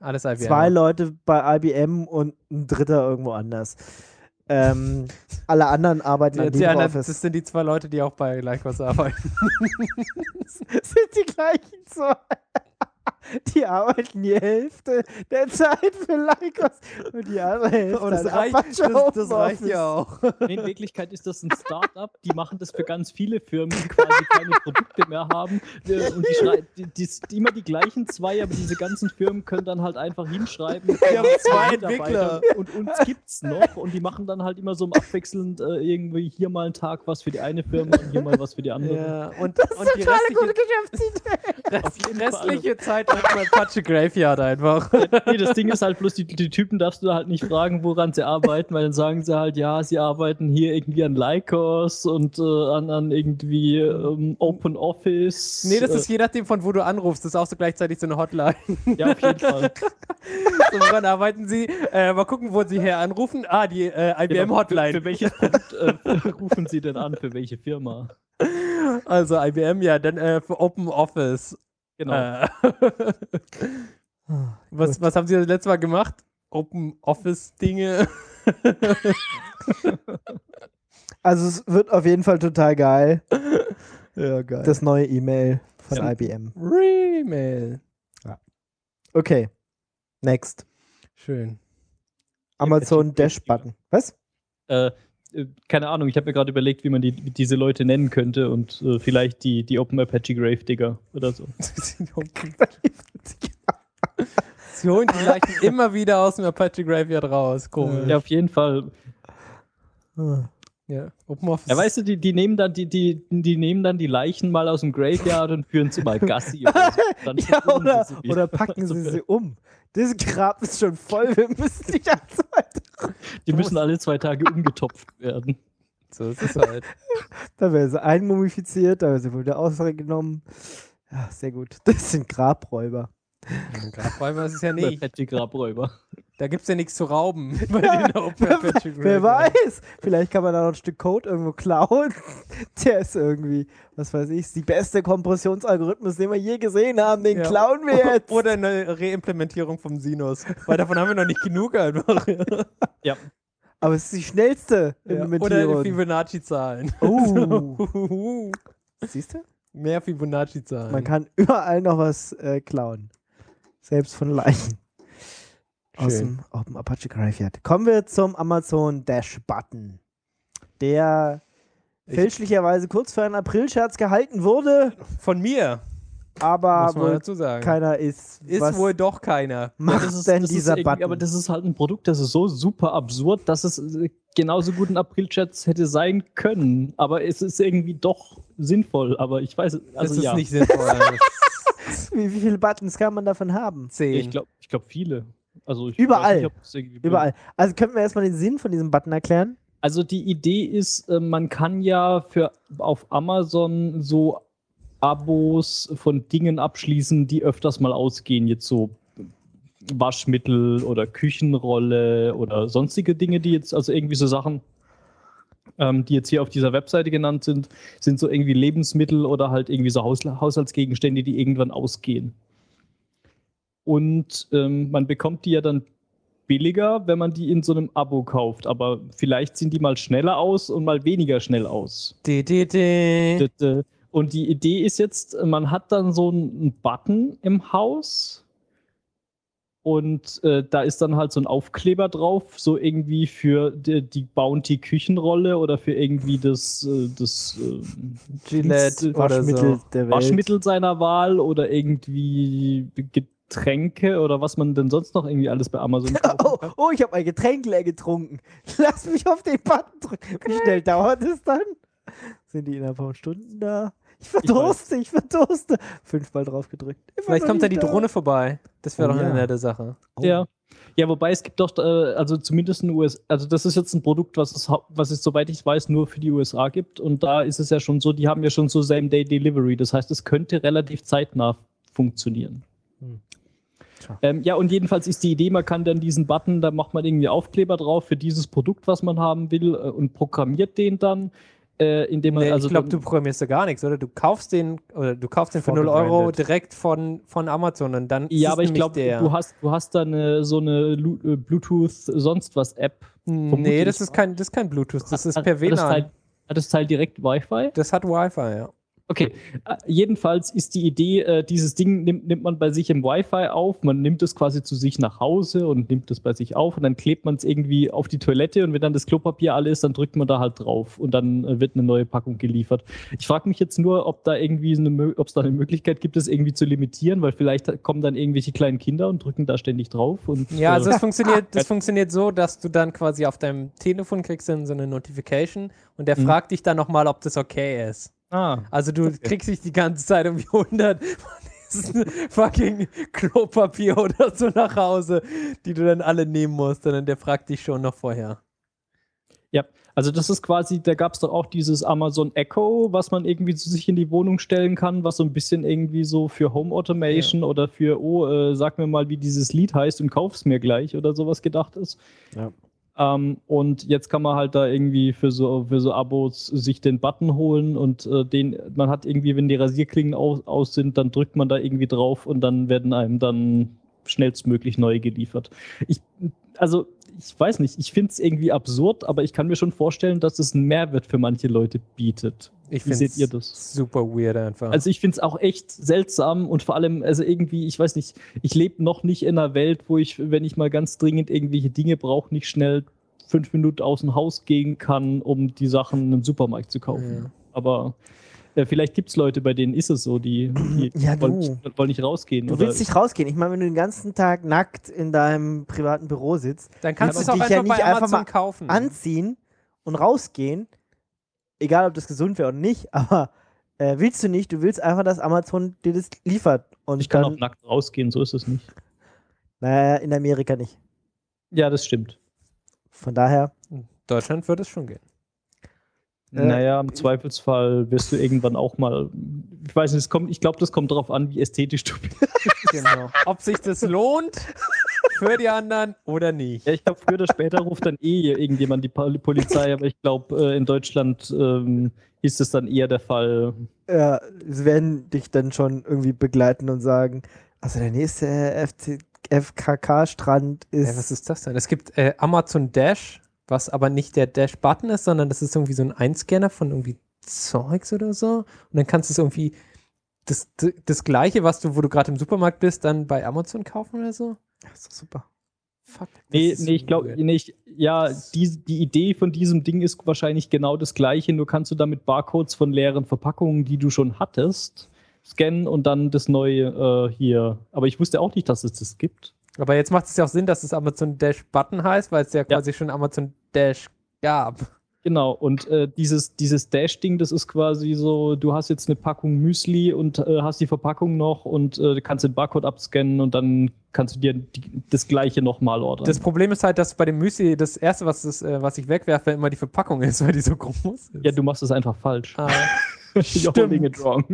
Alles I B M. Zwei Leute bei I B M und ein dritter irgendwo anders. Ähm, alle anderen arbeiten an ja, LibreOffice. das sind die zwei Leute, die auch bei Lycos arbeiten. Das sind die gleichen zwei. Die arbeiten die Hälfte der Zeit für Lycos und die andere Hälfte. Und das, an reicht, Apache das, das reicht Office. ja auch. In Wirklichkeit ist das ein Start-up, die machen das für ganz viele Firmen, die quasi keine Produkte mehr haben. Äh, Und die schreiben die, die, die immer die gleichen zwei, aber diese ganzen Firmen können dann halt einfach hinschreiben. Wir haben zwei Mitarbeiter Entwickler. Und uns gibt's noch und die machen dann halt immer so abwechselnd äh, irgendwie hier mal einen Tag was für die eine Firma und hier mal was für die andere. Ja, und, Das ist und die total restliche, gute Geschäftsidee. Auf rest, jeden restliche Zeit macht man Apache Graveyard einfach. Nee, das Ding ist halt bloß, die, die Typen darfst du halt nicht fragen, woran sie arbeiten, weil dann sagen sie halt, ja, sie arbeiten hier irgendwie an Lycos und äh, an, an irgendwie ähm, Open Office. Nee, das äh, ist je nachdem, von wo du anrufst. Das ist auch so gleichzeitig so eine Hotline. Ja, auf jeden Fall. So, woran arbeiten sie? Äh, mal gucken, wo sie her anrufen. Ah, die äh, I B Genau. M-Hotline. Für, für welches Produkt äh, rufen sie denn an? Für welche Firma? Also I B M, ja, dann äh, für Open Office. Genau. Äh, was, was haben sie das letzte Mal gemacht? Open Office Dinge. Also es wird auf jeden Fall total geil. Ja, geil. Das neue E-Mail von Ja. I B M. Remail. Okay. Next. Schön. Amazon Dash Button. Was? Äh, äh, keine Ahnung, ich habe mir gerade überlegt, wie man die, diese Leute nennen könnte und äh, vielleicht die, die Open Apache Grave Digger oder so. Sie holen die Leichen immer wieder aus dem Apache Graveyard raus. Komisch. Ja, auf jeden Fall. Ja. Open Office. Ja, weißt du, die, die, nehmen dann, die, die, die nehmen dann die Leichen mal aus dem Graveyard und führen sie mal Gassi. Oder, so. Dann Ja, versuchen oder, sie sie wieder. oder packen Also, sie sie um. Das Grab ist schon voll, wir müssen die ganze Zeit. Die müssen alle zwei Tage umgetopft werden. So ist es halt. Da werden sie einmumifiziert, da werden sie wohl wieder ausgenommen. Ja, sehr gut. Das sind Grabräuber. Grabräuber ist es ja nicht. Apache Grabräuber. Da gibt es ja nichts zu rauben bei den Open Apache Wer Graveyard. weiß? Vielleicht kann man da noch ein Stück Code irgendwo klauen. Der ist irgendwie, was weiß ich, die beste Kompressionsalgorithmus, den wir je gesehen haben. Den Ja. klauen wir jetzt. Oder eine Reimplementierung vom Sinus. Weil davon haben wir noch nicht genug einfach. Ja. Aber es ist die schnellste Ja. Oder Implementierung. Fibonacci-Zahlen. Oh. Siehst du? Mehr Fibonacci-Zahlen. Man kann überall noch was äh, klauen. Selbst von Leichen. Aus Schön. dem Open Apache Graveyard. Kommen wir zum Amazon Dash Button, der Ich- fälschlicherweise kurz vor einem Aprilscherz gehalten wurde, Von mir, aber muss man wohl dazu sagen. keiner ist. Ist was wohl doch keiner. macht Ja, das ist, denn das ist dieser irgendwie- Button? Aber das ist halt ein Produkt, das ist so super absurd, dass es äh, genauso gut ein April-Chat hätte sein können. Aber es ist irgendwie doch sinnvoll. Aber ich weiß, Das also ist ja. nicht sinnvoll. wie, wie viele Buttons kann man davon haben? Zehn. Ich glaube ich glaub viele. Also ich Überall. weiß nicht, ob es irgendwie- Überall. Also könnten wir erstmal den Sinn von diesem Button erklären? Also die Idee ist, äh, man kann ja für auf Amazon so Abos von Dingen abschließen, die öfters mal ausgehen. Jetzt so Waschmittel oder Küchenrolle oder sonstige Dinge, die jetzt, also irgendwie so Sachen, ähm, die jetzt hier auf dieser Webseite genannt sind, sind so irgendwie Lebensmittel oder halt irgendwie so Haus Haushaltsgegenstände, die irgendwann ausgehen. Und ähm, man bekommt die ja dann billiger, wenn man die in so einem Abo kauft. Aber vielleicht sind die mal schneller aus und mal weniger schnell aus. Die, die, die. Und die Idee ist jetzt, man hat dann so einen Button im Haus und äh, da ist dann halt so ein Aufkleber drauf, so irgendwie für die, die Bounty-Küchenrolle oder für irgendwie das, äh, das äh, Gillette Dienst- oder Waschmittel so. der Welt. Waschmittel seiner Wahl oder irgendwie Getränke oder was man denn sonst noch irgendwie alles bei Amazon kaufen Oh, kann. oh, ich habe ein Getränk leer getrunken. Lass mich auf den Button drücken. Wie schnell dauert es dann? Sind die innerhalb von Stunden da? Ich verdurste, ich, verdurste. Fünfmal drauf gedrückt. Immer Vielleicht noch kommt da die nicht da. Drohne vorbei. Das wäre Oh doch eine ja. nette Sache. Oh. Ja. Ja, wobei es gibt doch, äh, also zumindest in den U S A, also das ist jetzt ein Produkt, was es, hau- was es, soweit ich weiß, nur für die U S A gibt. Und da ist es ja schon so, die haben ja schon so Same-Day-Delivery. Das heißt, es könnte relativ zeitnah funktionieren. Hm. Tja. Ähm, ja, und jedenfalls ist die Idee, man kann dann diesen Button, da macht man irgendwie Aufkleber drauf für dieses Produkt, was man haben will, äh, und programmiert den dann. äh, indem man Nee, also ich glaube, dann- du programmierst da gar nichts, oder? Du kaufst den, oder du kaufst den für null Vorgebrandet. Euro direkt von, von Amazon und dann ist ja, es aber ich nämlich glaube, der. du hast, du hast da eine, so eine Lu- äh, Bluetooth sonst was App. Nee, vermutlich. das ist kein, das ist kein Bluetooth, das ist Hat- per hat das W L A N. Teil, hat das Teil direkt Wi-Fi? Das hat Wi-Fi, ja. Okay, äh, jedenfalls ist die Idee, äh, dieses Ding nimmt, nimmt man bei sich im Wi-Fi auf, man nimmt es quasi zu sich nach Hause und nimmt es bei sich auf und dann klebt man es irgendwie auf die Toilette und wenn dann das Klopapier alle ist, dann drückt man da halt drauf und dann äh, wird eine neue Packung geliefert. Ich frage mich jetzt nur, ob da irgendwie eine, ob es da eine Möglichkeit gibt, das irgendwie zu limitieren, weil vielleicht kommen dann irgendwelche kleinen Kinder und drücken da ständig drauf. Und, Ja, also äh, es funktioniert, das funktioniert so, dass du dann quasi auf deinem Telefon kriegst dann so eine Notification und der Mhm. fragt dich dann nochmal, ob das okay ist. ah, Also du kriegst nicht die ganze Zeit irgendwie hundert von diesen fucking Klopapier oder so nach Hause, die du dann alle nehmen musst, sondern der fragt dich schon noch vorher. ja, also das ist quasi, da gab es doch auch dieses Amazon Echo, was man irgendwie zu sich in die Wohnung stellen kann, was so ein bisschen irgendwie so für Home Automation oder für, oh, äh, sag mir mal, wie dieses Lied heißt und kauf's mir gleich oder sowas gedacht ist. Ja. Ähm, und jetzt kann man halt da irgendwie für so, für so Abos sich den Button holen und äh, den, man hat irgendwie, wenn die Rasierklingen aus, aus sind, dann drückt man da irgendwie drauf und dann werden einem dann schnellstmöglich neue geliefert. Ich, also, ich weiß nicht, ich finde es irgendwie absurd, aber ich kann mir schon vorstellen, dass es einen Mehrwert für manche Leute bietet. Ich Wie seht ihr das? find's super weird einfach. Also ich finde es auch echt seltsam und vor allem, also irgendwie, ich weiß nicht, ich lebe noch nicht in einer Welt, wo ich, wenn ich mal ganz dringend irgendwelche Dinge brauche, nicht schnell fünf Minuten aus dem Haus gehen kann, um die Sachen im Supermarkt zu kaufen. Ja. Aber äh, vielleicht gibt es Leute, bei denen ist es so, die, die Ja, wollen, du. nicht, wollen nicht rausgehen. Du oder- willst nicht rausgehen. Ich meine, wenn du den ganzen Tag nackt in deinem privaten Büro sitzt, dann kannst du es aber auch dich einfach ja bei nicht einfach Amazon mal kaufen. anziehen und rausgehen, egal ob das gesund wäre oder nicht, aber äh, willst du nicht, du willst einfach, dass Amazon dir das liefert. Und ich kann dann, auch nackt rausgehen, so ist es nicht. naja, in Amerika nicht. Ja, das stimmt. Von daher, Deutschland würde es schon gehen. Äh, naja, im Zweifelsfall wirst du irgendwann auch mal, ich weiß nicht, es kommt, ich glaube, das kommt darauf an, wie ästhetisch du bist. Genau. Ob sich das lohnt für die anderen oder nicht. Ja, ich glaube, früher oder später ruft dann eh irgendjemand die Pol- Polizei, aber ich glaube, äh, in Deutschland ähm, ist es dann eher der Fall. ja, sie werden dich dann schon irgendwie begleiten und sagen, also der nächste F C F K K-Strand ist. Ey, was ist das denn? Es gibt äh, Amazon Dash, was aber nicht der Dash-Button ist, sondern das ist irgendwie so ein Einscanner von irgendwie Zeugs oder so. Und dann kannst du es irgendwie das, das Gleiche, was du, wo du gerade im Supermarkt bist, dann bei Amazon kaufen oder so. Das ist doch super. Fuck. das Nee, ist nee, ich glaube, weird. nee, ich- ja, die, die Idee von diesem Ding ist wahrscheinlich genau das Gleiche, nur kannst du damit Barcodes von leeren Verpackungen, die du schon hattest, scannen und dann das neue äh, hier. Aber ich wusste auch nicht, dass es das gibt. Aber jetzt macht es ja auch Sinn, dass es Amazon Dash Button heißt, weil es ja quasi schon Amazon Dash gab. Genau, und äh, dieses, dieses Dash-Ding, das ist quasi so, du hast jetzt eine Packung Müsli und äh, hast die Verpackung noch und äh, kannst den Barcode abscannen und dann kannst du dir die, das gleiche nochmal ordern. Das Problem ist halt, dass bei dem Müsli das erste, was, ist, äh, was ich wegwerfe, immer die Verpackung ist, weil die so groß ist. ja, du machst es einfach falsch. Ah, You're holding it wrong.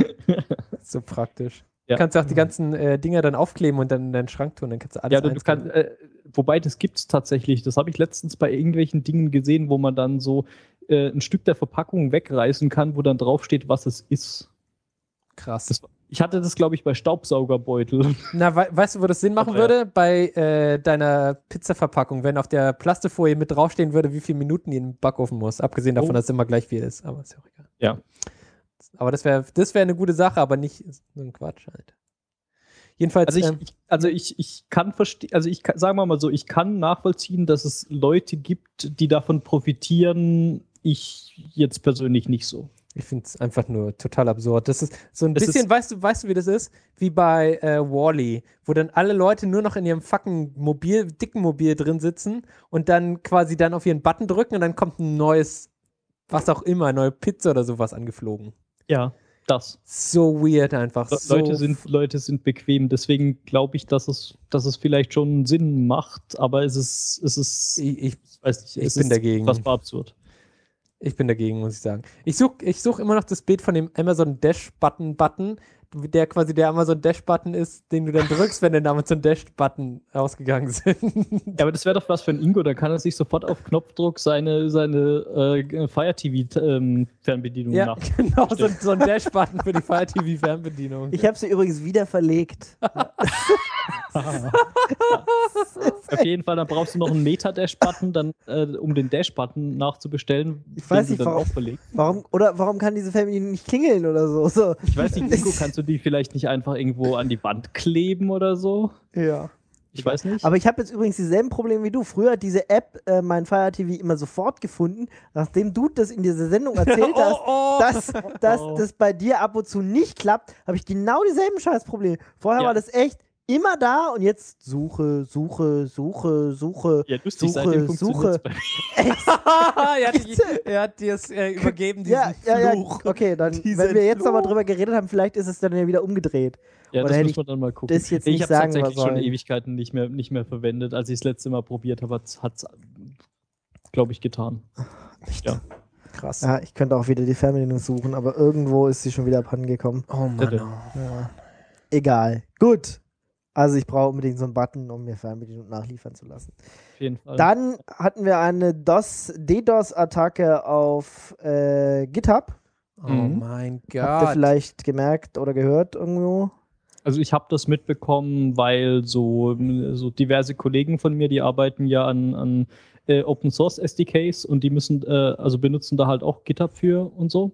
so praktisch. Ja. Du kannst auch die ganzen äh, Dinger dann aufkleben und dann in deinen Schrank tun, dann kannst du alles Ja, du, du einscannen. kannst, äh, wobei das gibt es tatsächlich. Das habe ich letztens bei irgendwelchen Dingen gesehen, wo man dann so äh, ein Stück der Verpackung wegreißen kann, wo dann draufsteht, was es ist. Krass. Das, ich hatte das, glaube ich, bei Staubsaugerbeutel. Na, we weißt du, wo das Sinn machen Aber ja. würde? Bei äh, deiner Pizzaverpackung, wenn auf der Plastifolie mit draufstehen würde, wie viele Minuten die in den Backofen muss. Abgesehen davon, Oh. dass es immer gleich viel ist. Aber ist ja auch egal. Ja. Aber das wäre das wär eine gute Sache, aber nicht so ein Quatsch halt. Jedenfalls, Also ich, ähm, ich, also ich, ich kann verstehen, also ich kann, sagen wir mal so, ich kann nachvollziehen, dass es Leute gibt, die davon profitieren. Ich jetzt persönlich nicht so. ich finde es einfach nur total absurd. Das ist so ein Es bisschen, ist- weißt du, weißt du, wie das ist? Wie bei äh, Wall-E, wo dann alle Leute nur noch in ihrem fucking Mobil, dicken Mobil drin sitzen und dann quasi dann auf ihren Button drücken und dann kommt ein neues, was auch immer, neue Pizza oder sowas angeflogen. Ja, das. So weird einfach. Le- so Leute, sind, Leute sind bequem, deswegen glaube ich, dass es, dass es vielleicht schon Sinn macht, aber es ist, es ist, Ich, ich, ich weiß nicht, ich es bin ist dagegen. was absurd. ich bin dagegen, muss ich sagen. Ich suche ich such immer noch das Bild von dem Amazon Dash Button Button, der quasi der Amazon Dash-Button ist, den du dann drückst, wenn der Amazon Dash-Button ausgegangen sind. Ja, aber das wäre doch was für ein Ingo, da kann er sich sofort auf Knopfdruck seine, seine äh, Fire T V-Fernbedienung Ja, nach. genau, so, so ein Dash-Button für die Fire T V-Fernbedienung. Ich habe sie übrigens wieder verlegt. Auf jeden Fall, dann brauchst du noch einen Meta-Dash-Button, dann, äh, um den Dash-Button nachzubestellen. Ich weiß den nicht, du dann warum- auch verlegst. Warum, oder warum kann diese Fernbedienung nicht klingeln oder so? so. Ich weiß nicht, Ingo, kannst du die vielleicht nicht einfach irgendwo an die Wand kleben oder so? Ja. Ich weiß nicht. Aber ich habe jetzt übrigens dieselben Probleme wie du. Früher hat diese App äh, mein Fire T V immer sofort gefunden, nachdem du das in dieser Sendung erzählt hast, oh, oh. dass, dass Oh. das bei dir ab und zu nicht klappt, habe ich genau dieselben Scheißprobleme. Vorher Ja. war das echt immer da und jetzt Suche, Suche, Suche, Suche. ja, lustig, Suche, seitdem Suche. funktioniert's bei mir. er, hat, die- er hat dir es äh, übergeben, diesen Ja, ja, ja, Fluch. okay, dann, Diesen wenn wir jetzt Fluch. nochmal drüber geredet haben, vielleicht ist es dann ja wieder umgedreht. Ja, Oder das hätte muss ich man dann mal gucken. das jetzt ich nicht habe es sagen tatsächlich schon sollen. Ewigkeiten nicht mehr, nicht mehr verwendet. Als ich das letzte Mal probiert habe, hat es, glaube ich, getan. Ja. Krass. Ja, ich könnte auch wieder die Fernbedienung suchen, aber irgendwo ist sie schon wieder abhanden gekommen. Oh Mann. Bitte. oh. Ja. Egal. Gut. Also ich brauche unbedingt so einen Button, um mir Fernbedienung nachliefern zu lassen. Auf jeden Fall. Dann hatten wir eine DOS, DDoS-Attacke auf äh, GitHub. Oh Mhm. mein Habt ihr Gott. vielleicht gemerkt oder gehört irgendwo? Also ich habe das mitbekommen, weil so, so diverse Kollegen von mir, die arbeiten ja an, an äh, Open Source S D Ks und die müssen, äh, also benutzen da halt auch GitHub für und so.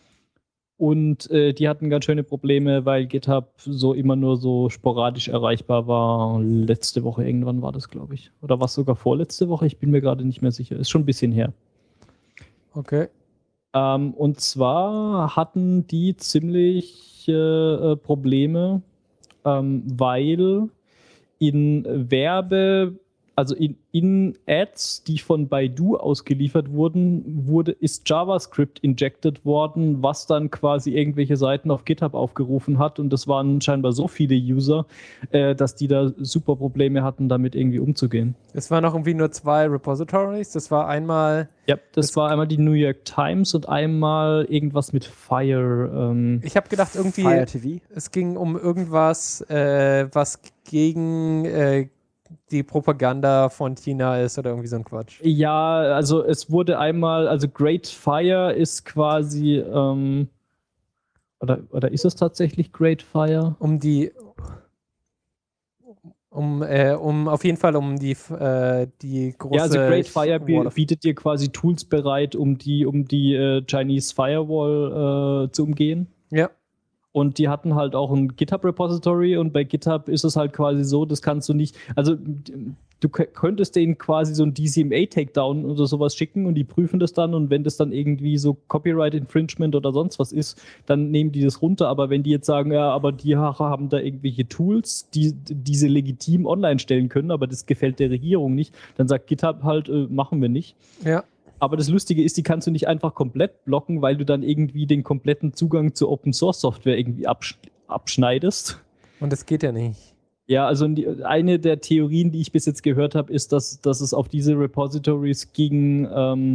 Und äh, die hatten ganz schöne Probleme, weil GitHub so immer nur so sporadisch erreichbar war. Letzte Woche irgendwann war das, glaube ich. Oder war es sogar vorletzte Woche? Ich bin mir gerade nicht mehr sicher. Ist schon ein bisschen her. Okay. Ähm, und zwar hatten die ziemlich äh, Probleme, ähm, weil in Werbe, also in, in Ads, die von Baidu ausgeliefert wurden, wurde, ist JavaScript injected worden, was dann quasi irgendwelche Seiten auf GitHub aufgerufen hat. Und das waren scheinbar so viele User, äh, dass die da super Probleme hatten, damit irgendwie umzugehen. Es waren noch irgendwie nur zwei Repositories. Das war einmal, Ja, das, Das- war einmal die New York Times und einmal irgendwas mit Fire. Ähm, ich habe gedacht irgendwie, Fire T V. es ging um irgendwas, äh, was gegen äh, die Propaganda von China ist oder irgendwie so ein Quatsch. ja, also es wurde einmal, also Great Fire ist quasi, ähm, oder, oder ist es tatsächlich Great Fire? Um die, um, äh, um auf jeden Fall um die, äh, die große. Ja, also Great Fire War bi- of- bietet dir quasi Tools bereit, um die, um die äh, Chinese Firewall äh, zu umgehen. Ja. Und die hatten halt auch ein GitHub-Repository und bei GitHub ist es halt quasi so, das kannst du nicht, also du k- könntest denen quasi so ein D C M A-Takedown oder sowas schicken und die prüfen das dann und wenn das dann irgendwie so Copyright-Infringement oder sonst was ist, dann nehmen die das runter. Aber wenn die jetzt sagen, ja, aber die haben da irgendwelche Tools, die diese legitim online stellen können, aber das gefällt der Regierung nicht, dann sagt GitHub halt, äh, machen wir nicht. Ja. Aber das Lustige ist, die kannst du nicht einfach komplett blocken, weil du dann irgendwie den kompletten Zugang zur Open-Source-Software irgendwie absch abschneidest. Und das geht ja nicht. Ja, also die, eine der Theorien, die ich bis jetzt gehört habe, ist, dass, dass es auf diese Repositories ging, ähm,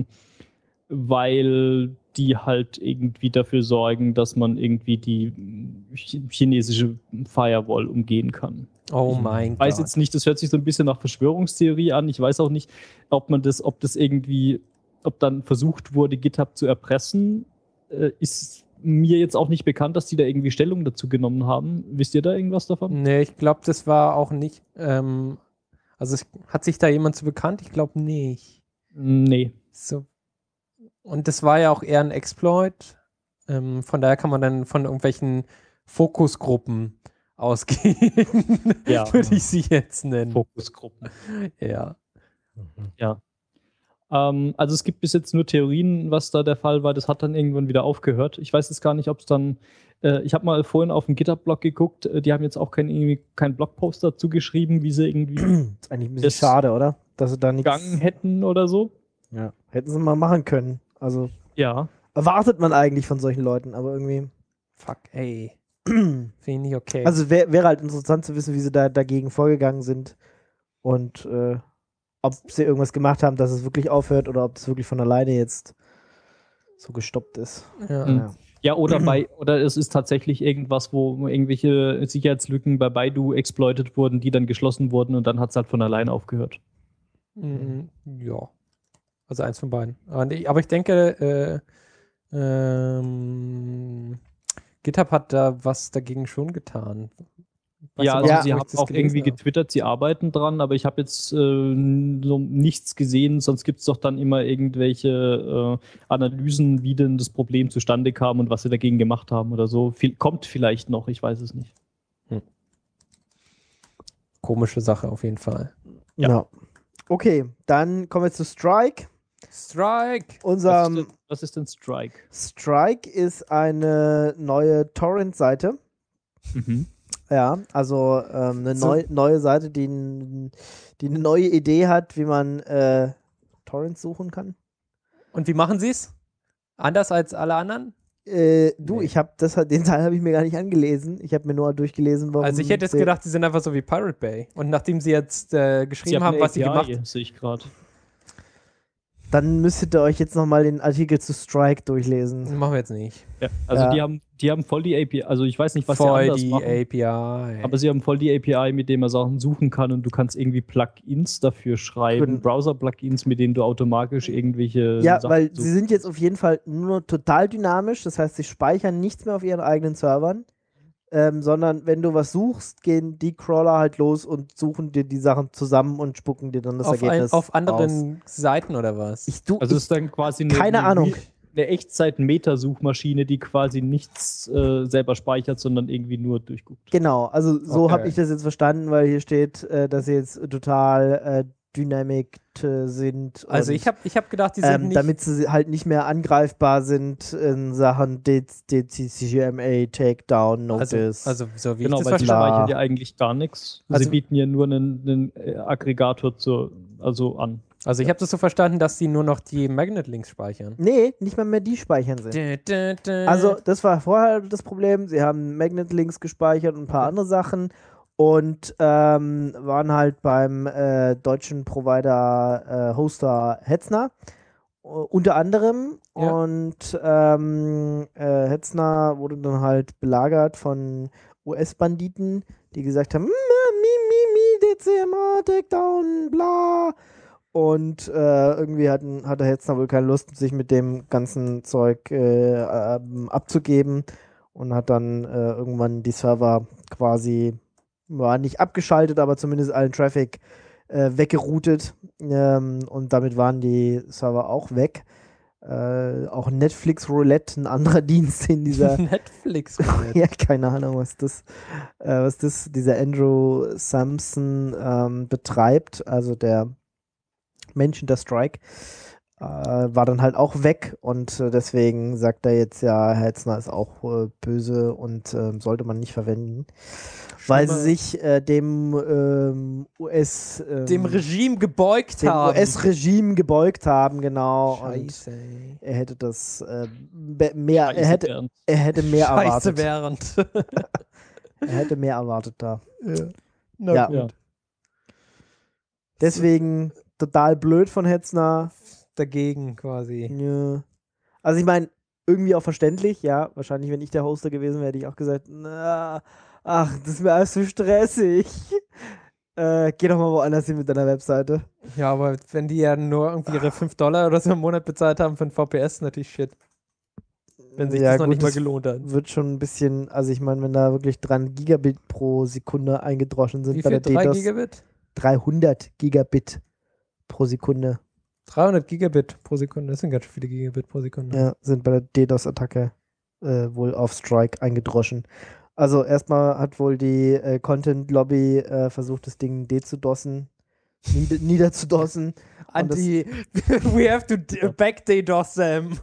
weil die halt irgendwie dafür sorgen, dass man irgendwie die ch- chinesische Firewall umgehen kann. Oh mein Ich weiß Gott. jetzt nicht, das hört sich so ein bisschen nach Verschwörungstheorie an. Ich weiß auch nicht, ob man das, ob das irgendwie, ob dann versucht wurde, GitHub zu erpressen. Äh, ist mir jetzt auch nicht bekannt, dass die da irgendwie Stellung dazu genommen haben. Wisst ihr da irgendwas davon? Nee, ich glaube, das war auch nicht. Ähm, also es, hat sich da jemand zu bekannt? Ich glaube nicht. Nee. So. Und das war ja auch eher ein Exploit. Ähm, von daher kann man dann von irgendwelchen Fokusgruppen ausgehen. Ja. Würde ich sie jetzt nennen. Fokusgruppen. Ja. Ja. Ähm, also es gibt bis jetzt nur Theorien, was da der Fall war. Das hat dann irgendwann wieder aufgehört. Ich weiß jetzt gar nicht, ob es dann. Äh, ich habe mal vorhin auf dem GitHub-Blog geguckt. Äh, die haben jetzt auch keinen irgendwie keinen Blogpost dazu geschrieben, wie sie irgendwie Das ist eigentlich ein bisschen Das- schade, oder? Dass sie da nichts. gegangen hätten oder so. Ja. Hätten sie mal machen können. Also Ja. erwartet man eigentlich von solchen Leuten, aber irgendwie. Fuck, ey. Finde ich nicht okay. Also wär, wäre halt interessant zu wissen, wie sie da dagegen vorgegangen sind und äh, ob sie irgendwas gemacht haben, dass es wirklich aufhört oder ob es wirklich von alleine jetzt so gestoppt ist. ja. Mhm. Ja. Ja, oder bei, oder es ist tatsächlich irgendwas, wo irgendwelche Sicherheitslücken bei Baidu exploitet wurden, die dann geschlossen wurden und dann hat es halt von allein aufgehört. Mhm. Ja. Also eins von beiden. Aber, nee, aber ich denke, äh, ähm, GitHub hat da was dagegen schon getan. Weißt Ja, du, also warum sie ich haben das auch gelesen irgendwie habe? getwittert, sie arbeiten dran, aber ich habe jetzt äh, so nichts gesehen, sonst gibt es doch dann immer irgendwelche äh, Analysen, wie denn das Problem zustande kam und was sie dagegen gemacht haben oder so. Viel, kommt vielleicht noch, ich weiß es nicht. Komische Sache auf jeden Fall. Ja. Ja. Okay, dann kommen wir zu Strike. Strike! Was ist, Unser denn, was ist denn Strike? Strike ist eine neue Torrent-Seite. Mhm. Ja, also ähm, eine So- neu, neue Seite, die, n- die eine neue Idee hat, wie man äh, Torrents suchen kann. Und wie machen sie es? Anders als alle anderen? Äh, du, Nee. ich habe das, den Teil habe ich mir gar nicht angelesen. Ich habe mir nur durchgelesen, warum. Also ich hätte jetzt sie- gedacht, die sind einfach so wie Pirate Bay. Und nachdem sie jetzt äh, Sie geschrieben haben haben, eine was sie A P I, gemacht haben. sehe ich gerade. Dann müsstet ihr euch jetzt nochmal den Artikel zu Strike durchlesen. Machen wir jetzt nicht. Ja, also Ja. die haben, die haben voll die A P I, also ich weiß nicht, was sie Voll anders die machen, A P I. aber sie haben voll die A P I, mit dem man Sachen suchen kann und du kannst irgendwie Plugins dafür schreiben, Genau. Browser-Plugins, mit denen du automatisch irgendwelche Ja, Sachen weil suchst. sie sind jetzt auf jeden Fall nur total dynamisch. Das heißt, sie speichern nichts mehr auf ihren eigenen Servern, ähm, sondern wenn du was suchst, gehen die Crawler halt los und suchen dir die Sachen zusammen und spucken dir dann das auf, ein, Ergebnis auf raus. anderen Seiten oder was? Ich, du, Also es ich, ist dann quasi eine, keine eine, Ahnung. eine Echtzeit-Meta-Suchmaschine, die quasi nichts äh, selber speichert, sondern irgendwie nur durchguckt. genau, also so Okay. habe ich das jetzt verstanden, weil hier steht, äh, dass sie jetzt total äh, dynamic äh, sind. Also und, ich habe ich hab gedacht, die sind ähm, nicht... damit sie halt nicht mehr angreifbar sind in Sachen D C G M A, Takedown, also, Notice. also so wie Genau, ich das weil sie verstanden klar. speichern ja eigentlich gar nichts. Also- sie bieten ja nur einen, einen äh, Aggregator zur, also an. Also ich habe das so verstanden, dass die nur noch die Magnet-Links speichern. Nee, nicht mal mehr die speichern sind. Dä, dä, dä. Also, das war vorher das Problem. Sie haben Magnet-Links gespeichert und ein paar Okay. andere Sachen und ähm, waren halt beim äh, deutschen Provider äh, Hoster Hetzner äh, unter anderem. Ja. Und ähm, äh, Hetzner wurde dann halt belagert von U S-Banditen, die gesagt haben: Mi, mi, mi, D C M A, Takedown, bla. Und äh, irgendwie hatten, hatte Hetzner wohl keine Lust, sich mit dem ganzen Zeug äh, ähm, abzugeben und hat dann äh, irgendwann die Server quasi, war nicht abgeschaltet, aber zumindest allen Traffic äh, weggeroutet. Ähm, und damit waren die Server auch weg. Äh, auch Netflix Roulette, ein anderer Dienst in dieser Netflix. ja, keine Ahnung, was das, äh, was das dieser Andrew Sampson ähm, betreibt, also der Mensch hinter Strike, äh, war dann halt auch weg und äh, deswegen sagt er jetzt ja, Hetzner ist auch äh, böse und äh, sollte man nicht verwenden, weil sie sich äh, dem ähm, U S ähm, dem Regime gebeugt dem haben. U S-Regime gebeugt haben, genau. Und Scheiße. ey. er hätte das äh, be- mehr, er Scheiße, hätte, Bernd. er hätte mehr Scheiße erwartet. während. Er hätte mehr erwartet da. Na Ja. gut. Ja. Deswegen total blöd von Hetzner. Dagegen quasi. Ja. Also ich meine, irgendwie auch verständlich, ja. Wahrscheinlich, wenn ich der Hoster gewesen wäre, hätte ich auch gesagt, na, ach, das ist mir alles so stressig. Äh, geh doch mal woanders hin mit deiner Webseite. Ja, aber wenn die ja nur irgendwie ihre fünf Dollar oder so im Monat bezahlt haben für ein V P S, natürlich shit. Wenn sich Ja, das noch gut, nicht mal das gelohnt hat. Wird schon ein bisschen, also ich meine, wenn da wirklich dreihundert Gigabit pro Sekunde eingedroschen sind Wie bei viel? der drei DDoS. Gigabit? dreihundert Gigabit pro Sekunde. dreihundert Gigabit pro Sekunde. Das sind ganz schön viele Gigabit pro Sekunde. Ja, sind bei der DDoS-Attacke äh, wohl auf Strike eingedroschen. Also erstmal hat wohl die äh, Content-Lobby äh, versucht, das Ding dezudossen, nieder niederzudossen. Und das- Anti, we have to d- back DDoS them.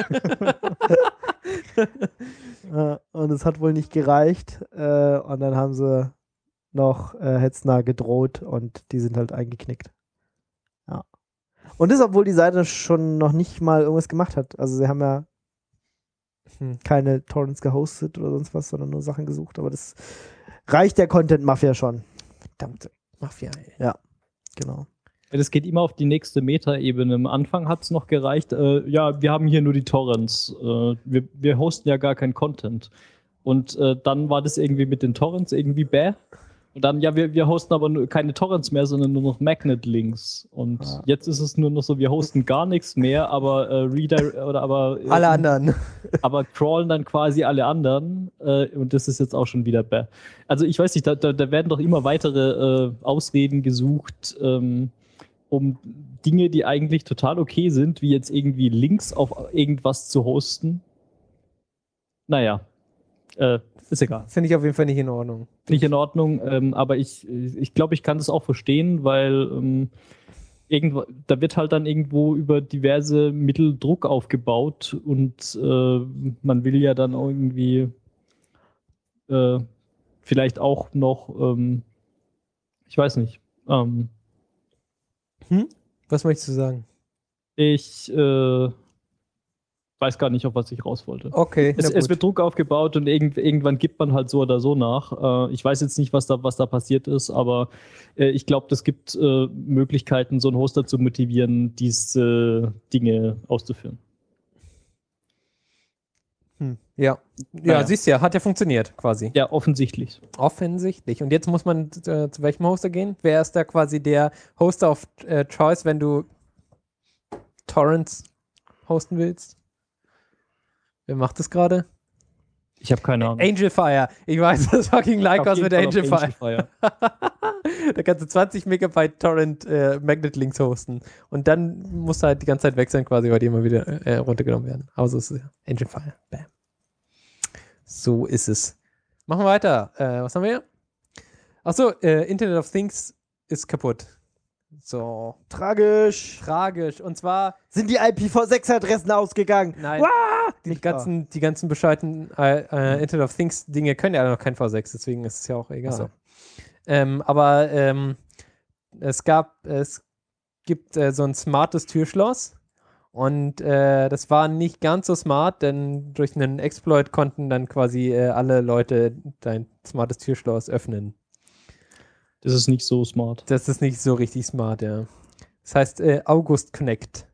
Äh, und es hat wohl nicht gereicht. Äh, und dann haben sie noch äh, Hetzner gedroht und die sind halt eingeknickt. Ja. Und das, obwohl die Seite schon noch nicht mal irgendwas gemacht hat. Also sie haben ja Hm. keine Torrents gehostet oder sonst was, sondern nur Sachen gesucht. Aber das reicht der Content-Mafia schon. Verdammte Mafia, ey. Genau. Ja, das geht immer auf die nächste Metaebene. Am Anfang hat es noch gereicht, äh, ja, wir haben hier nur die Torrents. Äh, wir, wir hosten ja gar keinen Content. Und äh, dann war das irgendwie mit den Torrents irgendwie bäh. Und dann, ja, wir, wir hosten aber nur keine Torrents mehr, sondern nur noch Magnet-Links. Und Ja. jetzt ist es nur noch so, wir hosten gar nichts mehr, aber äh, Reader oder aber äh, Alle anderen. aber crawlen dann quasi alle anderen. Äh, und das ist jetzt auch schon wieder bäh. Also ich weiß nicht, da, da, da werden doch immer weitere äh, Ausreden gesucht, ähm, um Dinge, die eigentlich total okay sind, wie jetzt irgendwie Links auf irgendwas zu hosten. Naja, äh, ist egal. Finde ich auf jeden Fall nicht in Ordnung. Nicht in Ordnung, ähm, aber ich, ich glaube, ich kann das auch verstehen, weil ähm, irgendwo, da wird halt dann irgendwo über diverse Mittel Druck aufgebaut und äh, man will ja dann irgendwie äh, vielleicht auch noch, ähm, ich weiß nicht, ähm, Hm? Was möchtest du sagen? ich äh, weiß gar nicht, auf was ich raus wollte. Okay, Es, na es gut. wird Druck aufgebaut und irgend, irgendwann gibt man halt so oder so nach. Äh, ich weiß jetzt nicht, was da, was da passiert ist, aber äh, ich glaube, es gibt äh, Möglichkeiten, so einen Hoster zu motivieren, diese Dinge auszuführen. Hm. Ja. Ja, Naja. siehst ja, hat ja funktioniert quasi. Ja, offensichtlich. Offensichtlich. Und jetzt muss man äh, zu welchem Hoster gehen? Wer ist da quasi der Hoster of äh, Choice, wenn du Torrents hosten willst? Wer macht das gerade? Ich habe keine Ahnung. Angel Fire. Ich weiß, das fucking Auf Lycos jeden mit Fall auf Angel Fire. Angel Fire. Da kannst du zwanzig Megabyte Torrent äh, Magnet Links hosten. Und dann musst du halt die ganze Zeit weg sein, quasi, weil die immer wieder äh, runtergenommen werden. Aber so ist es ja. Angel Fire. Bam. So ist es. Machen wir weiter. Äh, was haben wir hier? Achso, äh, Internet of Things ist kaputt. So. Tragisch. Tragisch. Und zwar, Sind die I P v sechs Adressen ausgegangen? nein, Wah! die Nicht wahr. ganzen, die ganzen bescheuerten äh, äh, Internet of Things Dinge können ja noch kein V sechs, deswegen ist es ja auch egal. Ach so. Ähm, aber ähm, es gab, es gibt äh, so ein smartes Türschloss und äh, das war nicht ganz so smart, denn durch einen Exploit konnten dann quasi äh, alle Leute dein smartes Türschloss öffnen. Das ist nicht so smart. Das ist nicht so richtig smart, ja. Das heißt äh, August Connect.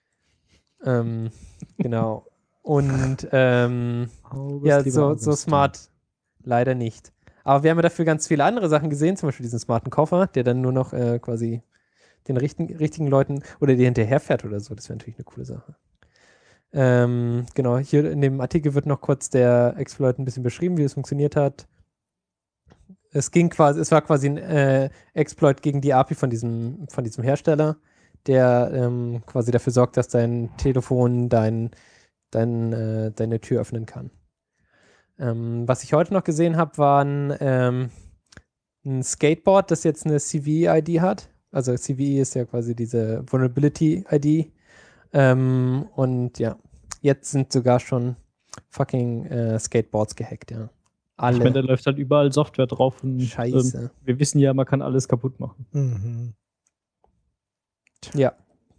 Ähm, genau. Und ähm, August, ja, lieber so, August. so smart leider nicht. Aber wir haben ja dafür ganz viele andere Sachen gesehen, zum Beispiel diesen smarten Koffer, der dann nur noch äh, quasi den richten, richtigen Leuten oder die hinterherfährt oder so. Das wäre natürlich eine coole Sache. Ähm, genau, hier in dem Artikel wird noch kurz der Exploit ein bisschen beschrieben, wie es funktioniert hat. Es ging quasi, es war quasi ein äh, Exploit gegen die A P I von diesem, von diesem Hersteller, der ähm, quasi dafür sorgt, dass dein Telefon dein, dein, äh, deine Tür öffnen kann. Ähm, was ich heute noch gesehen habe, war ein, ähm, ein Skateboard, das jetzt eine C V E-I D hat. Also C V E ist ja quasi diese Vulnerability-I D. Ähm, und ja, jetzt sind sogar schon fucking äh, Skateboards gehackt, ja. Alle. Ich meine, da läuft halt überall Software drauf und Scheiße. Ähm, wir wissen ja, man kann alles kaputt machen. Mhm. Ja.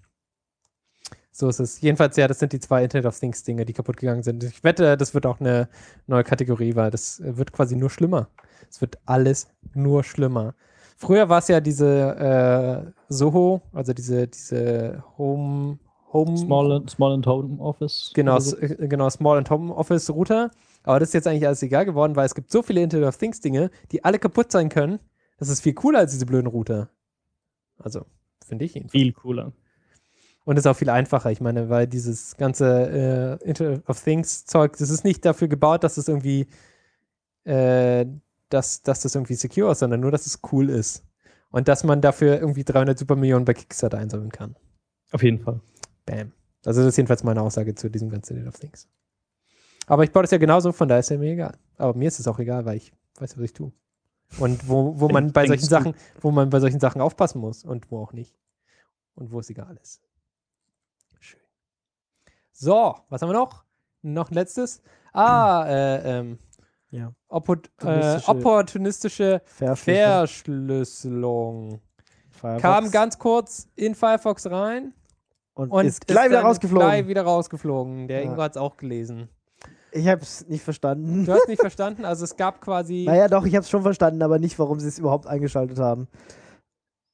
So ist es. Jedenfalls, ja, das sind die zwei Internet of Things Dinge, die kaputt gegangen sind. Ich wette, das wird auch eine neue Kategorie, weil das wird quasi nur schlimmer. Es wird alles nur schlimmer. Früher war es ja diese äh, Soho, also diese, diese Home, Home Small and, Small and Home Office. Genau, oder so. s- äh, genau, Small and Home Office Router. Aber das ist jetzt eigentlich alles egal geworden, weil es gibt so viele Internet of Things Dinge, die alle kaputt sein können. Das ist viel cooler als diese blöden Router. Also, finde ich jedenfalls. Viel cooler. Und ist auch viel einfacher. Ich meine, weil dieses ganze äh, Internet of Things Zeug, das ist nicht dafür gebaut, dass es irgendwie, äh, dass, dass das irgendwie secure ist, sondern nur, dass es cool ist. Und dass man dafür irgendwie dreihundert Supermillionen bei Kickstarter einsammeln kann. Auf jeden Fall. Bam. Also das ist jedenfalls meine Aussage zu diesem ganzen Internet of Things. Aber ich baue das ja genauso, von daher ist ja mir egal. Aber mir ist es auch egal, weil ich weiß, was ich tue. Und wo, wo man bei Denkst solchen du? Sachen, wo man bei solchen Sachen aufpassen muss und wo auch nicht. Und wo es egal ist. Schön. So, was haben wir noch? Noch ein letztes. Ah, äh, ähm, Ja. Oppor- äh, Opportunistische- opportunistische Verschlüsselung. Verschlüsselung. Firefox. Kam ganz kurz in Firefox rein und, und ist gleich wieder dann rausgeflogen. Gleich wieder rausgeflogen. Der Ja. Ingo hat es auch gelesen. Ich hab's nicht verstanden. Du hast nicht verstanden? Also es gab quasi... Naja, doch, ich hab's schon verstanden, aber nicht, warum sie es überhaupt eingeschaltet haben.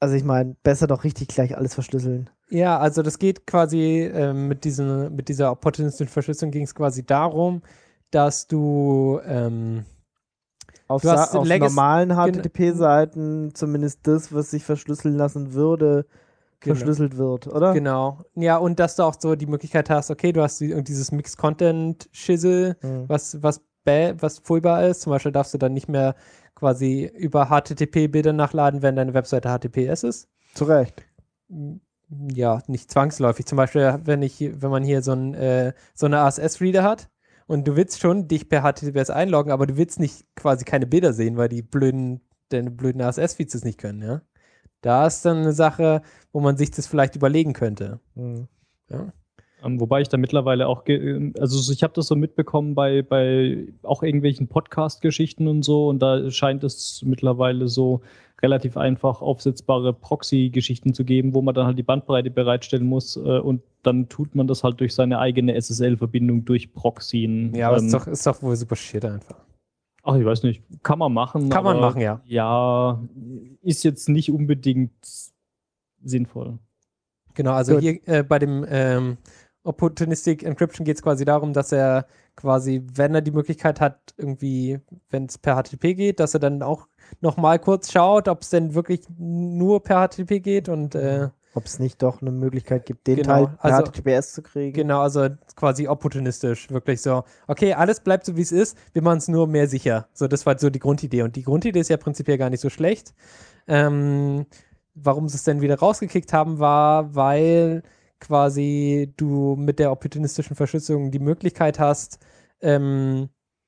Also ich meine, besser doch richtig gleich alles verschlüsseln. Ja, also das geht quasi ähm, mit, diesen, mit dieser opportunistischen Verschlüsselung ging es quasi darum, dass du ähm, Auf, Du hast Sa- auf Legacy- normalen H gen- T T P-Seiten zumindest das, was sich verschlüsseln lassen würde, Genau. verschlüsselt wird, oder? Genau. Ja, und dass du auch so die Möglichkeit hast, okay, du hast die, dieses Mixed-Content-Schissel, Hm. was, was, bäh, was furchtbar ist. Zum Beispiel darfst du dann nicht mehr quasi über H T T P-Bilder nachladen, wenn deine Webseite H T T P S ist. Zu Recht. Ja, nicht zwangsläufig. Zum Beispiel, wenn ich, wenn man hier so, ein, äh, so eine A S S-Reader hat und du willst schon dich per H T T P S einloggen, aber du willst nicht quasi keine Bilder sehen, weil die blöden, deine blöden A S S-Feeds es nicht können, ja. Da ist dann eine Sache, wo man sich das vielleicht überlegen könnte. Hm. Ja. Ähm, wobei ich da mittlerweile auch, ge- also so- ich habe das so mitbekommen bei, bei auch irgendwelchen Podcast-Geschichten und so, und da scheint es mittlerweile so relativ einfach aufsetzbare Proxy-Geschichten zu geben, wo man dann halt die Bandbreite bereitstellen muss, äh, und dann tut man das halt durch seine eigene S S L-Verbindung durch Proxyen. Ja, aber ähm, ist doch, ist doch wohl super shit einfach. Ach, ich weiß nicht, kann man machen. Kann man aber machen, ja. Ja, ist jetzt nicht unbedingt sinnvoll. Genau, also Gut. hier äh, bei dem ähm, Opportunistic Encryption geht es quasi darum, dass er quasi, wenn er die Möglichkeit hat, irgendwie, wenn es per H T T P geht, dass er dann auch nochmal kurz schaut, ob es denn wirklich nur per H T T P geht und äh, Ob es nicht doch eine Möglichkeit gibt, den Genau, Teil per also- H T T P S zu kriegen. genau, also quasi opportunistisch, wirklich so, okay, alles bleibt so, wie es ist, wir machen es nur mehr sicher. So, das war so die Grundidee und die Grundidee ist ja prinzipiell gar nicht so schlecht. Ähm, warum sie es denn wieder rausgekickt haben, war, weil quasi du mit der opportunistischen Verschlüsselung die Möglichkeit hast, ähm,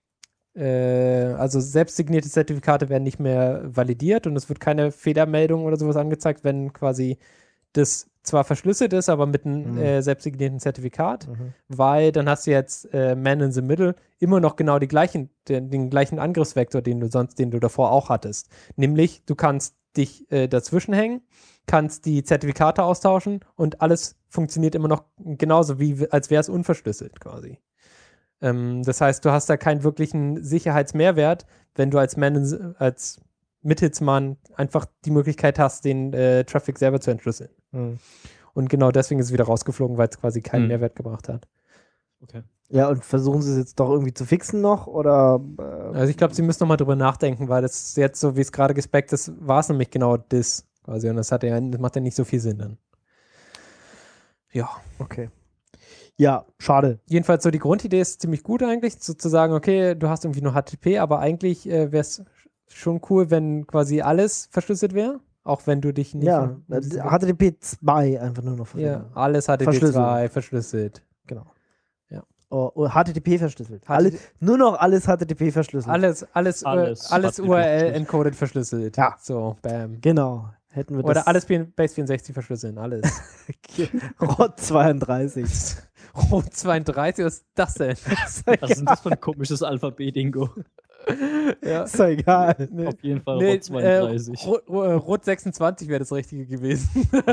äh, also selbstsignierte Zertifikate werden nicht mehr validiert und es wird keine Fehlermeldung oder sowas angezeigt, wenn quasi das zwar verschlüsselt ist, aber mit einem Mhm. äh, selbstsignierten Zertifikat, Mhm. weil dann hast du jetzt äh, Man in the Middle immer noch genau die gleichen, den, den gleichen Angriffsvektor, den du sonst, den du davor auch hattest. Nämlich, du kannst dich äh, dazwischen hängen, kannst die Zertifikate austauschen und alles funktioniert immer noch genauso, wie als wäre es unverschlüsselt quasi. Ähm, das heißt, du hast da keinen wirklichen Sicherheitsmehrwert, wenn du als Man in the, als Mithitsmann einfach die Möglichkeit hast, den äh, Traffic selber zu entschlüsseln. Hm. Und genau deswegen ist es wieder rausgeflogen, weil es quasi keinen Hm. Mehrwert gebracht hat. Okay. Ja, und versuchen sie es jetzt doch irgendwie zu fixen noch? Oder äh, Also ich glaube, sie müssen nochmal drüber nachdenken, weil das jetzt so, wie es gerade gespeckt ist, war es nämlich genau das quasi. Und das, hat ja, das macht ja nicht so viel Sinn dann. Ja. okay. Ja, schade. Jedenfalls so die Grundidee ist ziemlich gut eigentlich, sozusagen, okay, du hast irgendwie nur H T T P, aber eigentlich äh, wäre es schon cool, wenn quasi alles verschlüsselt wäre, auch wenn du dich nicht... Ja, äh, H T T P zwei einfach nur noch ja, verwenden. alles H T T P zwei verschlüsselt. Genau. Ja. Oh, oh, H T T P verschlüsselt. H T T P Alle, nur noch alles H T T P verschlüsselt. Alles, alles, Alles alles, alles H T T P U R L verschlüsselt. encoded verschlüsselt. Ja. So, bam. Genau. Hätten wir das. Oder alles Base vierundsechzig verschlüsseln, alles. R O T zweiunddreißig. Oh, zweiunddreißig, was ist das denn? Was ist denn das für ein komisches Alphabet, Ingo? ja. Ist doch egal. Nee, Auf jeden Fall nee, Rot zweiunddreißig. Äh, Rot, Rot, Rot sechsundzwanzig wäre das Richtige gewesen.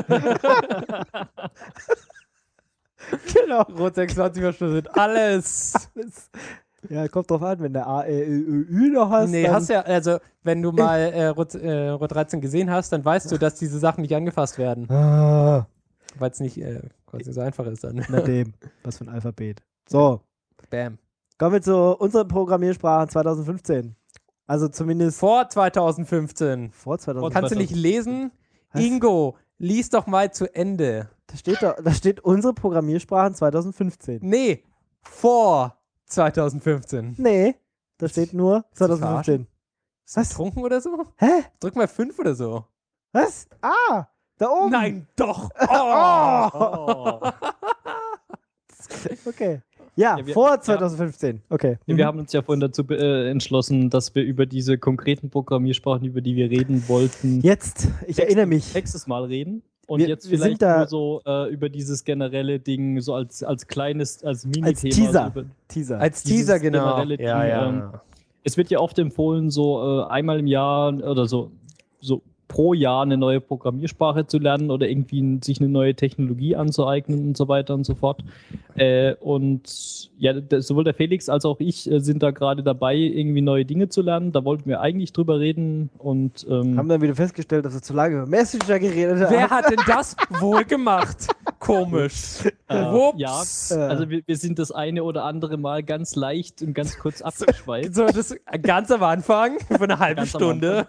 Genau. Rot sechsundzwanzig verschlüsselt, alles. Ja, kommt drauf an, wenn der A, E, Ö, Ü noch hast. Nee, dann hast ja, also, wenn du mal äh, Rot, äh, Rot dreizehn gesehen hast, dann weißt du, dass diese Sachen nicht angefasst werden. Ah, Weil es nicht äh, quasi so einfach ist dann. na dem. Was für ein Alphabet. So, Bam. kommen wir zu unseren Programmiersprachen zwanzig fünfzehn. Also zumindest Vor zweitausendfünfzehn. vor zwanzig Kannst du nicht lesen? Ingo, lies doch mal zu Ende. Da steht, da, da steht unsere Programmiersprachen zwanzig fünfzehn. Nee, vor zweitausendfünfzehn. Nee, da steht nur du zwanzig fünfzehn. Ist du Was? betrunken oder so? Hä? Drück mal fünf oder so. Was? Ah, da oben. Nein, doch. Oh. Oh. Okay. Ja, Ja, wir- vor ja. zwanzig fünfzehn. Okay. Ja, wir haben uns ja vorhin dazu äh, entschlossen, dass wir über diese konkreten Programmiersprachen, über die wir reden wollten, Jetzt, ich erinnere mich. nächstes Mal reden. Und Wir- jetzt wir sind vielleicht da- nur so äh, über dieses generelle Ding, so als, als kleines, als Mini-Thema. Als Teaser. So über, Teaser. Als Dieses Teaser, genau. generelle Ja, Ding, ja. ähm, es wird ja oft empfohlen, so äh, einmal im Jahr oder so, so pro Jahr eine neue Programmiersprache zu lernen oder irgendwie sich eine neue Technologie anzueignen und so weiter und so fort. Äh, und ja, der, sowohl der Felix als auch ich äh, sind da gerade dabei, irgendwie neue Dinge zu lernen. Da wollten wir eigentlich drüber reden und ähm, Haben dann wieder festgestellt, dass wir zu lange über Messenger geredet haben. Wer hat denn das wohl gemacht? Komisch. äh, Ups. ja, also wir, wir sind das eine oder andere Mal ganz leicht und ganz kurz abgeschweift. So, das ganz am Anfang, für eine halbe Ganz am Stunde.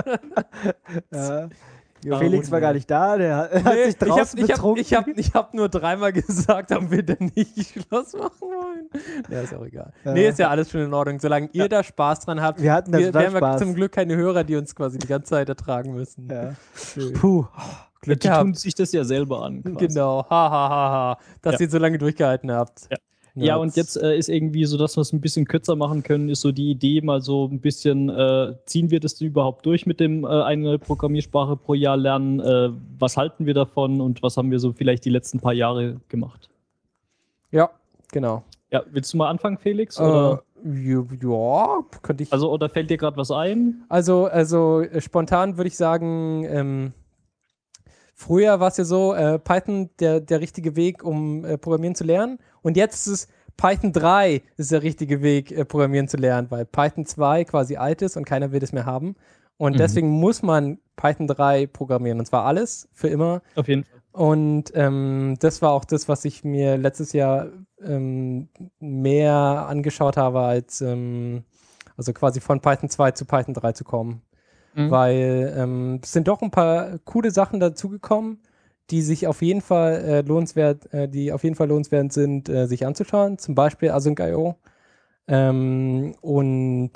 Ja. Ja, Felix war gar nicht da, der hat hat Nee, sich ich habe draußen ich hab, betrunken. ich hab, ich hab nur dreimal gesagt, ob wir denn nicht Schluss machen wollen. Ja, ist auch egal. Ja. Nee, ist ja alles schon in Ordnung. Solange ihr da Spaß dran habt. Wir hatten da wir, total wir haben ja Spaß. zum Glück keine Hörer, die uns quasi die ganze Zeit ertragen müssen. Ja. Schön. Puh. Glück Die tun gehabt. sich das ja selber an. Quasi. Genau. Ha, ha, ha, ha. Dass Ja. ihr so lange durchgehalten habt. Ja. Ja, und jetzt äh, ist irgendwie so, dass wir es ein bisschen kürzer machen können, ist so die Idee, mal so ein bisschen, äh, ziehen wir das denn überhaupt durch mit dem äh, eine neue Programmiersprache pro Jahr lernen? Äh, was halten wir davon und was haben wir so vielleicht die letzten paar Jahre gemacht? Ja, genau. Ja, willst du mal anfangen, Felix? Oder, Äh, ja, ja, könnte ich. also, oder fällt dir gerade was ein? Also, also äh, spontan würde ich sagen, ähm, früher war es ja so, äh, Python der, der richtige Weg, um äh, Programmieren zu lernen. Und jetzt ist es Python drei ist der richtige Weg, äh, Programmieren zu lernen, weil Python zwei quasi alt ist und keiner will es mehr haben. Und Mhm. deswegen muss man Python drei programmieren. Und zwar alles, für immer. Auf jeden Fall. Und ähm, das war auch das, was ich mir letztes Jahr ähm, mehr angeschaut habe, als ähm, also quasi von Python zwei zu Python drei zu kommen. Mhm. Weil ähm, es sind doch ein paar coole Sachen dazugekommen, die sich auf jeden Fall äh, lohnenswert, äh, die auf jeden Fall lohnenswert sind, äh, sich anzuschauen. Zum Beispiel Async Punkt i o. Ähm, und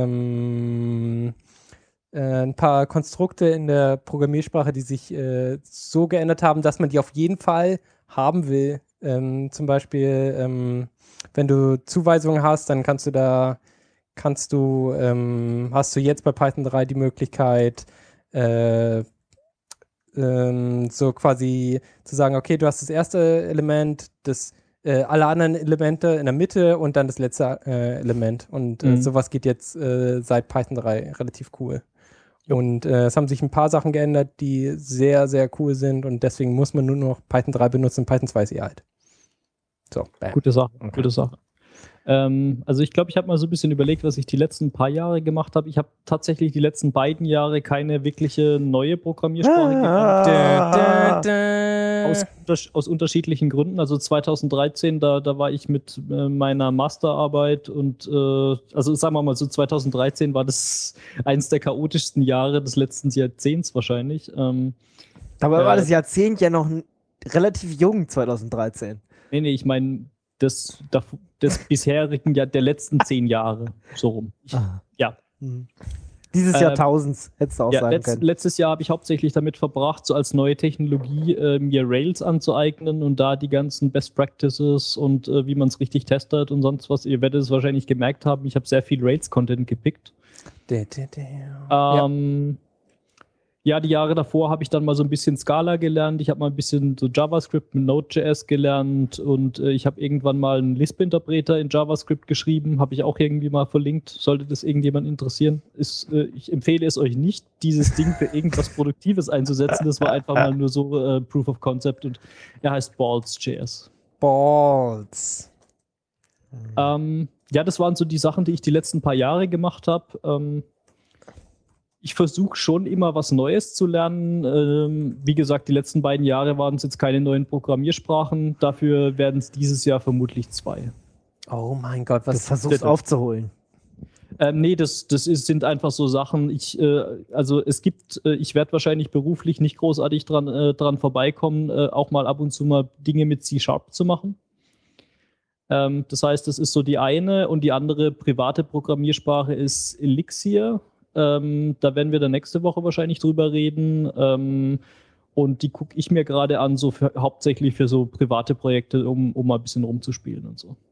ähm, äh, ein paar Konstrukte in der Programmiersprache, die sich äh, so geändert haben, dass man die auf jeden Fall haben will. Ähm, zum Beispiel, ähm, wenn du Zuweisungen hast, dann kannst du da, kannst du, ähm, hast du jetzt bei Python drei die Möglichkeit, äh, ähm, so quasi zu sagen, okay, du hast das erste Element, das äh, alle anderen Elemente in der Mitte und dann das letzte äh, Element. Und äh, Mhm. sowas geht jetzt äh, seit Python drei relativ cool. Und äh, es haben sich ein paar Sachen geändert, die sehr, sehr cool sind und deswegen muss man nur noch Python drei benutzen. Python zwei ist eh alt. So, bam. Gute Sache, gute Sache. Ähm, also ich glaube, ich habe mal so ein bisschen überlegt, was ich die letzten paar Jahre gemacht habe. Ich habe tatsächlich die letzten beiden Jahre keine wirkliche neue Programmiersprache gelernt. Da, da, da. Aus, unters- aus unterschiedlichen Gründen. Also zweitausenddreizehn, da, da war ich mit äh, meiner Masterarbeit und äh, also sagen wir mal so, zweitausenddreizehn war das eins der chaotischsten Jahre des letzten Jahrzehnts wahrscheinlich. Ähm, Dabei Äh, war das Jahrzehnt ja noch n- relativ jung, zweitausenddreizehn. nee, nee, ich meine des, das, des bisherigen, ja, der letzten zehn Jahre, so rum. Ich, Ah. ja. Mhm. Dieses Ähm, Jahrtausends, hättest du auch Ja, sagen letzt, können. letztes Jahr habe ich hauptsächlich damit verbracht, so als neue Technologie äh, mir Rails anzueignen und da die ganzen Best Practices und äh, wie man es richtig testet und sonst was. Ihr werdet es wahrscheinlich gemerkt haben, ich habe sehr viel Rails-Content gepickt. Da, da, da. Ähm, ja. die Jahre davor habe ich dann mal so ein bisschen Scala gelernt. Ich habe mal ein bisschen so JavaScript mit Node.js gelernt und äh, ich habe irgendwann mal einen Lisp-Interpreter in JavaScript geschrieben. Habe ich auch irgendwie mal verlinkt. Sollte das irgendjemand interessieren. Ist, äh, ich empfehle es euch nicht, dieses Ding für irgendwas Produktives einzusetzen. Das war einfach mal nur so äh, Proof of Concept und er heißt Balls.js. Balls. Ähm, ja, das waren so die Sachen, die ich die letzten paar Jahre gemacht habe. Ähm, ich versuche schon immer was Neues zu lernen. Ähm, wie gesagt, die letzten beiden Jahre waren es jetzt keine neuen Programmiersprachen. Dafür werden es dieses Jahr vermutlich zwei. Oh mein Gott, Du was versuchst bitte? aufzuholen. Ähm, nee, das, das ist, sind einfach so Sachen. Ich, äh, also es gibt, äh, ich werde wahrscheinlich beruflich nicht großartig dran, äh, dran vorbeikommen, äh, auch mal ab und zu mal Dinge mit C-Sharp zu machen. Ähm, das heißt, das ist so die eine und die andere private Programmiersprache ist Elixir. Ähm, da werden wir dann nächste Woche wahrscheinlich drüber reden. Ähm, und die gucke ich mir gerade an, so für, hauptsächlich für so private Projekte, um, um mal ein bisschen rumzuspielen und so.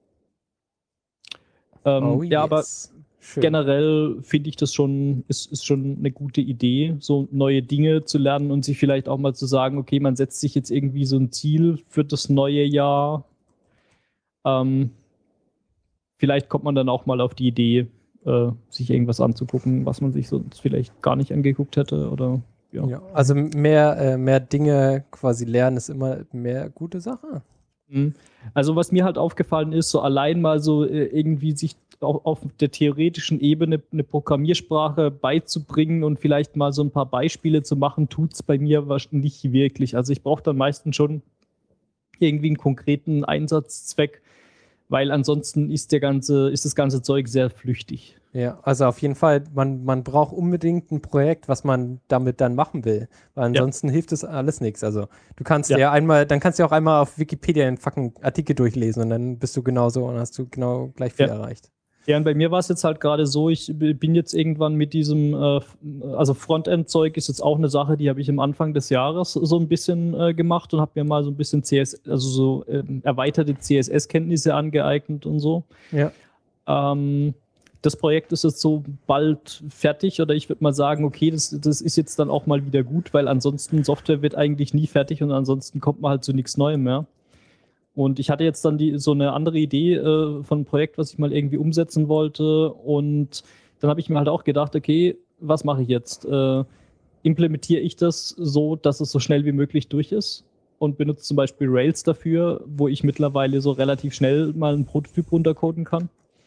Ähm, Oh, ja, aber yes. Schön. generell finde ich das schon, ist, ist schon eine gute Idee, so neue Dinge zu lernen und sich vielleicht auch mal zu sagen, okay, man setzt sich jetzt irgendwie so ein Ziel für das neue Jahr. Ähm, vielleicht kommt man dann auch mal auf die Idee, äh, sich irgendwas anzugucken, was man sich sonst vielleicht gar nicht angeguckt hätte oder ja. Ja, also mehr, äh, mehr Dinge quasi lernen ist immer mehr gute Sache. Mhm. Also was mir halt aufgefallen ist, so allein mal so äh, irgendwie sich auf, auf der theoretischen Ebene eine Programmiersprache beizubringen und vielleicht mal so ein paar Beispiele zu machen, tut es bei mir wahrscheinlich nicht wirklich. Also ich brauche dann meistens schon irgendwie einen konkreten Einsatzzweck, weil ansonsten ist, der ganze, ist das ganze Zeug sehr flüchtig. Ja, also auf jeden Fall, man, man braucht unbedingt ein Projekt, was man damit dann machen will, weil ansonsten ja. hilft das alles nichts. Also du kannst ja. ja einmal, dann kannst du auch einmal auf Wikipedia einen fucking Artikel durchlesen und dann bist du genauso und hast du genau gleich viel ja. erreicht. Ja, und bei mir war es jetzt halt gerade so, ich bin jetzt irgendwann mit diesem, äh, also Frontend-Zeug ist jetzt auch eine Sache, die habe ich am Anfang des Jahres so ein bisschen äh, gemacht und habe mir mal so ein bisschen C S, also so äh, erweiterte C S S-Kenntnisse angeeignet und so. Ja. Ähm, das Projekt ist jetzt so bald fertig oder ich würde mal sagen, okay, das, das ist jetzt dann auch mal wieder gut, weil ansonsten Software wird eigentlich nie fertig und ansonsten kommt man halt zu nichts Neuem mehr. Und ich hatte jetzt dann die, so eine andere Idee äh, von einem Projekt, was ich mal irgendwie umsetzen wollte. Und dann habe ich mir halt auch gedacht, okay, was mache ich jetzt? Äh, implementiere ich das so, dass es so schnell wie möglich durch ist? Und benutze zum Beispiel Rails dafür, wo ich mittlerweile so relativ schnell mal einen Prototyp runtercoden kann.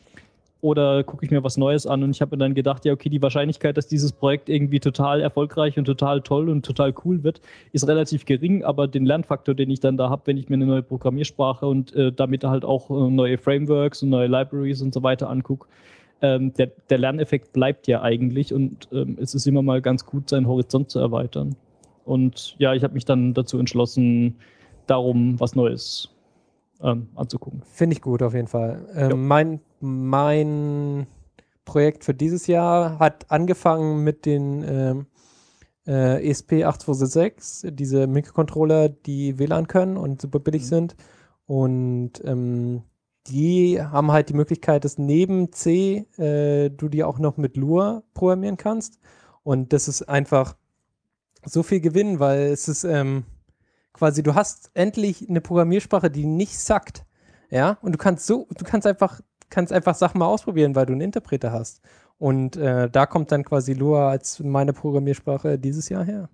Oder gucke ich mir was Neues an und ich habe mir dann gedacht, ja okay, die Wahrscheinlichkeit, dass dieses Projekt irgendwie total erfolgreich und total toll und total cool wird, ist relativ gering, aber den Lernfaktor, den ich dann da habe, wenn ich mir eine neue Programmiersprache und äh, damit halt auch äh, neue Frameworks und neue Libraries und so weiter angucke, ähm, der, der Lerneffekt bleibt ja eigentlich und ähm, es ist immer mal ganz gut, seinen Horizont zu erweitern. Und ja, ich habe mich dann dazu entschlossen, darum was Neues ähm, anzugucken. Finde ich gut auf jeden Fall. Ähm, ja. mein Mein Projekt für dieses Jahr hat angefangen mit den ähm, äh, E S P acht zwei sechs, diese Mikrocontroller, die W L A N können und super billig mhm. sind. Und ähm, die haben halt die Möglichkeit, dass neben C äh, du die auch noch mit Lua programmieren kannst. Und das ist einfach so viel Gewinn, weil es ist ähm, quasi, du hast endlich eine Programmiersprache, die nicht sackt. Ja, und du kannst so, du kannst einfach kannst einfach Sachen mal ausprobieren, weil du einen Interpreter hast. Und äh, da kommt dann quasi Lua als meine Programmiersprache dieses Jahr her.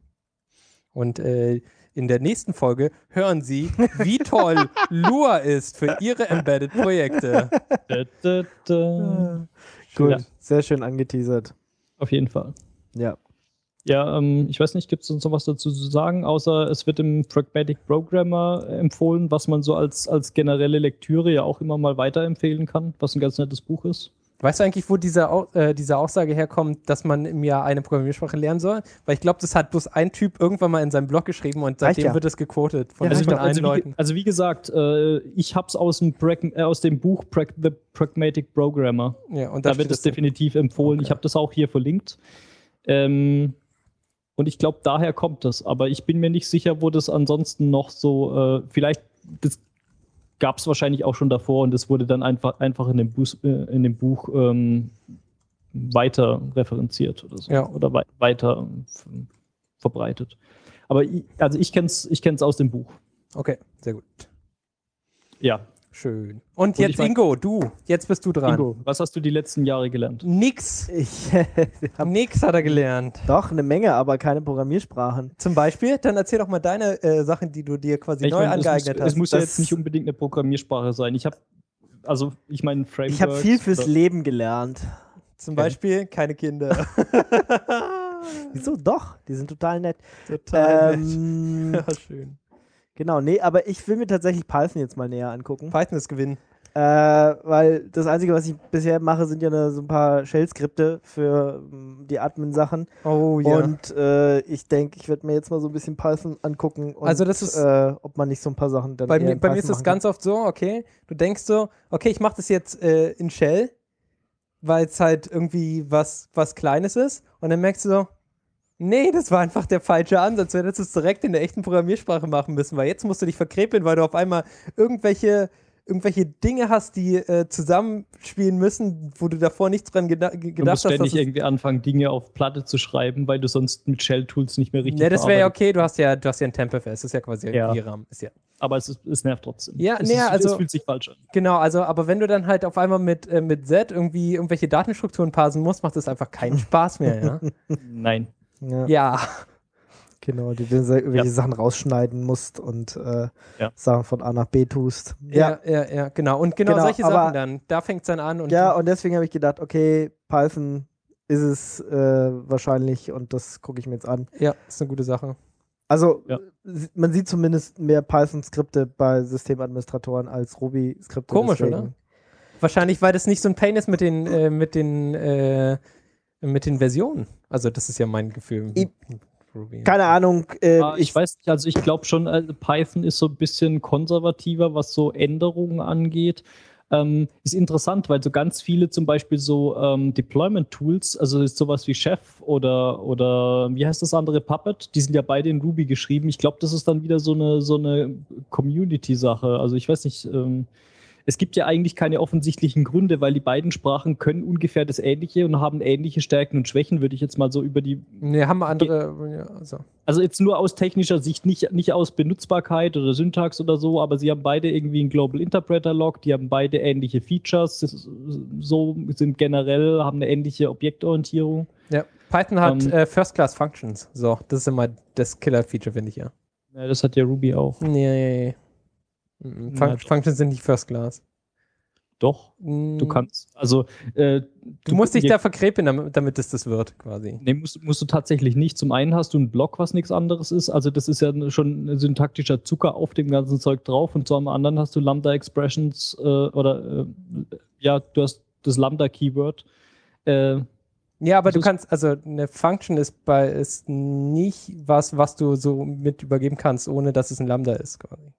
Und äh, in der nächsten Folge hören Sie, wie toll Lua ist für Ihre Embedded-Projekte. Da, da, da. Gut, Ja. Sehr schön angeteasert. Auf jeden Fall. Ja. Ja, ähm, ich weiß nicht, gibt es uns noch was dazu zu sagen, außer es wird im Pragmatic Programmer empfohlen, was man so als, als generelle Lektüre ja auch immer mal weiterempfehlen kann, was ein ganz nettes Buch ist. Weißt du eigentlich, wo diese, Au- äh, diese Aussage herkommt, dass man im Jahr eine Programmiersprache lernen soll? Weil ich glaube, das hat bloß ein Typ irgendwann mal in seinem Blog geschrieben und seitdem ja. wird es gequotet von, Ja, Also, von wie, allen also, wie, Leuten. also wie gesagt, äh, ich habe es aus, dem Prag- äh, aus dem Buch Prag- The Pragmatic Programmer. Ja, und Da da wird steht es definitiv empfohlen. Okay. Ich habe das auch hier verlinkt. Ähm, und ich glaube, daher kommt das. Aber ich bin mir nicht sicher, wo das ansonsten noch so, äh, vielleicht, das gab es wahrscheinlich auch schon davor und es wurde dann einfach, einfach in dem Buch, äh, in dem Buch ähm, weiter referenziert oder so. Ja. Oder wei- weiter f- verbreitet. Aber ich, also ich kenne es ich kenn's aus dem Buch. Okay, sehr gut. Ja. Schön. Und, Und jetzt ich mein- Ingo, du. Jetzt bist du dran. Ingo, was hast du die letzten Jahre gelernt? Nix. Ich habe Nix hat er gelernt. doch eine Menge, aber keine Programmiersprachen. Zum Beispiel, dann erzähl doch mal deine äh, Sachen, die du dir quasi Ich neu mein, angeeignet es muss, hast. Es muss ja Das- jetzt nicht unbedingt eine Programmiersprache sein. Ich habe, also ich meine, Frameworks. Ich habe viel fürs oder- Leben gelernt. Zum Beispiel keine Kinder. Wieso? Doch, die sind total nett. Total nett. Ähm, Ja, schön. genau, nee, aber ich will mir tatsächlich Python jetzt mal näher angucken. Python ist Gewinn. Äh, weil das Einzige, was ich bisher mache, sind ja ne, so ein paar Shell-Skripte für ähm, die Admin-Sachen. Oh ja. Und äh, ich denke, ich werde mir jetzt mal so ein bisschen Python angucken und Also das ist- äh, ob man nicht so ein paar Sachen dann Bei eher mir, in bei mir Python ist das machen ganz oft so, okay, du denkst so, okay, ich mache das jetzt äh, in Shell, weil es halt irgendwie was, was Kleines ist. Und dann merkst du so, nee, das war einfach der falsche Ansatz. Du hättest es direkt in der echten Programmiersprache machen müssen, weil jetzt musst du dich verkrepeln, weil du auf einmal irgendwelche, irgendwelche Dinge hast, die äh, zusammenspielen müssen, wo du davor nicht dran geda- Du gedacht musst hast. ständig dass es- irgendwie anfangen, Dinge auf Platte zu schreiben, weil du sonst mit Shell-Tools nicht mehr richtig Ne, das wäre ja verarbeitet. okay, du hast ja, du hast ja ein Template-Fest, das ist ja quasi Ja. ein V RAM. Ist ja. Aber es, ist, es nervt trotzdem. Ja, es, nee, ist, also- es fühlt sich falsch an. Genau, also, aber wenn du dann halt auf einmal mit, äh, mit Z irgendwie irgendwelche Datenstrukturen parsen musst, macht das einfach keinen Spaß mehr, ja? Nein. Ja. Ja. Genau, die du irgendwelche ja. Sachen rausschneiden musst und äh, ja. Sachen von A nach B tust. Ja, ja, ja, ja genau. Und genau, genau solche aber, Sachen dann. Da fängt es dann an. Und ja, und deswegen habe ich gedacht, okay, Python ist es äh, wahrscheinlich und das gucke ich mir jetzt an. Ja, ist eine gute Sache. Also, ja. man sieht zumindest mehr Python-Skripte bei Systemadministratoren als Ruby-Skripte. Komisch, deswegen. oder? Wahrscheinlich, weil das nicht so ein Pain ist mit den, äh, mit den, äh, mit den Versionen. Also, das ist ja mein Gefühl. Ich, Ruby. Keine Ahnung. Äh, ah, ich, ich weiß nicht, also ich glaube schon, äh, Python ist so ein bisschen konservativer, was so Änderungen angeht. Ähm, ist interessant, weil so ganz viele zum Beispiel so ähm, Deployment-Tools, also sowas wie Chef oder, oder wie heißt das andere, Puppet, die sind ja beide in Ruby geschrieben. Ich glaube, das ist dann wieder so eine, so eine Community-Sache. Also ich weiß nicht, ähm, es gibt ja eigentlich keine offensichtlichen Gründe, weil die beiden Sprachen können ungefähr das Ähnliche und haben ähnliche Stärken und Schwächen, würde ich jetzt mal so über die... Ne, haben andere... Ja, also. also jetzt nur aus technischer Sicht, nicht, nicht aus Benutzbarkeit oder Syntax oder so, aber sie haben beide irgendwie einen Global Interpreter Log, die haben beide ähnliche Features, so sind generell, haben eine ähnliche Objektorientierung. Ja, Python hat ähm, äh, First-Class Functions. So, das ist immer das Killer-Feature, finde ich, ja. Ja, das hat ja Ruby auch. Nee, nee, nee. Mhm. Fun- Functions sind nicht First Class. Doch, mm. du kannst, also äh, du, du musst dich da verkrepen, damit, damit es das wird, quasi. Nee, musst, musst du tatsächlich nicht. Zum einen hast du einen Block, was nichts anderes ist, also das ist ja schon ein syntaktischer Zucker auf dem ganzen Zeug drauf und zum anderen hast du Lambda-Expressions äh, oder äh, ja, du hast das Lambda-Keyword. Äh, ja, aber du kannst, also eine Function ist bei ist nicht was, was du so mit übergeben kannst, ohne dass es ein Lambda ist, quasi.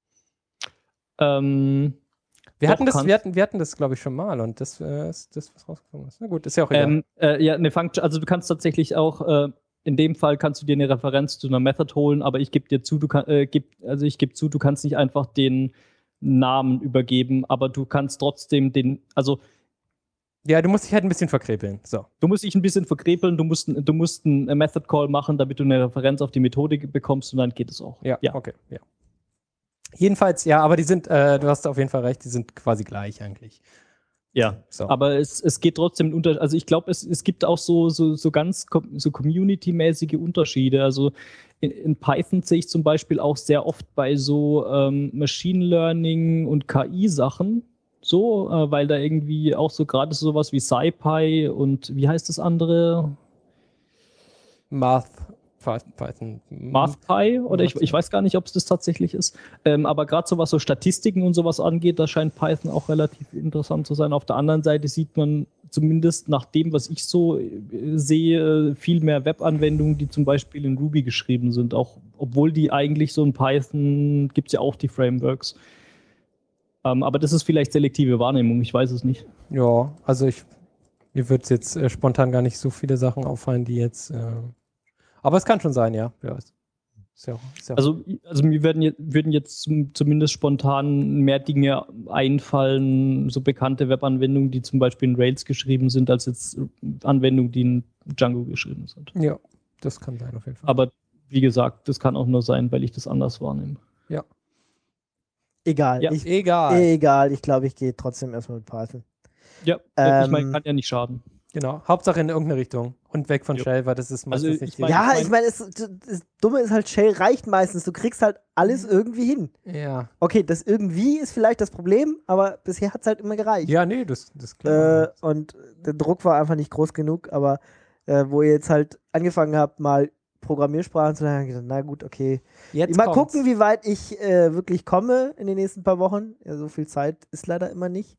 Ähm, wir, hatten das, wir, hatten, wir hatten das, glaube ich, schon mal und das äh, ist das, was rausgekommen ist. Na gut, ist ja auch egal. Ähm, äh, ja, eine Function, also du kannst tatsächlich auch, äh, in dem Fall kannst du dir eine Referenz zu einer Method holen, aber ich gebe dir zu, du kann, äh, geb, also ich gebe zu, du kannst nicht einfach den Namen übergeben, aber du kannst trotzdem den, also ja, du musst dich halt ein bisschen verkrepeln. So. Du musst dich ein bisschen verkrepeln, du musst, du musst einen Method Call machen, damit du eine Referenz auf die Methode bekommst und dann geht es auch. Ja, ja. Okay, ja. Jedenfalls, ja, aber die sind, äh, du hast auf jeden Fall recht, die sind quasi gleich eigentlich. Ja, so. Aber es, es geht trotzdem unter, also ich glaube, es, es gibt auch so, so, so ganz so Community-mäßige Unterschiede. Also in, in Python sehe ich zum Beispiel auch sehr oft bei so ähm, Machine Learning und K I-Sachen, so, äh, weil da irgendwie auch so gerade sowas wie SciPy und wie heißt das andere? Math. Python. MathPy oder ich, ich weiß gar nicht, ob es das tatsächlich ist. Ähm, aber gerade so was so Statistiken und sowas angeht, da scheint Python auch relativ interessant zu sein. Auf der anderen Seite sieht man zumindest nach dem, was ich so äh, sehe, viel mehr Webanwendungen, die zum Beispiel in Ruby geschrieben sind. Auch obwohl die eigentlich so in Python gibt es ja auch die Frameworks. Ähm, aber das ist vielleicht selektive Wahrnehmung, ich weiß es nicht. Ja, also ich mir wird jetzt äh, spontan gar nicht so viele Sachen auffallen, die jetzt äh aber es kann schon sein, ja. ja ist ja, ist ja also, also mir werden jetzt, würden jetzt zum, zumindest spontan mehr Dinge einfallen, so bekannte Webanwendungen, die zum Beispiel in Rails geschrieben sind, als jetzt Anwendungen, die in Django geschrieben sind. Ja, das kann sein auf jeden Fall. Aber wie gesagt, das kann auch nur sein, weil ich das anders wahrnehme. Ja. Egal. Ja, ich, egal. Egal, ich glaube, ich gehe trotzdem erstmal mit Python. Ja, ähm, ich meine, kann ja nicht schaden. Genau, Hauptsache in irgendeine Richtung und weg von jo. Shell, weil das ist meistens also nicht ich mein, Ja, ich meine, das, das Dumme ist halt, Shell reicht meistens. Du kriegst halt alles irgendwie hin. Ja. Okay, das irgendwie ist vielleicht das Problem, aber bisher hat es halt immer gereicht. Ja, nee, das, das ist klar. Äh, und der Druck war einfach nicht groß genug, aber äh, wo ihr jetzt halt angefangen habt, mal Programmiersprachen zu lernen, gesagt, na gut, okay. Jetzt mal kommt's. gucken, wie weit ich äh, wirklich komme in den nächsten paar Wochen. Ja, so viel Zeit ist leider immer nicht.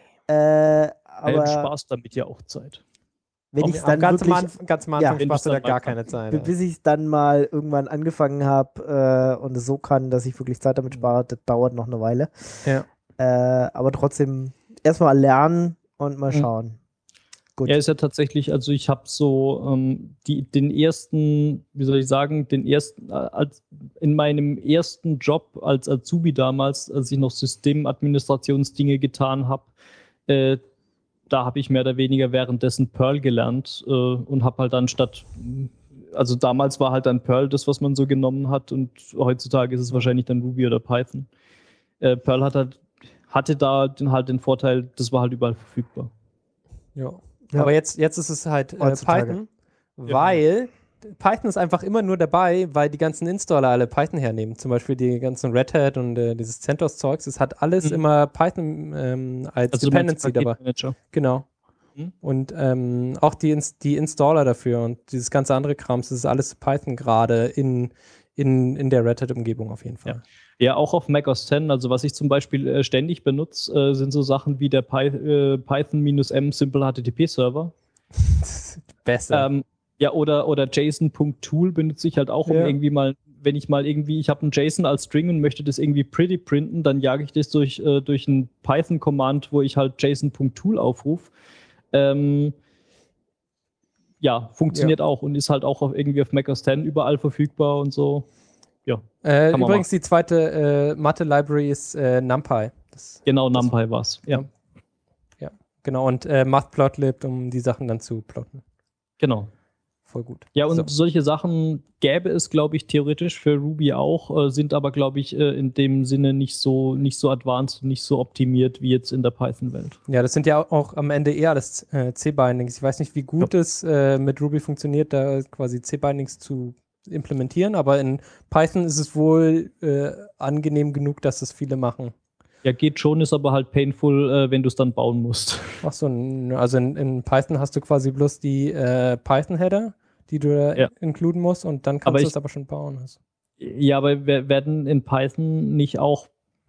Äh, aber Spaß damit ja auch Zeit. Wenn ich dann ganz, wirklich, am Anfang, ganz am Anfang ja, sparst du da gar keine Zeit. b- bis ich dann mal irgendwann angefangen habe äh, und es so kann, dass ich wirklich Zeit damit spare, das dauert noch eine Weile. Ja. Äh, aber trotzdem erstmal lernen und mal schauen. Gut. Ja, ist ja tatsächlich, also ich habe so ähm, die, den ersten, wie soll ich sagen, den ersten, äh, als in meinem ersten Job als Azubi damals, als ich noch Systemadministrationsdinge getan habe, äh, da habe ich mehr oder weniger währenddessen Perl gelernt äh, und habe halt dann statt, also damals war halt dann Perl das, was man so genommen hat und heutzutage ist es wahrscheinlich dann Ruby oder Python. Äh, Perl hat halt, hatte da den, halt den Vorteil, das war halt überall verfügbar. Ja. Ja. Aber jetzt, jetzt ist es halt äh, Heutzutage. Python, weil Python ist einfach immer nur dabei, weil die ganzen Installer alle Python hernehmen. Zum Beispiel die ganzen Red Hat und äh, dieses CentOS-Zeugs. Es hat alles mhm. immer Python ähm, als also Dependency dabei. Genau. Mhm. Und ähm, auch die, Ins- die Installer dafür und dieses ganze andere Krams, das ist alles Python gerade in, in, in der Red Hat-Umgebung auf jeden Fall. Ja. Ja, auch auf Mac O S X. Also was ich zum Beispiel äh, ständig benutze, äh, sind so Sachen wie der Py äh, Python-M Simple H T T P-Server. Besser. Ähm, ja, oder, oder JSON.tool benutze ich halt auch, um Ja. irgendwie mal, wenn ich mal irgendwie, ich habe ein JSON als String und möchte das irgendwie pretty printen, dann jage ich das durch, äh, durch ein Python-Command, wo ich halt JSON.tool aufrufe. Ähm, ja, funktioniert Ja. auch und ist halt auch auf, irgendwie auf Mac O S X überall verfügbar und so. Ja. Äh, kann man übrigens, die zweite äh, Mathe-Library ist äh, NumPy. Das, Genau, das- NumPy war's. Ja, Ja, genau. Und äh, Matplotlib, um die Sachen dann zu plotten. genau. Voll gut. Ja, und So. solche Sachen gäbe es, glaube ich, theoretisch für Ruby auch, äh, sind aber, glaube ich, äh, in dem Sinne nicht so, nicht so advanced und nicht so optimiert wie jetzt in der Python-Welt. Ja, das sind ja auch am Ende eher alles äh, C-Bindings. Ich weiß nicht, wie gut es äh, mit Ruby funktioniert, da quasi C-Bindings zu implementieren, aber in Python ist es wohl äh, angenehm genug, dass es viele machen. Ja, geht schon, ist aber halt painful, äh, wenn du es dann bauen musst. Ach so, n- also in, in Python hast du quasi bloß die äh, Python-Header, die du da Ja. inkluden musst und dann kannst Aber du ich- es aber schon bauen. Also. Ja, aber wer- werden in Python nicht auch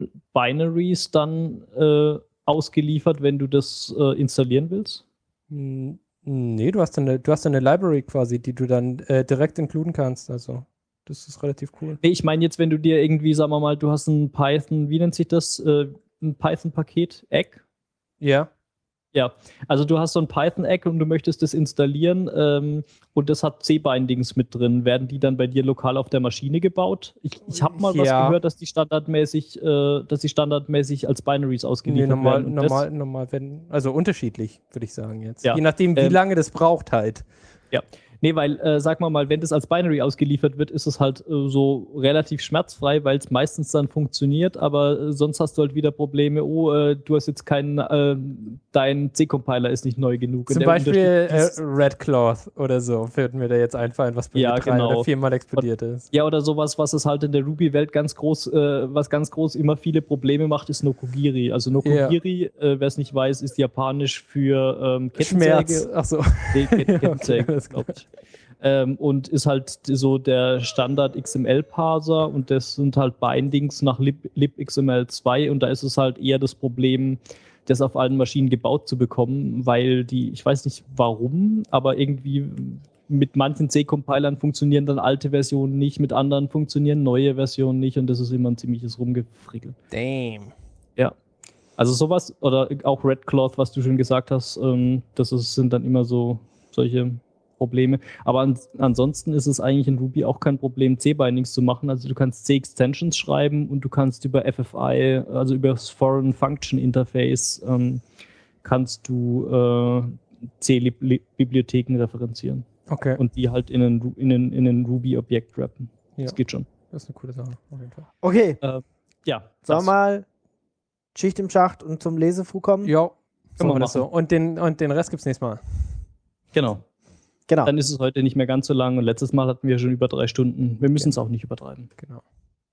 Binaries dann äh, ausgeliefert, wenn du das äh, installieren willst? N- Nee, du hast eine, du hast eine Library quasi, die du dann äh, direkt inkluden kannst. Also das ist relativ cool. Nee, ich meine jetzt, wenn du dir irgendwie, sagen wir mal, du hast ein Python, wie nennt sich das? Äh, ein Python-Paket, Egg? Ja. Ja, also du hast so ein Python-Egg und du möchtest das installieren ähm, und das hat C-Bindings mit drin. Werden die dann bei dir lokal auf der Maschine gebaut? Ich, ich habe mal was Ja. gehört, dass die standardmäßig, äh, dass die standardmäßig als Binaries Nee, ausgeliefert normal, werden. Und normal, normal, wenn, also unterschiedlich, würde ich sagen jetzt. Ja. Je nachdem, wie Ähm, lange das braucht halt. Das, nee, weil, äh, sag mal mal, wenn das als Binary ausgeliefert wird, ist es halt äh, so relativ schmerzfrei, weil es meistens dann funktioniert, aber äh, sonst hast du halt wieder Probleme, oh, äh, du hast jetzt keinen, äh, dein C-Compiler ist nicht neu genug. Und Zum der Beispiel Unterschied äh, ist- Red Cloth oder so, wird mir da jetzt einfallen, was bei Ja, mir drei genau. oder viermal explodiert ist. Ja, oder sowas, was es halt in der Ruby-Welt ganz groß, äh, was ganz groß immer viele Probleme macht, ist Nokogiri. Also Nokogiri, äh, wer es nicht weiß, ist japanisch für ähm, Kettensäge. Schmerz. Ach so. Nee, Ket- Okay, Kettensäge, alles klar. glaub ich. Ähm, und ist halt so der Standard X M L-Parser und das sind halt Bindings nach lib, libXML zwei und da ist es halt eher das Problem, das auf allen Maschinen gebaut zu bekommen, weil die, ich weiß nicht warum, aber irgendwie mit manchen C-Compilern funktionieren dann alte Versionen nicht, mit anderen funktionieren neue Versionen nicht und das ist immer ein ziemliches Rumgefrickel. Damn. Ja. Also sowas oder auch Red Cloth, was du schon gesagt hast, ähm, das ist, sind dann immer so solche Probleme. Aber an, ansonsten ist es eigentlich in Ruby auch kein Problem, C-Bindings zu machen. Also du kannst C-Extensions schreiben und du kannst über F F I, also über das Foreign Function Interface, ähm, kannst du äh, C-Bibliotheken referenzieren Okay, und die halt in ein, Ru- in ein, in ein Ruby-Objekt wrappen. Ja. Das geht schon. das ist eine coole Sache. Auf jeden Fall. Okay, Ja. sollen das- wir mal Schicht im Schacht und zum Lesefru kommen? Ja, Können so wir wir das so. Und den, und den Rest gibt's nächstes Mal. Genau. Genau. Dann ist es heute nicht mehr ganz so lang und letztes Mal hatten wir schon über drei Stunden. Wir müssen es auch nicht übertreiben. Genau.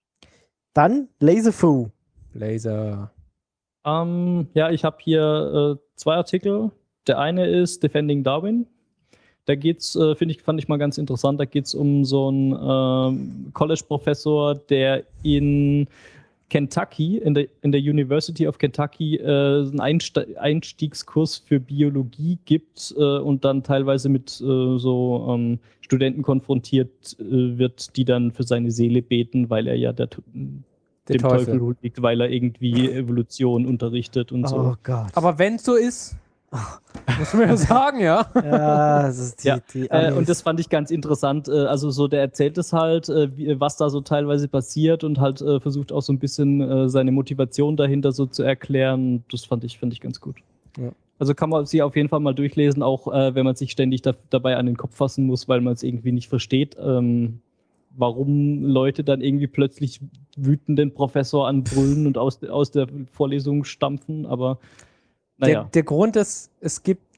Dann Lesefru. Laser. Ähm, ja, ich habe hier äh, zwei Artikel. Der eine ist Defending Darwin. Da geht's, äh, finde ich, fand ich mal ganz interessant. Da geht es um so einen ähm, College-Professor, der in Kentucky, in der, in der University of Kentucky, äh, einen Einste Einstiegskurs für Biologie gibt äh, und dann teilweise mit äh, so ähm, Studenten konfrontiert äh, wird, die dann für seine Seele beten, weil er ja der, dem Der Teufel, Teufel. huldigt, weil er irgendwie Evolution unterrichtet und Oh so. Gott. Aber wenn es so ist, muss man ja sagen, ja. ja, das ist die, Ja, die Äh, Amis. und das fand ich ganz interessant. Äh, also so, der erzählt es halt, äh, wie, was da so teilweise passiert und halt äh, versucht auch so ein bisschen äh, seine Motivation dahinter so zu erklären. Das fand ich, fand ich ganz gut. Ja. Also kann man sie auf jeden Fall mal durchlesen, auch äh, wenn man sich ständig da, dabei an den Kopf fassen muss, weil man es irgendwie nicht versteht, ähm, warum Leute dann irgendwie plötzlich wütend den Professor anbrüllen und aus, aus der Vorlesung stampfen. Aber Der, naja, der Grund ist, es gibt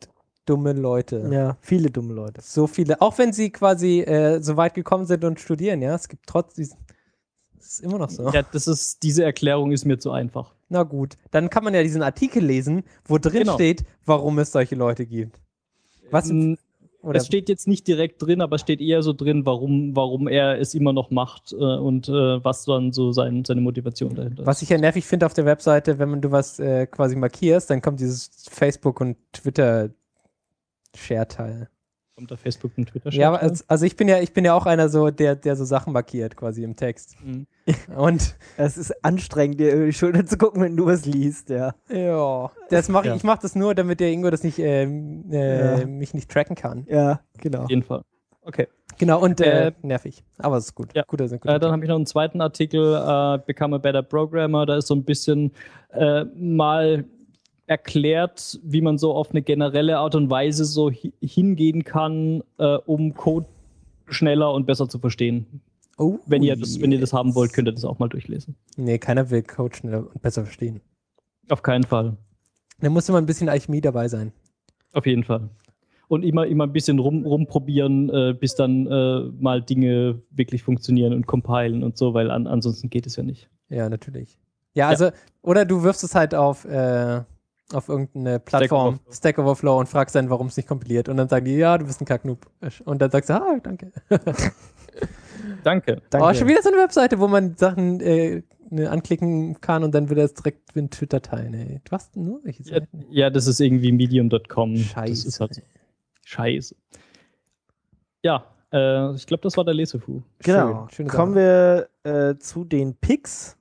dumme Leute. Ja, viele dumme Leute. So viele, auch wenn sie quasi äh, so weit gekommen sind und studieren, ja, es gibt trotzdem, es ist immer noch so. Ja, das ist, diese Erklärung ist mir zu einfach. Na gut, dann kann man ja diesen Artikel lesen, wo drin Genau. steht, warum es solche Leute gibt. Was? Mm, Oder, Es steht jetzt nicht direkt drin, aber es steht eher so drin, warum, warum er es immer noch macht äh, und äh, was dann so sein, seine Motivation dahinter ist. was ich ja nervig finde auf der Webseite, wenn man du was äh, quasi markierst, dann kommt dieses Facebook- und Twitter-Share-Teil. Kommt da Facebook und Twitter Ja, aber als, also ich bin ja, ich bin ja auch einer so, der, der so Sachen markiert quasi im Text. Mhm. Und Es ist anstrengend, dir über die Schulter zu gucken, wenn du was liest, ja. ja, das mache ich, Ja. ich mache das nur, damit der Ingo das nicht, ähm, äh, Ja. mich nicht tracken kann. Ja, genau. Auf jeden Fall. Okay. Genau, und äh, Äh, nervig. Aber es ist gut. ja. Guter, sind Äh, dann habe ich noch einen zweiten Artikel, äh, Become a Better Programmer. Da ist so ein bisschen äh, mal erklärt, wie man so auf eine generelle Art und Weise so hi hingehen kann, äh, um Code schneller und besser zu verstehen. Oh, Wenn ihr, das, wenn ihr das haben yes. wollt, könnt ihr das auch mal durchlesen. Nee, keiner will Code schneller und besser verstehen. Auf keinen Fall. Da muss immer ein bisschen Alchemie dabei sein. Auf jeden Fall. Und immer, immer ein bisschen rum, rumprobieren, äh, bis dann äh, mal Dinge wirklich funktionieren und compilen und so, weil an, ansonsten geht es ja nicht. Ja, natürlich. Ja, also, oder du wirfst es halt auf, äh, auf irgendeine Plattform, Overflow. Stack Overflow, und fragst dann, warum es nicht kompiliert. Und dann sagen die, ja, du bist ein Kacknoob. Und dann sagst du, ah, danke. Danke. Danke. Oh, schon wieder so eine Webseite, wo man Sachen äh, ne, anklicken kann und dann wird das direkt in Twitter teilen. Ey. Du hast nur welche Ja, Seiten. ja, das ist irgendwie medium Punkt com. Scheiße. Das ist halt so. Scheiße. Ja, äh, ich glaube, das war der Lesefu. Genau. Schön, schöne Kommen wir äh, zu den Picks.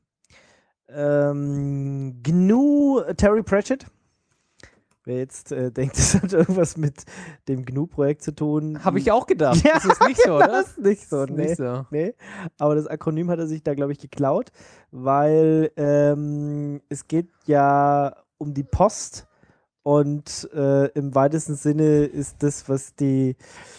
Ähm, G N U Terry Pratchett. Wer jetzt äh, denkt, es hat irgendwas mit dem G N U-Projekt zu tun. Habe ich auch gedacht. Ja, das ist nicht so, oder? Das ist nicht so, Das ist nee. nicht so. Nee, aber das Akronym hat er sich da, glaube ich, geklaut, weil ähm, es geht ja um die Post und äh, im weitesten Sinne ist das, was die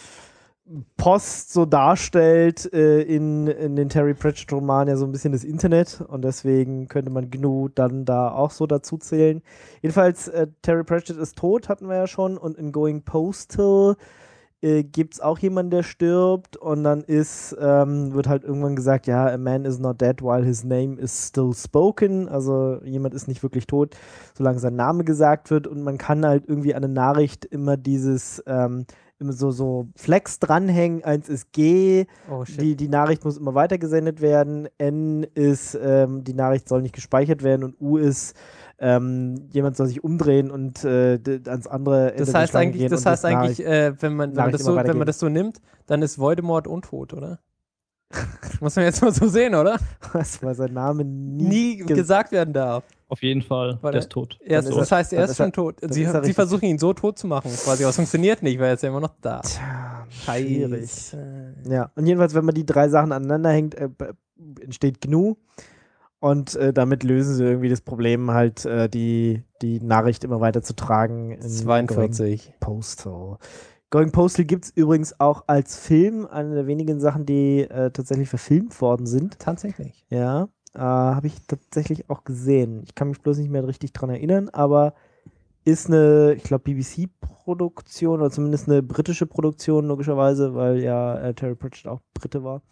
Post so darstellt äh, in, in den Terry Pratchett-Romanen ja so ein bisschen das Internet und deswegen könnte man G N U dann da auch so dazu zählen. Jedenfalls, äh, Terry Pratchett ist tot, hatten wir ja schon, und in Going Postal äh, gibt es auch jemanden, der stirbt und dann ist, ähm, wird halt irgendwann gesagt, ja, a man is not dead while his name is still spoken, also jemand ist nicht wirklich tot, solange sein Name gesagt wird, und man kann halt irgendwie an eine Nachricht immer dieses, ähm, immer so, so Flex dranhängen, eins ist G, Oh, shit. die, die Nachricht muss immer weitergesendet werden, N ist, ähm, die Nachricht soll nicht gespeichert werden, und U ist, ähm, jemand soll sich umdrehen und äh, d- ans andere Ende Das der heißt Schlange eigentlich, gehen das und heißt das eigentlich äh, wenn, man, wenn, man Nachricht das immer so, wenn weitergeben. man das so nimmt, dann ist Voldemort untot, oder? Muss man jetzt mal so sehen, oder? was, weil sein Name nie, Nie ge- gesagt werden darf. Auf jeden Fall, Warte. der ist tot. Er ist, ist das er- heißt, er dann ist ist schon er- tot. dann Sie, ist er sie richtig. versuchen ihn so tot zu machen, quasi, aber es funktioniert nicht, weil er ist ja immer noch da. Tja, Scheiße. schwierig. Ja, und jedenfalls, wenn man die drei Sachen aneinander hängt, äh, b- entsteht G N U. Und äh, damit lösen sie irgendwie das Problem, halt äh, die, die Nachricht immer weiter zu tragen. in zweiundvierzig. Going Postal. Going Postal gibt es übrigens auch als Film, eine der wenigen Sachen, die äh, tatsächlich verfilmt worden sind. Tatsächlich. Ja, äh, habe ich tatsächlich auch gesehen. Ich kann mich bloß nicht mehr richtig dran erinnern, aber ist eine, ich glaube, B B C-Produktion oder zumindest eine britische Produktion, logischerweise, weil ja äh, Terry Pratchett auch Brite war.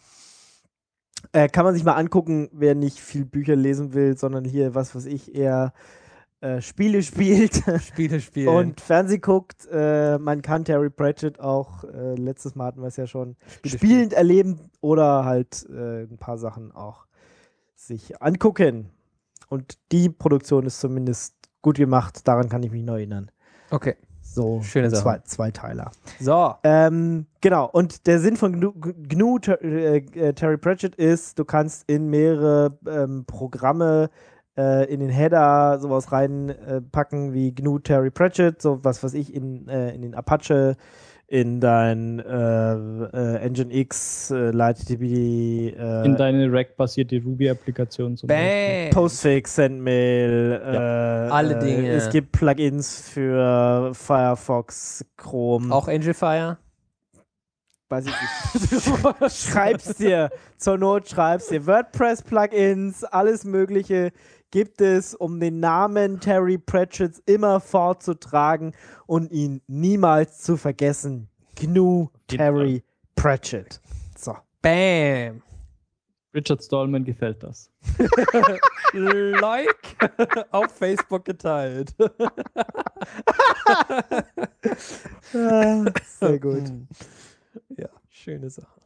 Äh, kann man sich mal angucken, wer nicht viel Bücher lesen will, sondern hier, was weiß ich, eher äh, Spiele spielt Spiele spielen. und Fernsehen guckt. Äh, man kann Terry Pratchett auch, äh, letztes Mal hatten wir es ja schon, Spiele spielend erleben oder halt äh, ein paar Sachen auch sich angucken. Und die Produktion ist zumindest gut gemacht, daran kann ich mich noch erinnern. Okay. So, Schöne Sache. zwei, Zweiteiler. So. Ähm, genau, und der Sinn von G N U, G N U Ter äh, äh, Terry Pratchett ist, du kannst in mehrere ähm, Programme äh, in den Header sowas reinpacken äh, wie G N U Terry Pratchett, so was weiß ich, in, äh, in den Apache, in dein äh, äh, Engine X, äh, LightDB, äh, In deine Rack-basierte Ruby-Applikation zum Beispiel. Bam. Postfix, Sendmail, äh, Alle äh, Dinge. Es gibt Plugins für Firefox, Chrome. Auch Angelfire? Weiß ich nicht. Schreib's dir. Zur Not schreib's dir. WordPress-Plugins, alles Mögliche gibt es, um den Namen Terry Pratchett immer fortzutragen und ihn niemals zu vergessen. G N U Terry Pratchett. So. Bam. Richard Stallman gefällt das. Like auf Facebook geteilt. Ah, sehr gut. Ja, schöne Sache.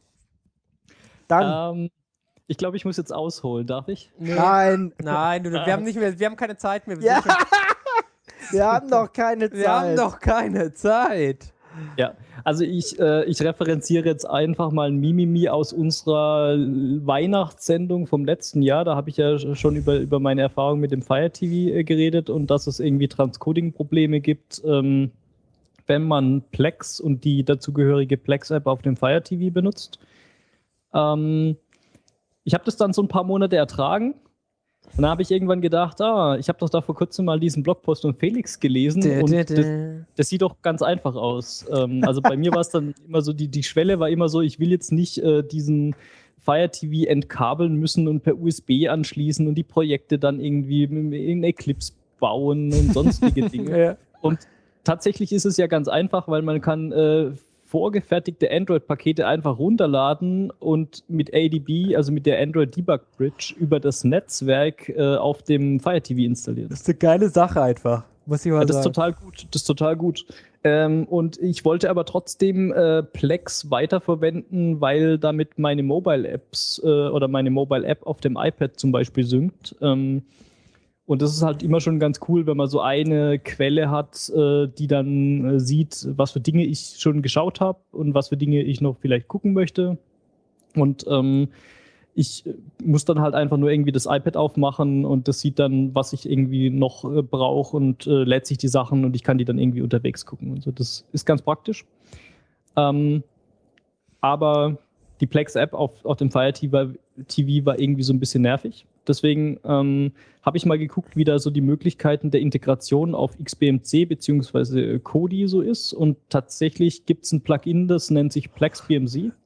Dann. Ähm, ich glaube, ich muss jetzt ausholen. Darf ich? Nee. Nein. Nein, du, wir haben nicht mehr, wir haben keine Zeit mehr. Wir, Ja. sind schon, Wir haben noch keine Zeit. wir haben noch keine Zeit. Ja, also ich, äh, ich referenziere jetzt einfach mal ein Mimimi aus unserer Weihnachtssendung vom letzten Jahr. Da habe ich ja schon über, über meine Erfahrung mit dem Fire T V äh, geredet und dass es irgendwie Transcoding-Probleme gibt, ähm, wenn man Plex und die dazugehörige Plex-App auf dem Fire T V benutzt. Ähm, ich habe das dann so ein paar Monate ertragen. Und dann habe ich irgendwann gedacht, ah, ich habe doch da vor kurzem mal diesen Blogpost von Felix gelesen Dä, und dä, das, dä. das sieht doch ganz einfach aus. Ähm, also bei mir war es dann immer so, die, die Schwelle war immer so, ich will jetzt nicht äh, diesen Fire T V entkabeln müssen und per U S B anschließen und die Projekte dann irgendwie in Eclipse bauen und sonstige Dinge. Ja. Und tatsächlich ist es ja ganz einfach, weil man kann äh, vorgefertigte Android-Pakete einfach runterladen und mit A D B, also mit der Android Debug Bridge, über das Netzwerk äh, auf dem Fire T V installieren. Das ist eine geile Sache einfach, muss ich mal Ja, das ist sagen. total gut. Das ist total gut. Ähm, und ich wollte aber trotzdem äh, Plex weiterverwenden, weil damit meine Mobile-Apps äh, oder meine Mobile-App auf dem iPad zum Beispiel synkt. Ähm, Und das ist halt immer schon ganz cool, wenn man so eine Quelle hat, äh, die dann äh, sieht, was für Dinge ich schon geschaut habe und was für Dinge ich noch vielleicht gucken möchte. Und ähm, ich muss dann halt einfach nur irgendwie das iPad aufmachen und das sieht dann, was ich irgendwie noch äh, brauche und äh, lädt sich die Sachen und ich kann die dann irgendwie unterwegs gucken. Und so. Das ist ganz praktisch. Ähm, aber die Plex-App auf, auf dem Fire T V, T V war irgendwie so ein bisschen nervig. Deswegen ähm, habe ich mal geguckt, wie da so die Möglichkeiten der Integration auf X B M C bzw. Kodi so ist. Und tatsächlich gibt es ein Plugin, das nennt sich Plex B M C.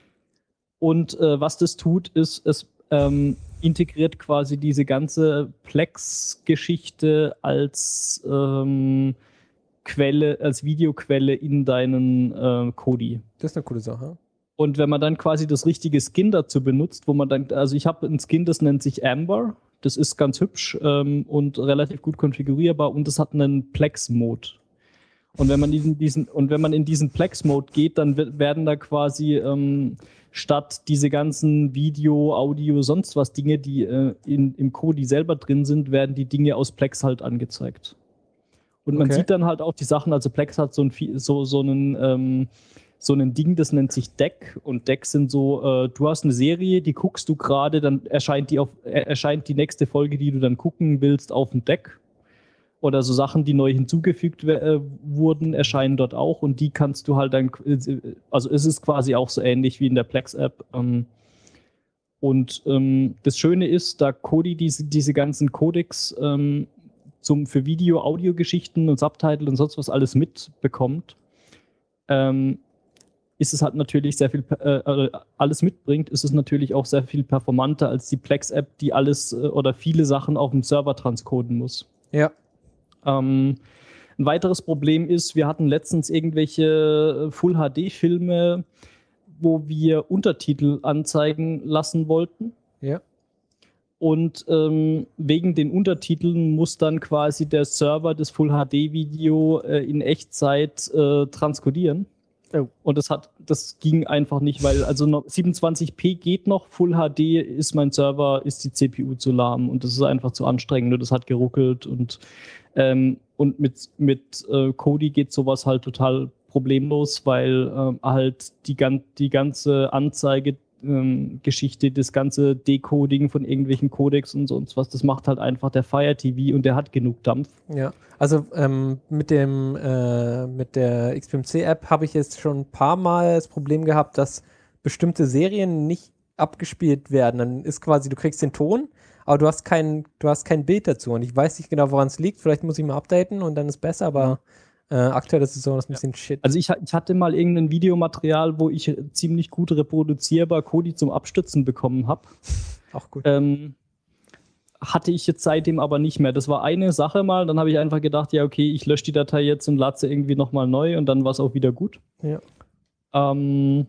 Und äh, was das tut, ist, es ähm, integriert quasi diese ganze Plex-Geschichte als ähm, Quelle, als Videoquelle in deinen äh, Kodi. Das ist eine coole Sache. Und wenn man dann quasi das richtige Skin dazu benutzt, wo man dann, also ich habe ein Skin, das nennt sich Amber, das ist ganz hübsch ähm, und relativ gut konfigurierbar und das hat einen Plex-Mode. Und wenn man in diesen, und wenn man in diesen Plex-Mode geht, dann wird, werden da quasi ähm, statt diese ganzen Video, Audio, sonst was Dinge, die äh, in, im Kodi selber drin sind, werden die Dinge aus Plex halt angezeigt. Und man Okay. sieht dann halt auch die Sachen, also Plex hat so, ein, so, so einen ähm, so ein Ding, das nennt sich Deck. Und Decks sind so, äh, du hast eine Serie, die guckst du gerade, dann erscheint die, auf, äh, erscheint die nächste Folge, die du dann gucken willst, auf dem Deck. Oder so Sachen, die neu hinzugefügt äh, wurden, erscheinen dort auch. Und die kannst du halt dann, also es ist quasi auch so ähnlich wie in der Plex-App. Ähm, und ähm, das Schöne ist, da Kodi diese, diese ganzen Codecs ähm, zum, für Video, Audio-Geschichten und Subtitle und sonst was alles mitbekommt, ähm, ist es halt natürlich sehr viel, äh, alles mitbringt, ist es natürlich auch sehr viel performanter als die Plex-App, die alles äh, oder viele Sachen auf dem Server transkoden muss. Ja. Ähm, ein weiteres Problem ist, wir hatten letztens irgendwelche Full-H D-Filme, wo wir Untertitel anzeigen lassen wollten. Ja. Und ähm, wegen den Untertiteln muss dann quasi der Server das Full-H D-Video äh, in Echtzeit äh, transkodieren. Oh. Und das hat, das ging einfach nicht, weil also noch siebenundzwanzig p geht noch, Full H D ist mein Server, ist die C P U zu lahm und das ist einfach zu anstrengend und das hat geruckelt und, ähm, und mit, mit äh, Kodi geht sowas halt total problemlos, weil ähm, halt die, die ganze Anzeige ähm, Geschichte, das ganze Decoding von irgendwelchen Codecs und sonst was, das macht halt einfach der Fire T V und der hat genug Dampf. Ja, also ähm, mit dem äh, mit der X B M C-App habe ich jetzt schon ein paar Mal das Problem gehabt, dass bestimmte Serien nicht abgespielt werden. Dann ist quasi, du kriegst den Ton, aber du hast kein, du hast kein Bild dazu. Und ich weiß nicht genau, woran es liegt. Vielleicht muss ich mal updaten und dann ist besser, aber äh, aktuell ist es so, das ist ein bisschen shit. Also ich, ich hatte mal irgendein Videomaterial, wo ich ziemlich gut reproduzierbar Kodi zum Abstützen bekommen habe. Auch gut. Ähm, hatte ich jetzt seitdem aber nicht mehr. Das war eine Sache mal, dann habe ich einfach gedacht, ja okay, ich lösche die Datei jetzt und lade sie irgendwie nochmal neu und dann war es auch wieder gut. Ja. Ähm,